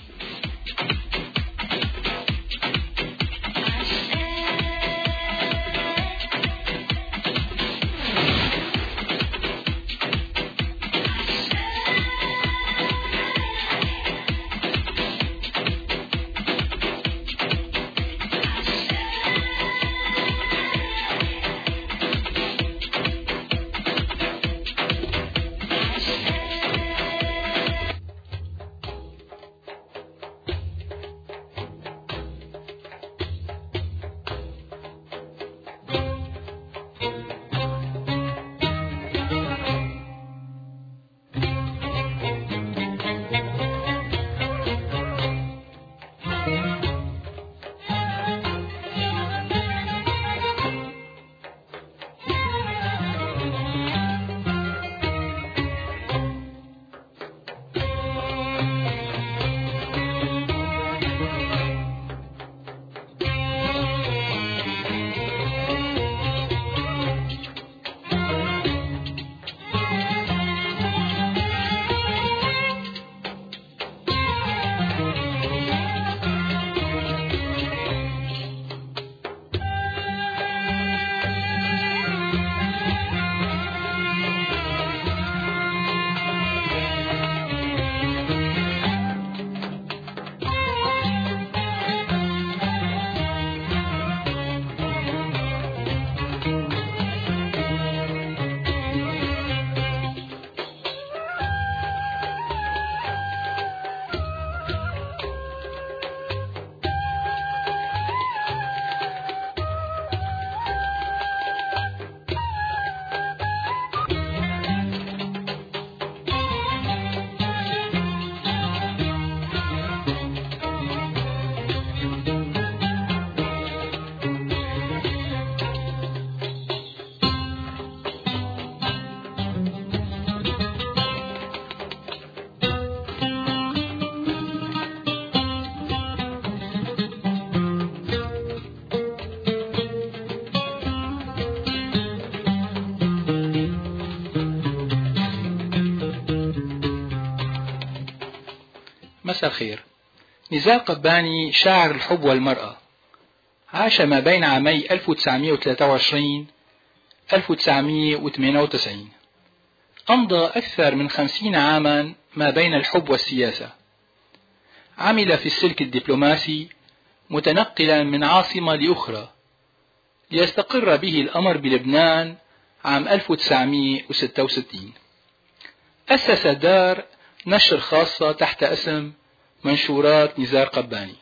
مساء الخير. نزار قباني شاعر الحب والمرأة، عاش ما بين عامي ألف وتسعمئة وثلاثة وعشرين ألف وتسعمئة وثمانية وتسعين. أمضى أكثر من خمسين عاما ما بين الحب والسياسة. عمل في السلك الدبلوماسي متنقلا من عاصمة لأخرى ليستقر به الأمر بلبنان عام ألف وتسعمئة وستة وستين. أسس دار نشر خاصة تحت اسم منشورات نزار قباني.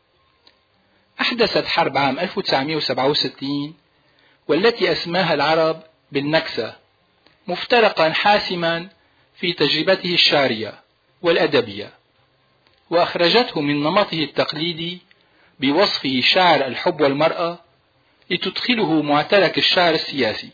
أحدثت حرب عام ألف وتسعمئة وسبعة وستين والتي أسماها العرب بالنكسة، مفترقا حاسما في تجربته الشعرية والأدبية، وأخرجته من نمطه التقليدي بوصفه شاعر الحب والمرأة لتدخله معترك الشعر السياسي.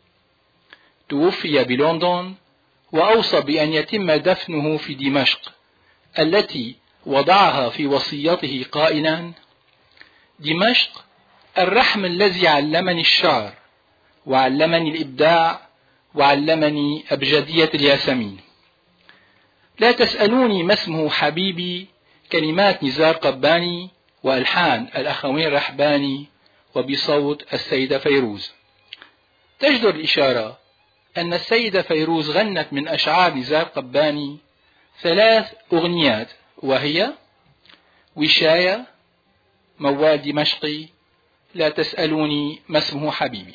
توفي بلندن وأوصى بأن يتم دفنه في دمشق التي وضعها في وصيته قائلا: دمشق الرحم الذي علمني الشعر وعلمني الإبداع وعلمني أبجدية الياسمين. لا تسألوني ما اسمه حبيبي، كلمات نزار قباني وألحان الأخوين رحباني وبصوت السيدة فيروز. تجدر الإشارة أن السيدة فيروز غنت من أشعار نزار قباني ثلاث أغنيات، وهي وشاية، موال دمشقي، لا تسألوني ما اسمه حبيبي.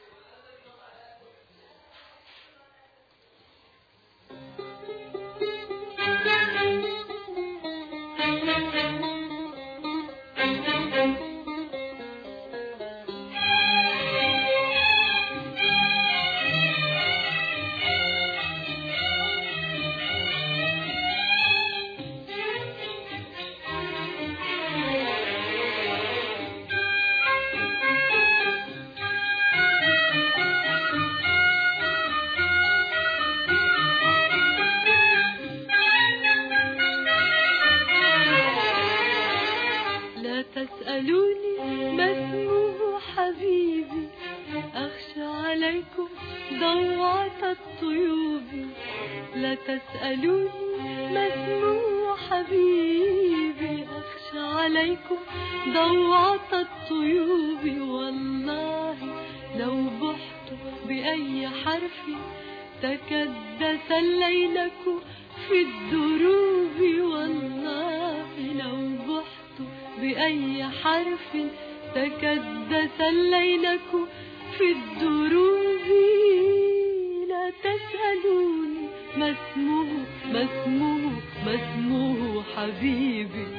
تسألوني ما اسمه حبيبي، أخشى عليكم ضوعة الطيوب. لا تسألوني ما اسمه حبيبي، أخشى عليكم ضوعة الطيوب. والله لو بحت بأي حرف تكدس الليلك في الدروب. والله لو بحت بأي حرف تكدس الليلك في الدروب. لا تسألوني ما اسمه ما اسمه ما اسمه حبيبي.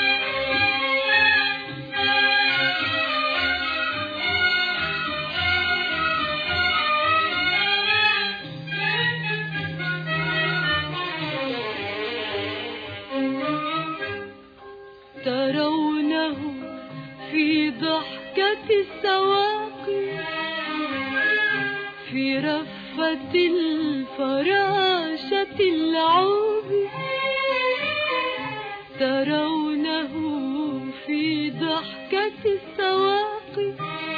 ترونه في ضحكة السواقي، في رفة الفراشة اللعوب. ترونه في ضحكة السواقي،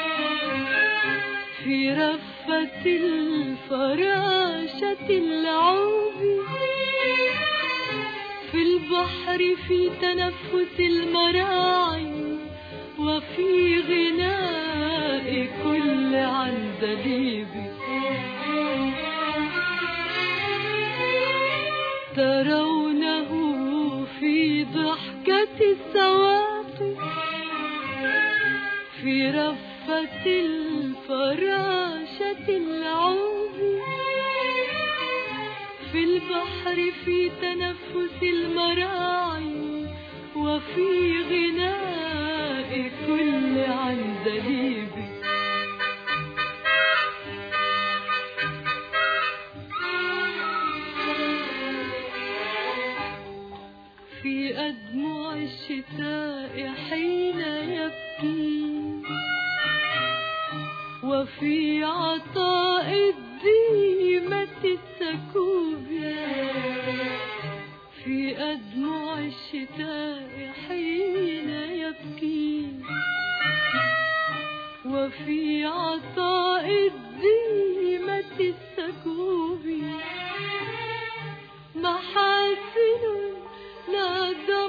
في رفة الفراشة اللعوب. في البحر في تنفس المراعي، وفي غناء كل عندليب. ترونه في ضحكة السواقي، في رفة الفراشة اللعوب. في البحر في تنفس المراعي، وفي غناء كل عندليب. في أدمع الشتاء حين يبكي، وفي عطاء الديمة السكوب. في أدمع الشتاء حين يبكي، وفي عطاء الديمة السكوب. محاسن لا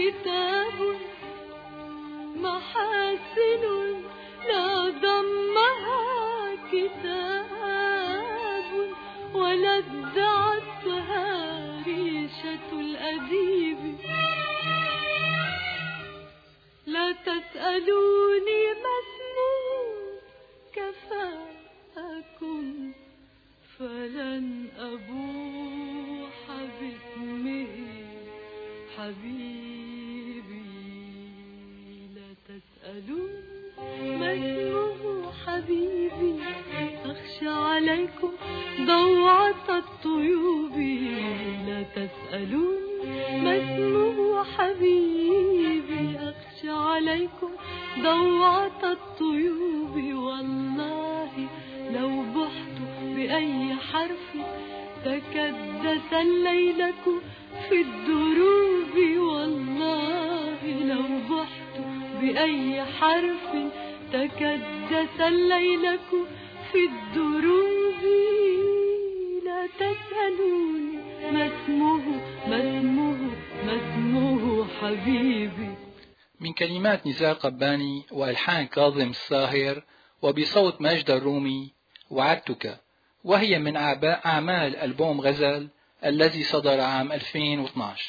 كتاب محاسن لا ضمها كتاب ولا ادعتها ريشة الأديب. لا تسألوني ما اسمه كفاءكم فلن أبوح باسمه حبيبي. لا تسألون ما اسمه حبيبي أخشى عليكم ضوعة الطيوب. لا تسألون ما اسمه حبيبي أخشى عليكم ضوعة الطيوب. والله لو بحت بأي حرف تكدس الليلة في الدروب. والله لو بحت بأي حرف تكدس الليلة في الدروب. لا تسألوني ما اسمه ما اسمه ما اسمه حبيبي. من كلمات نزار قباني وألحان كاظم الساهر وبصوت ماجدة الرومي وعدتك، وهي من أعمال ألبوم غزل الذي صدر عام ألفين واثناشر.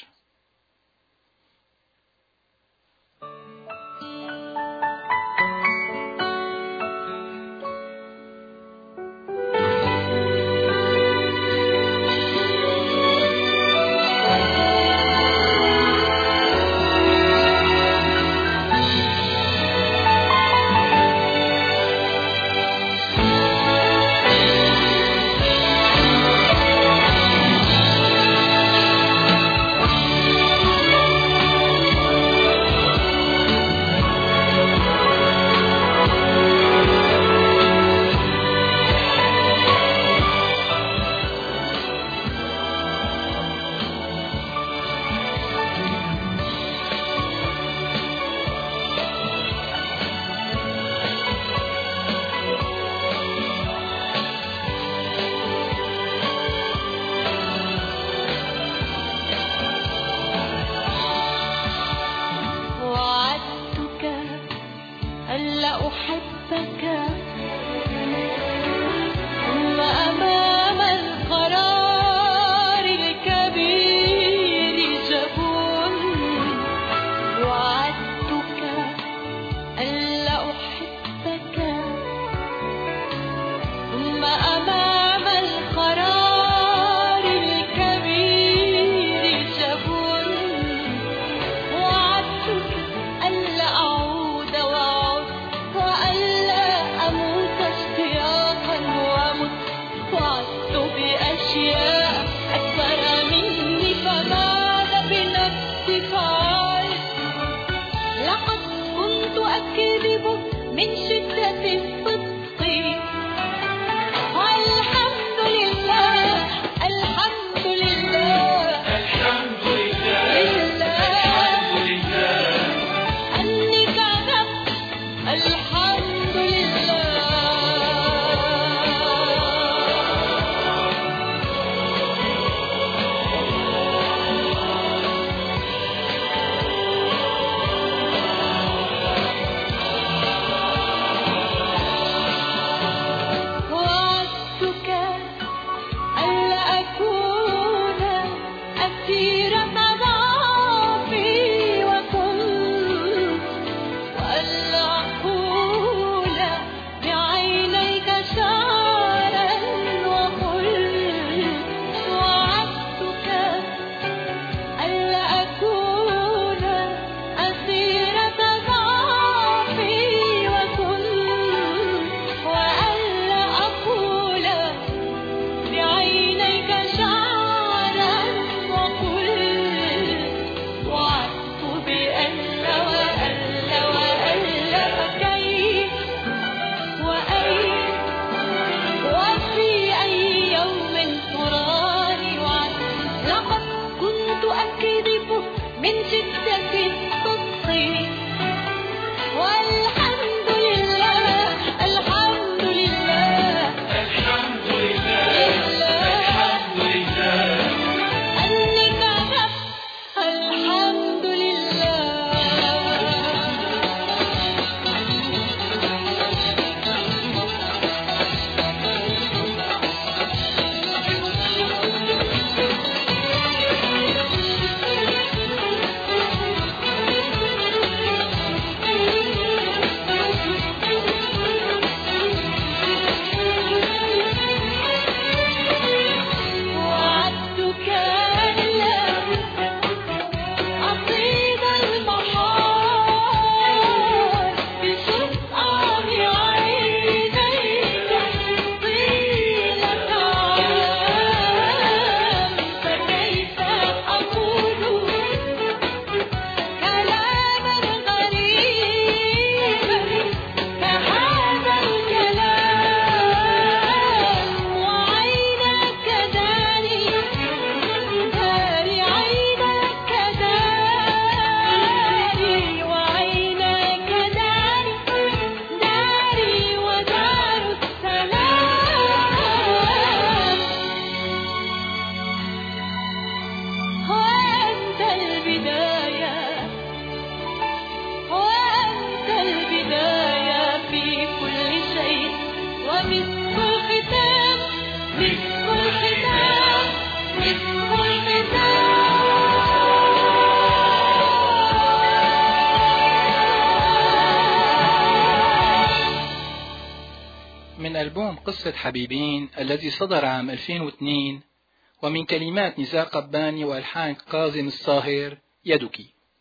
قصة حبيبين الذي صدر عام ألفين واثنين ومن كلمات نزار قباني وألحان كاظم الصاهر يدك.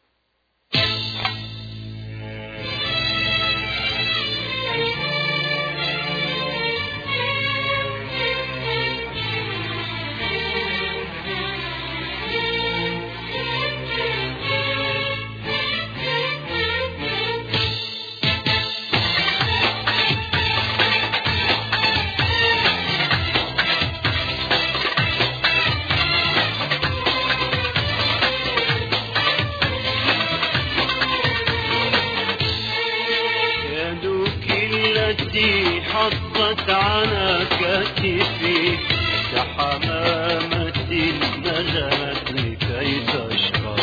حطت على كتفي كحمامة نزلت لكي تشرب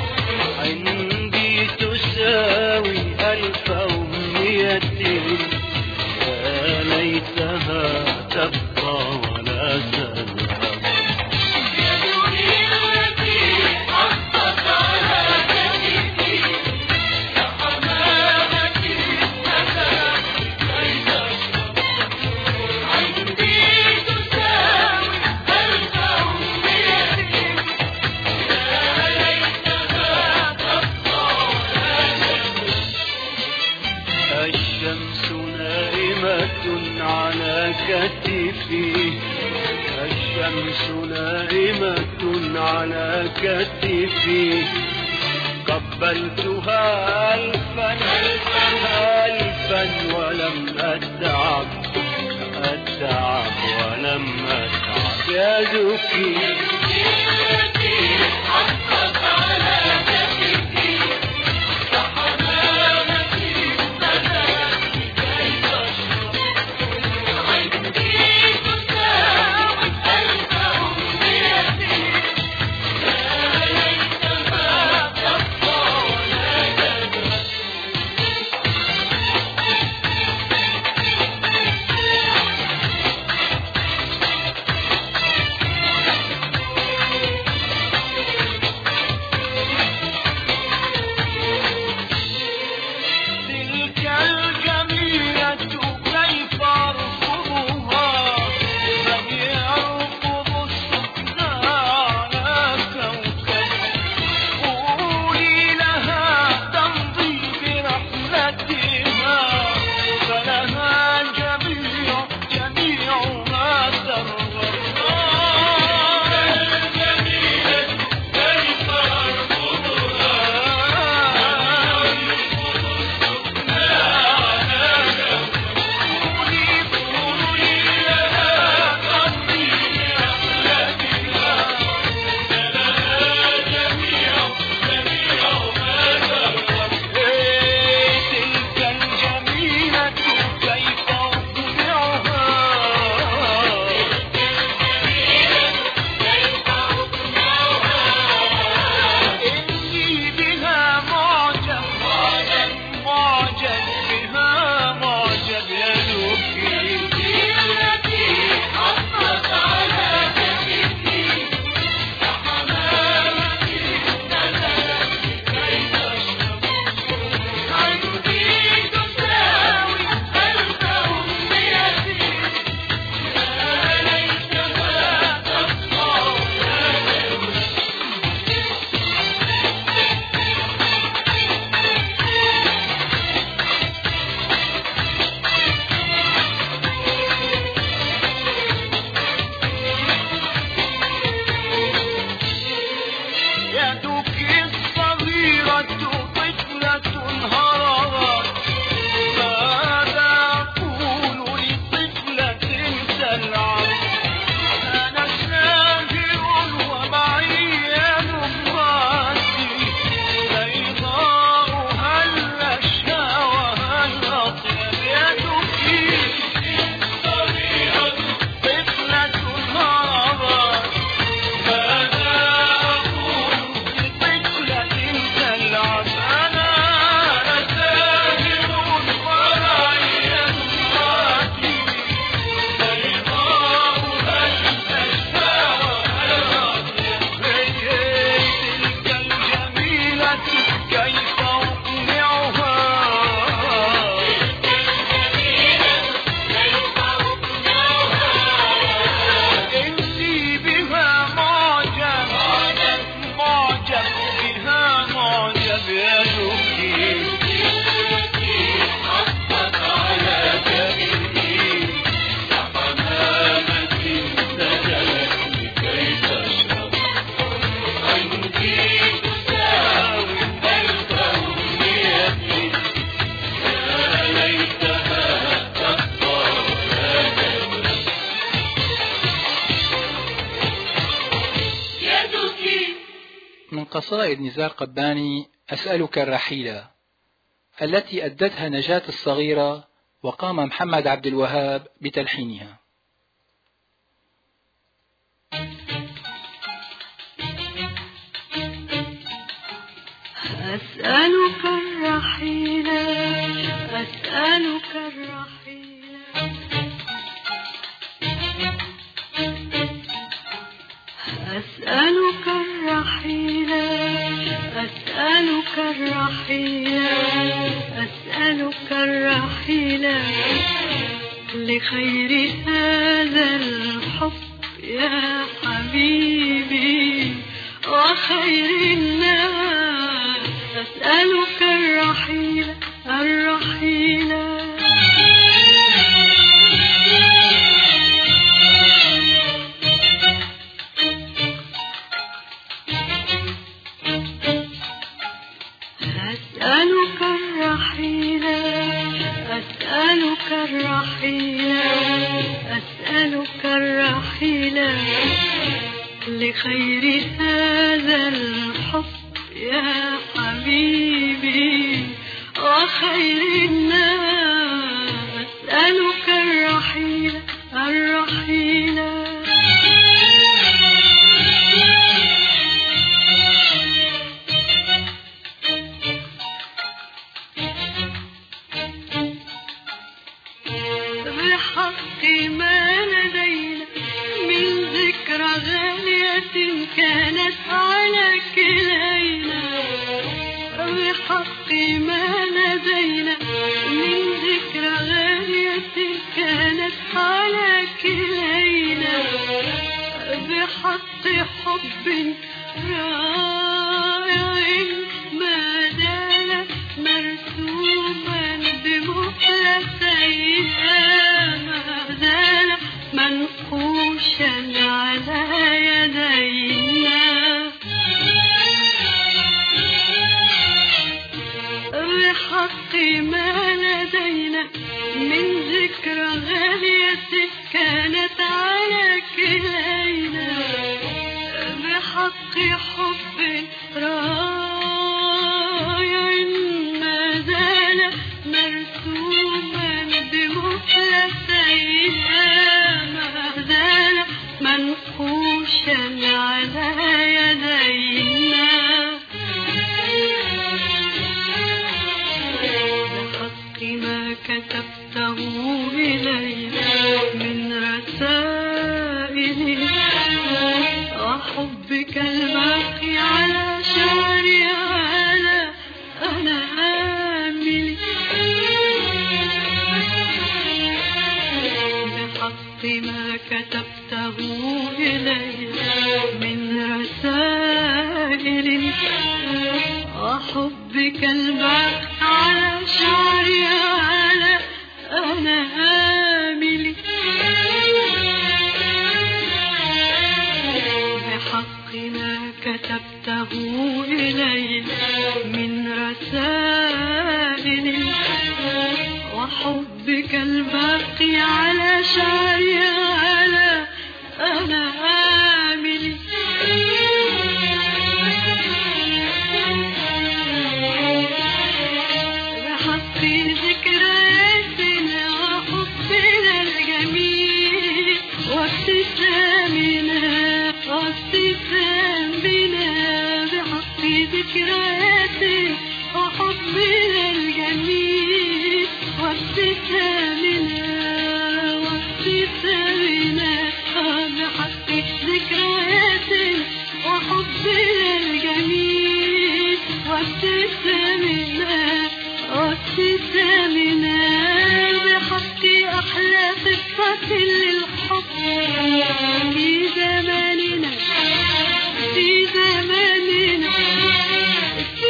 عندي تساوي ألف أمنية يا ليتها تبقى ولا تذهب. كتفي الشمس نائمة على كتفي قبلتها ألفا ألفا ولم أتعب أتعب ولم أتعب يا ذكي قصائد نزار قباني أسألك الرحيلة التي أدتها نجاة الصغيرة وقام محمد عبد الوهاب بتلحينها. أسألك الرحيلة أسألك الرحيلة أسألك الرحيلة أسألك الرحيلة أسألك الرحيلة لخير هذا الحب يا حبيبي وخير الناس أسألك الرحيلة الرحيلة أسألك الرحيلة أسألك الرحيلة أسألك الرحيلة لخير هذا الحب يا حبيبي وخير الناس أسألك الرحيلة الرحيلة بحق ما لدينا من ذكرى غالية كانت على كلينا بحق ما لدينا من ذكرى غالية كانت على كلينا بحق حب رائع ما زال مرسوما بمخلصيها ما زال منقوشا على يدينا بحق ما لدينا من ذكرى غالية كانت على كلينا بحق حب رائع ما زال مرسوما بمخلصيها ما زال منقوشا على يدينا بحق ما كتبته إلينا من رسائل وحبك الباقي على شعري على أنا آمل بحق ما كتبته إلينا من رسائل وحبك الباقي على شعري على أنا آمل بحق ما كتبته إلينا من رسائل وحبك الباقي على شعري على أنا آمل بحق ذكرياتنا وحبنا الجميل وابتسامنا وابتسام بنا بحق ذكرياتنا وحبنا الجميل وابتسامنا وابتسامنا بحق ذكرياتنا وحبنا الجميل وابتسامنا وابتسامنا بحق أحلى قصة للحب في زماننا في زماننا في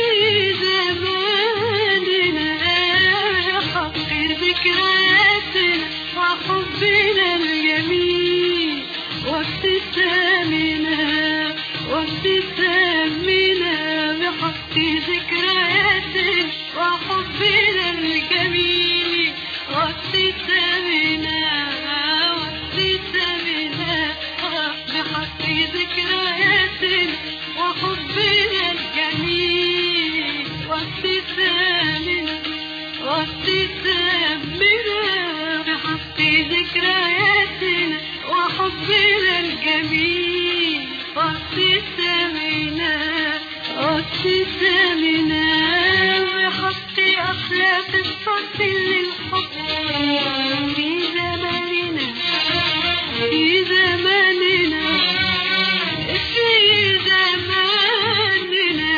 زماننا حق ذكرياتنا وحبنا الجميل وابتسامنا وابتسامنا بحق ذكرياتنا وحبنا الجميل وابتسامنا وابتسامنا بحق ذكرياتنا وحب وحبنا الجميل وابتسامنا وابتسامنا بحق أحلى قصة للحب في زماننا في زماننا في زماننا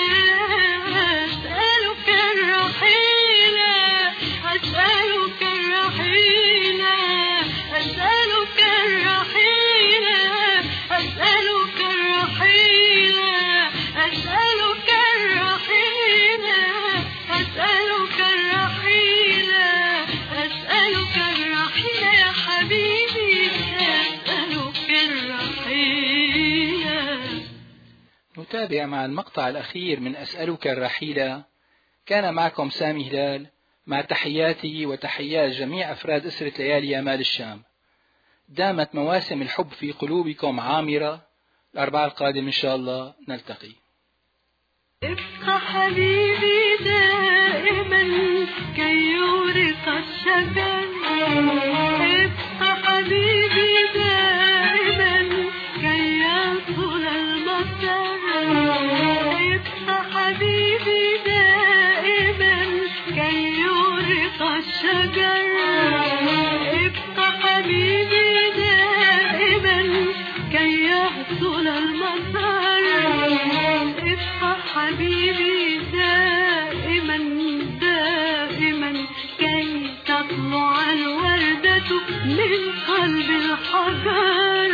أسألك الرحيل أسألك الرحيل أسألك الرحيل أسألك الرحيل أسألك الرحيل أسألك الرحيل أسألك الرحيل يا حبيبي أسألك الرحيل. نتابع مع المقطع الأخير من أسألك الرحيل. كان معكم سامي هلال مع تحياتي وتحيات جميع أفراد أسرة ليالي آمال الشام. دامت مواسم الحب في قلوبكم عامرة. الأربعاء القادم إن شاء الله نلتقي. ابقى حبيبي دائما كي يورق الشجر ابقى حبيبي دائما كي يصل المطر ابقى حبيبي دائما كي يورق الشجر ابقى حبيبي دائما كي يحصل المطر ابقى حبيبي دائما دائما كي تطلع الوردة من قلب الحجر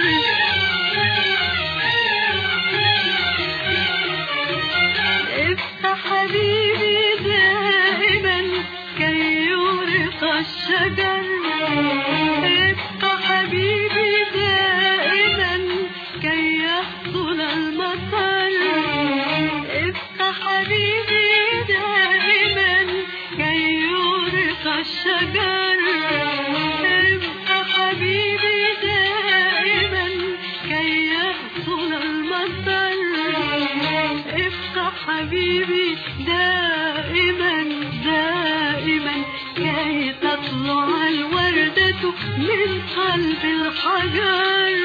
ابقى حبيبي دائما كي يورق الشجر ابقى حبيبي دائما كي يحصل المطر ابقى حبيبي دائما كي يورق الشجر ابقى حبيبي دائما كي يحصل المطر ابقى حبيبي دائما دائما كي تطلع الوردة من قلب الحجر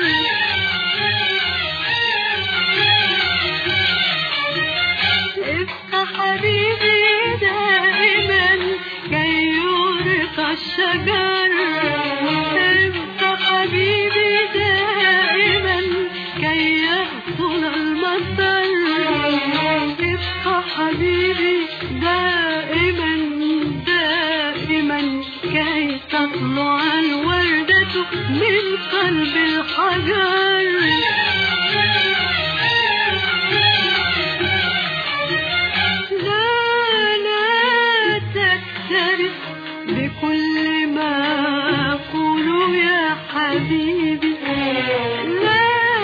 ابقى حبيبي دائما كي يورق الشجر ابقى حبيبي دائما كي يحصل المطر ابقى حبيبي دائما دائما كي تطلع الوردة من قلب الحجر بكل ما أقول يا حبيبي لا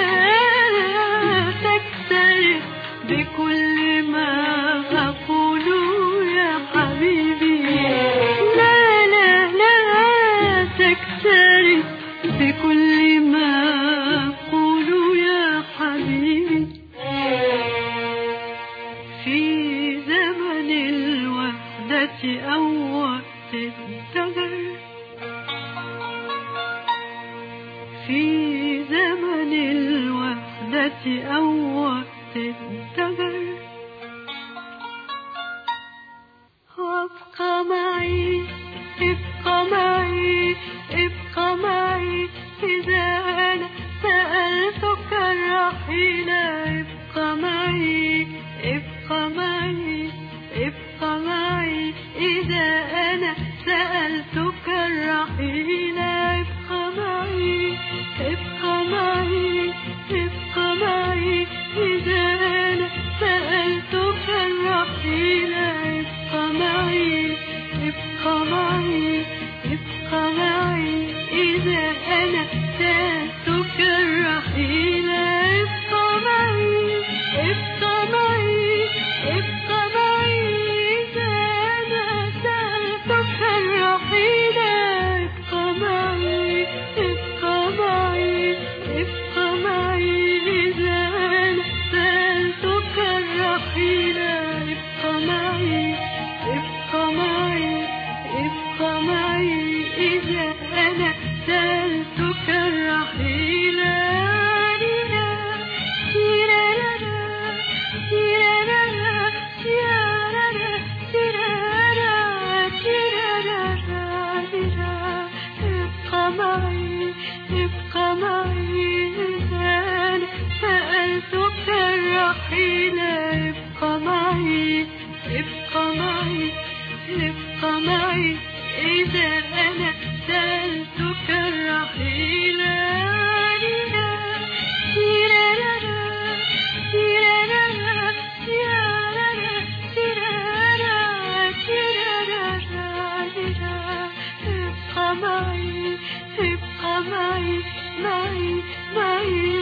تكترث بكل ما أقول يا حبيبي لا لا لا تكترث بكل ما أقول يا حبيبي في زمن الوحدة أو الدهر في زمن الوحدة أو وقت الدهر وابقى معي ابقى معي ابقى معي إذا أنا سألتك الرحيل ابقى معي ابقى معي ابقى معي إذا أنا سألتك الرحيل ابقى معي ابقى معي ابقى معي إذا معي